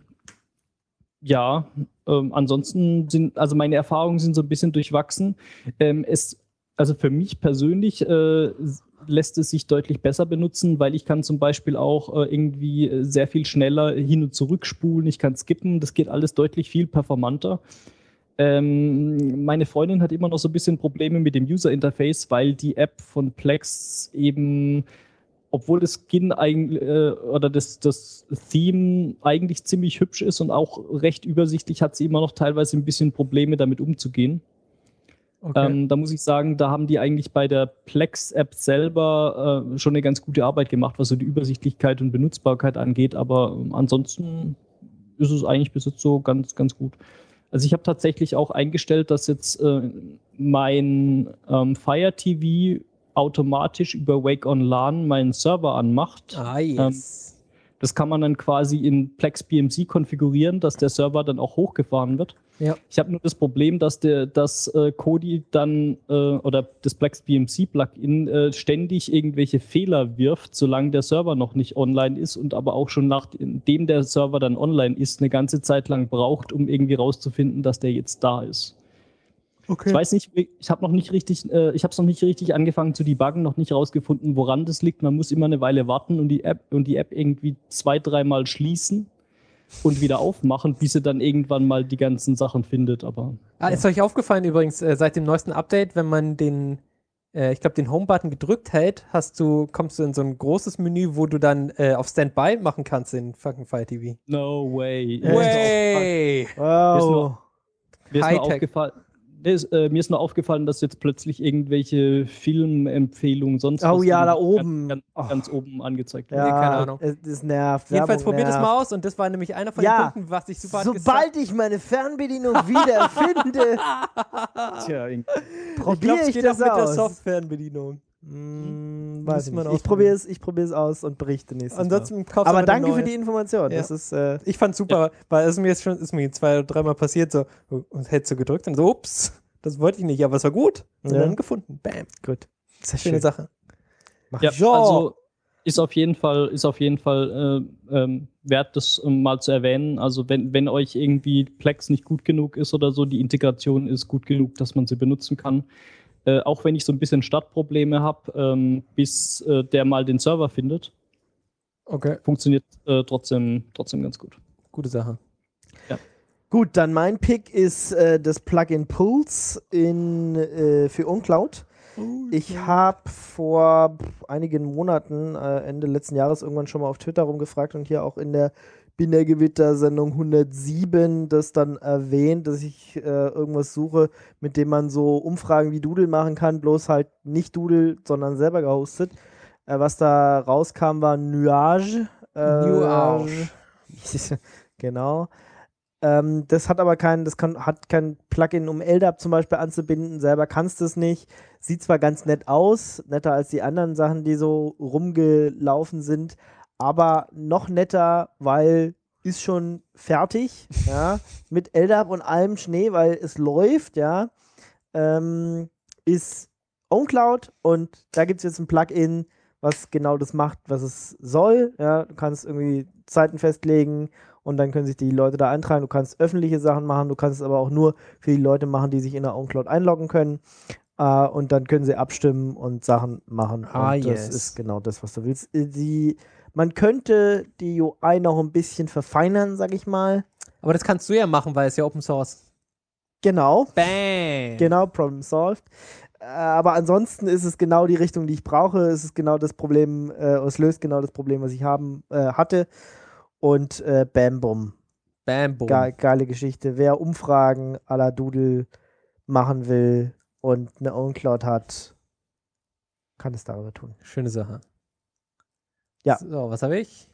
ja, ähm, ansonsten sind, also meine Erfahrungen sind so ein bisschen durchwachsen. Ähm, es, also für mich persönlich äh, lässt es sich deutlich besser benutzen, weil ich kann zum Beispiel auch äh, irgendwie sehr viel schneller hin und zurück spulen, ich kann skippen, das geht alles deutlich viel performanter. Ähm, meine Freundin hat immer noch so ein bisschen Probleme mit dem User-Interface, weil die App von Plex eben, obwohl das Skin eigentlich äh, oder das, das Theme eigentlich ziemlich hübsch ist und auch recht übersichtlich, hat sie immer noch teilweise ein bisschen Probleme damit umzugehen. Okay. Ähm, da muss ich sagen, da haben die eigentlich bei der Plex-App selber äh, schon eine ganz gute Arbeit gemacht, was so die Übersichtlichkeit und Benutzbarkeit angeht, aber ähm, ansonsten ist es eigentlich bis jetzt so ganz, ganz gut. Also ich habe tatsächlich auch eingestellt, dass jetzt äh, mein ähm, Fire T V automatisch über Wake on LAN meinen Server anmacht. Ah, yes. Ähm, das kann man dann quasi in Plex B M C konfigurieren, dass der Server dann auch hochgefahren wird. Ja. Ich habe nur das Problem, dass der, das äh, Kodi dann äh, oder das Plex B M C Plugin äh, ständig irgendwelche Fehler wirft, solange der Server noch nicht online ist und aber auch schon nachdem der Server dann online ist, eine ganze Zeit lang braucht, um irgendwie rauszufinden, dass der jetzt da ist. Okay. Ich weiß nicht, ich habe noch nicht richtig, äh, ich habe es noch nicht richtig angefangen zu debuggen, noch nicht rausgefunden, woran das liegt. Man muss immer eine Weile warten und die App und die App irgendwie zwei, dreimal schließen und wieder aufmachen, bis sie dann irgendwann mal die ganzen Sachen findet. Aber Ah, ist euch aufgefallen übrigens, äh, seit dem neuesten Update, wenn man den, äh, ich glaube, den Home-Button gedrückt hält, hast du, kommst du in so ein großes Menü, wo du dann äh, auf Standby machen kannst in fucking Fire T V. no way. Way! Wow. Mir ist nur Hightech. aufgefallen, mir ist, äh, mir ist nur aufgefallen, dass jetzt plötzlich irgendwelche Filmempfehlungen sonst Oh was ja, irgendwie da oben. ganz, Oh. ganz, ganz oben angezeigt Ja, werden. Nee, keine Ahnung. Es, es nervt. Jedenfalls Werbung probiert es nervt. mal aus und das war nämlich einer von Ja. den Punkten, was ich super hat Sobald ich meine Fernbedienung wieder finde, Tja, irgendwie. Ich probiere glaube, es ich geht das auch mit der aus. Soft-Fernbedienung. Hm, Muss weiß ich man nicht. Ich probiere es, ich probiere es aus und berichte nächstes Ansonsten Mal. kaufst du Aber eine danke neue. für die Information. Ja. Das ist äh, Ich fand's super, weil es mir jetzt schon, ist mir zwei oder dreimal passiert, so, und hättest du gedrückt und so, ups, das wollte ich nicht, aber es war gut. Und Ja. dann gefunden. Bam. gut. Sehr Schöne schön. Sache. Mach Ja, ich. Ja. also ist auf jeden Fall, ist auf jeden Fall äh, ähm, wert, das ähm, mal zu erwähnen. Also wenn, wenn euch irgendwie Plex nicht gut genug ist oder so, die Integration ist gut genug, dass man sie benutzen kann. Äh, auch wenn ich so ein bisschen Startprobleme habe, ähm, bis äh, der mal den Server findet, Okay. funktioniert äh, trotzdem, trotzdem ganz gut. Gute Sache. Gut, dann mein Pick ist äh, das Plugin Pulse in, äh, für OwnCloud. Ich habe vor pff, einigen Monaten, äh, Ende letzten Jahres, irgendwann schon mal auf Twitter rumgefragt und hier auch in der Binärgewitter-Sendung hundertsieben das dann erwähnt, dass ich äh, irgendwas suche, mit dem man so Umfragen wie Doodle machen kann, bloß halt nicht Doodle, sondern selber gehostet. Äh, was da rauskam, war Nuage. Äh, Nuage. Genau. Ähm, das hat aber kein, das kann, hat kein Plugin, um L D A P zum Beispiel anzubinden. Selber kannst du es nicht. Sieht zwar ganz nett aus, netter als die anderen Sachen, die so rumgelaufen sind, aber noch netter, weil ist schon fertig, ja, mit L D A P und allem Schnee, weil es läuft, ja, ähm, ist OwnCloud und da gibt es jetzt ein Plugin, was genau das macht, was es soll, ja, du kannst irgendwie Zeiten festlegen und dann können sich die Leute da eintragen. Du kannst öffentliche Sachen machen, du kannst es aber auch nur für die Leute machen, die sich in der OwnCloud einloggen können. Äh, und dann können sie abstimmen und Sachen machen. Ah, und das yes. ist genau das, was du willst. Äh, Die, man könnte die U I noch ein bisschen verfeinern, sag ich mal. Aber das kannst du ja machen, weil es ja Open Source. Genau. Bang. Genau, Problem solved. Äh, aber ansonsten ist es genau die Richtung, die ich brauche. Es ist genau das Problem, äh, es löst genau das Problem, was ich haben äh, hatte. Und äh, bam, bum. Bam, boom. Ge geile Geschichte. Wer Umfragen à la Doodle machen will und eine OwnCloud hat, kann es darüber tun. Schöne Sache. Ja. So, was habe ich?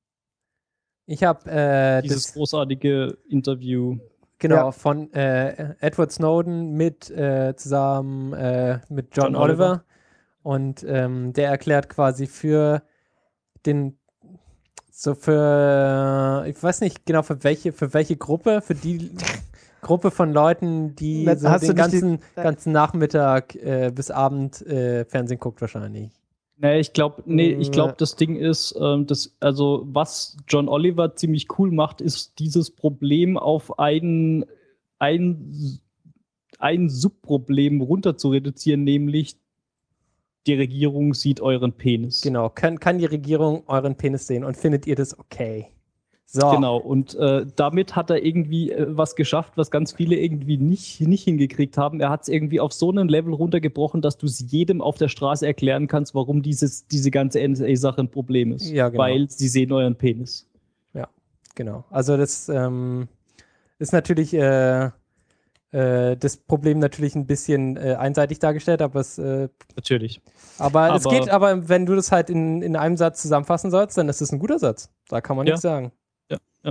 Ich habe äh, Dieses das, großartige Interview. genau, Ja. von äh, Edward Snowden mit äh, zusammen äh, mit John, John Oliver. Oliver. Und ähm, der erklärt quasi für den so für, ich weiß nicht genau für welche, für welche Gruppe, für die Gruppe von Leuten, die Na, so hast den du nicht die- ganzen, ganzen Nachmittag äh, bis Abend äh, Fernsehen guckt wahrscheinlich. Nee, ich glaube, nee, ich Mm, glaube, ja. das Ding ist, ähm, das, also was John Oliver ziemlich cool macht, ist dieses Problem auf ein, ein, ein Subproblem runter zu reduzieren, nämlich die Regierung sieht euren Penis. Genau, kann, kann die Regierung euren Penis sehen und findet ihr das okay? So. Genau, und äh, damit hat er irgendwie äh, was geschafft, was ganz viele irgendwie nicht, nicht hingekriegt haben. Er hat es irgendwie auf so einen Level runtergebrochen, dass du es jedem auf der Straße erklären kannst, warum dieses, diese ganze N S A-Sache ein Problem ist. Ja, genau. Weil sie sehen euren Penis. Genau. Also das ähm, ist natürlich äh, äh, das Problem natürlich ein bisschen äh, einseitig dargestellt, aber es, äh, Natürlich. aber, es Aber- geht, aber wenn du das halt in, in einem Satz zusammenfassen sollst, dann ist es ein guter Satz. Da kann man Ja. nichts sagen. Ja, ja.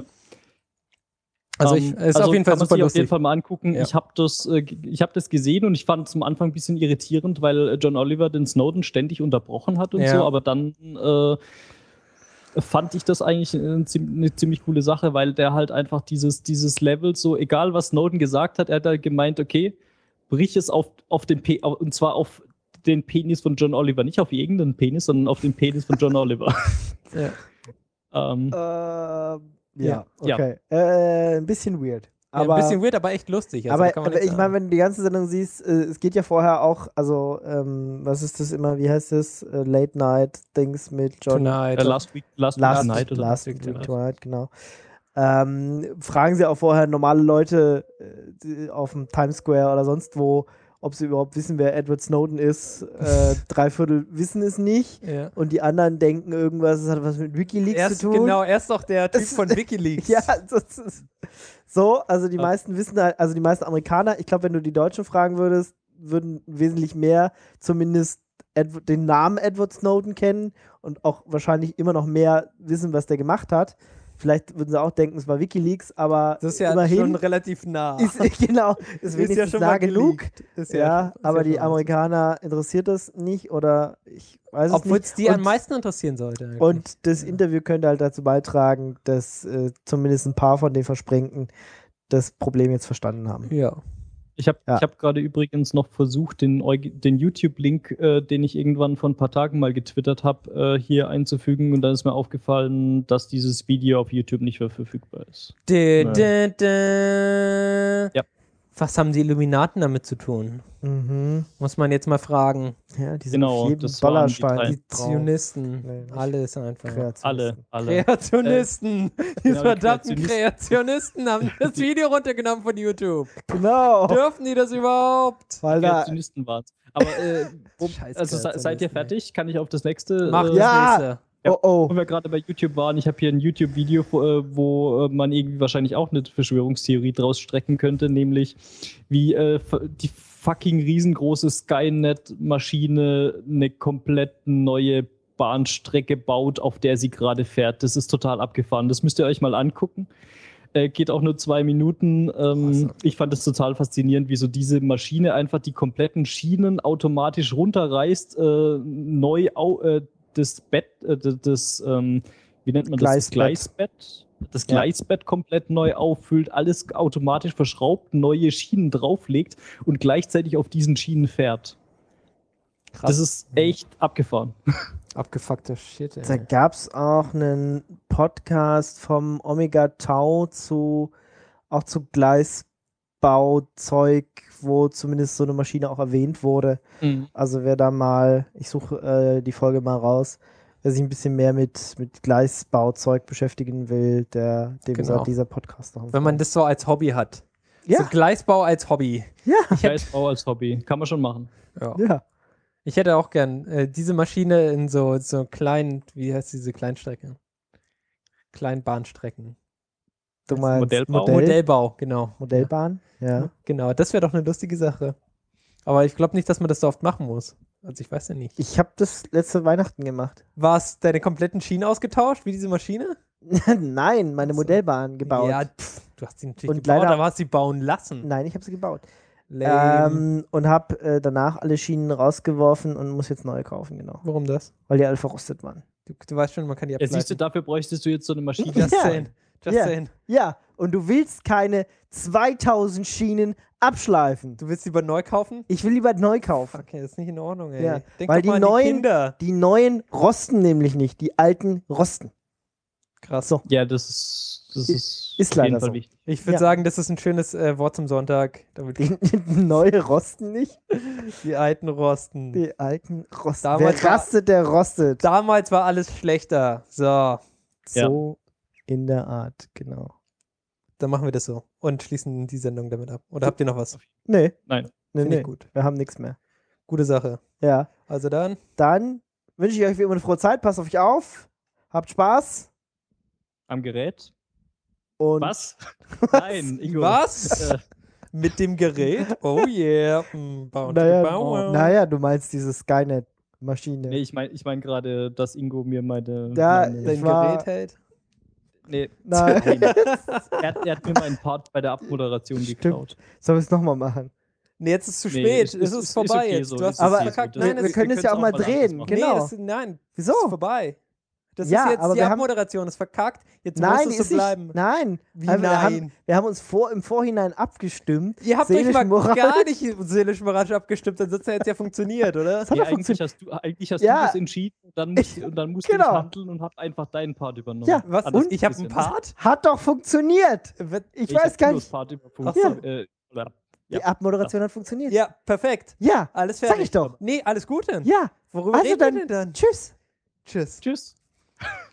Also Ähm, ich, es ist also auf jeden Fall kann man super sich auf jeden lustig. Fall mal angucken. Ja. Ich habe das, äh, g- ich hab das gesehen und ich fand es am Anfang ein bisschen irritierend, weil äh, John Oliver den Snowden ständig unterbrochen hat und Ja. so, aber dann äh, fand ich das eigentlich eine, ziem- eine ziemlich coole Sache, weil der halt einfach dieses, dieses Level, so egal was Snowden gesagt hat, er hat halt gemeint, okay, brich es auf, auf den Pe auf, und zwar auf den Penis von John Oliver, nicht auf irgendeinen Penis, sondern auf den Penis von John Oliver. Ja. ähm, Äh, ja, Ja. okay. Äh, ein bisschen weird. Aber, ja, ein bisschen weird, aber echt lustig. Also, da aber, kann man aber nichts ich meine, sagen. wenn du die ganze Sendung siehst, äh, es geht ja vorher auch, also, ähm, was ist das immer, wie heißt das? Äh, Late Night Things mit John. Tonight. äh, Last Week, Last, Last, Week Tonight oder Last Week Week Tonight. Tonight, genau. Ähm, fragen sie auch vorher normale Leute äh, die auf dem Times Square oder sonst wo, ob sie überhaupt wissen, wer Edward Snowden ist. Äh, drei Viertel wissen es nicht. Ja. Und die anderen denken irgendwas, es hat was mit WikiLeaks Er ist, zu tun. genau, er ist doch der Typ Es- von WikiLeaks. Ja, das ist so, also die Ja. meisten wissen halt, also die meisten Amerikaner, ich glaube, wenn du die Deutschen fragen würdest, würden wesentlich mehr zumindest Edward, den Namen Edward Snowden kennen und auch wahrscheinlich immer noch mehr wissen, was der gemacht hat. Vielleicht würden sie auch denken, es war WikiLeaks, aber Das ist ja immerhin schon relativ nah. ist, genau, ist wenigstens nah genug. geleakt. Ist Ja, ist aber die schon was. Amerikaner interessiert das nicht oder ich weiß es Obwohl nicht. es die Und- am meisten interessieren sollte. eigentlich. Und das Ja. Interview könnte halt dazu beitragen, dass äh, zumindest ein paar von den Versprengten das Problem jetzt verstanden haben. Ja. Ich habe Ja. ich hab gerade übrigens noch versucht, den, Eug- den YouTube-Link, äh, den ich irgendwann vor ein paar Tagen mal getwittert habe, äh, hier einzufügen. Und dann ist mir aufgefallen, dass dieses Video auf YouTube nicht mehr verfügbar ist. Dä, Ja. dä, dä. Ja. Was haben die Illuminaten damit zu tun? Mhm. Muss man jetzt mal fragen. Ja, die sind Genau, auf jedem das waren die Dollarstein. drei. Die Zionisten. Nee, nicht Alles einfach. Kreationisten. Alle, alle. Kreationisten. die genau, die verdammten Kreationisten. Kreationisten haben das Video runtergenommen von YouTube. Genau. Dürfen die das überhaupt? Weil da, Kreationisten waren es. Aber äh, wo, Scheiß also se- seid ihr Kreationisten, fertig? Kann ich auf das nächste? Mach äh, das Ja. nächste. oh oh. Wo wir gerade bei YouTube waren, ich habe hier ein YouTube-Video, wo, äh, wo äh, man irgendwie wahrscheinlich auch eine Verschwörungstheorie draus strecken könnte, nämlich wie äh, f- die fucking riesengroße Skynet-Maschine eine komplett neue Bahnstrecke baut, auf der sie gerade fährt. Das ist total abgefahren. Das müsst ihr euch mal angucken. Äh, geht auch nur zwei Minuten. Ähm, Awesome. ich fand es total faszinierend, wie so diese Maschine einfach die kompletten Schienen automatisch runterreißt, äh, neu au äh, das Bett, äh, das, das ähm, wie nennt man das? Das Gleisbett. Gleisbett. Das Ja. Gleisbett komplett neu auffüllt, alles automatisch verschraubt, neue Schienen drauflegt und gleichzeitig auf diesen Schienen fährt. Krass. Das ist echt abgefahren. Abgefuckter Shit, Da ey. gab es auch einen Podcast vom Omega Tau zu auch zu Gleisbauzeug, wo zumindest so eine Maschine auch erwähnt wurde. Also wer da mal, ich suche äh, die Folge mal raus, wer sich ein bisschen mehr mit, mit Gleisbauzeug beschäftigen will, der, dem Genau. soll dieser Podcast noch Wenn man das so als Hobby hat. Ja. So Gleisbau als Hobby. Ja, Gleisbau als Hobby. Kann man schon machen. Ja. ja. Ich hätte auch gern äh, diese Maschine in so, so kleinen, wie heißt diese Kleinstrecke? Kleinbahnstrecken. Du meinst Modellbau? Modell, Modellbau, genau. Modellbahn? Ja. Genau, das wäre doch eine lustige Sache. Aber ich glaube nicht, dass man das so oft machen muss. Also ich weiß ja nicht. Ich habe das letzte Weihnachten gemacht. War es deine kompletten Schienen ausgetauscht, wie diese Maschine? Nein, meine Ach so. Modellbahn gebaut. Ja, pff, du hast sie natürlich Und gebaut, leider- aber hast sie bauen lassen. Nein, ich habe sie gebaut. Lame. Ähm, und habe äh, danach alle Schienen rausgeworfen und muss jetzt neue kaufen, genau. Warum das? Weil die alle verrostet waren. Du, du weißt schon, man kann die Ja, siehst du, abgleichen. dafür bräuchtest du jetzt so eine Maschine. Wie das Ja. denn? Just Ja. saying. Ja, und du willst keine zweitausend Schienen abschleifen. Du willst lieber neu kaufen? Ich will lieber neu kaufen. Okay, das ist nicht in Ordnung, ey. Ja, Denk weil doch die mal an neuen- die Kinder. Die neuen rosten nämlich nicht, die alten rosten. Krass. So. Ja, das ist, das ist, ist auf leider jeden Fall so. wichtig. Ich würde Ja. sagen, das ist ein schönes äh, Wort zum Sonntag. Damit Die, die neue rosten nicht, die alten rosten. die alten rosten. Damals Wer war- rastet, der rostet. Damals war alles schlechter. So, Ja. So in der Art, genau. dann machen wir das so. Und schließen die Sendung damit ab. Oder habt ihr noch was? Nee, Nein. nee, Finde nee. ich gut. Wir haben nichts mehr. Gute Sache. Ja, Also dann, dann wünsche ich euch wie immer eine frohe Zeit. Passt auf euch auf. Habt Spaß. Am Gerät? Und Was? Nein, Ingo. was? Äh, Mit dem Gerät? Oh yeah. Mm, bau- Naja, bau- naja, du meinst diese Skynet-Maschine. nee, ich meine ich mein gerade, dass Ingo mir meine. Ja, meine Dein Ich war- Gerät hält? nee, Nein, nein. er, hat, er hat mir meinen Part bei der Abmoderation Stimmt. geklaut. sollen wir es nochmal machen? Nee, jetzt ist es zu Nee, spät. ist- es ist- ist, ist vorbei okay jetzt. so, Du hast ist es okay verkackt. so. Nein, wir, das wir ist, können wir es ja auch können's mal auch mal drehen. anders machen. Genau. Nee, das, nein. Wieso? Das ist vorbei. Das Ja, ist jetzt aber die wir haben- Abmoderation. ist verkackt. Jetzt Nein, muss die es so ist nicht. bleiben. Nein. Wie Aber Wir haben, nein? wir haben uns vor, im Vorhinein abgestimmt. Ihr habt euch seelisch, mal moralisch. gar nicht seelisch moralisch abgestimmt, dann sitzt er jetzt ja funktioniert, oder? Das hat Ja, doch eigentlich funktioniert. hast du, eigentlich hast Ja. du das entschieden und dann, musst, und dann musst Genau. du nicht handeln und hab einfach deinen Part übernommen. Ja, Was? Anders Und ich habe geht's einen ja nicht. Part? Hat doch funktioniert. Wird- Ich, Ich weiß hab gar Ingos nicht. Part übernommen. Ach so. Äh, oder- Die Ja. Abmoderation hat funktioniert. Ja, perfekt. Ja, Alles sag fertig. ich doch. Nee, alles Gute. Ja. Worüber Also reden dann, wir denn dann? tschüss. Tschüss. Tschüss.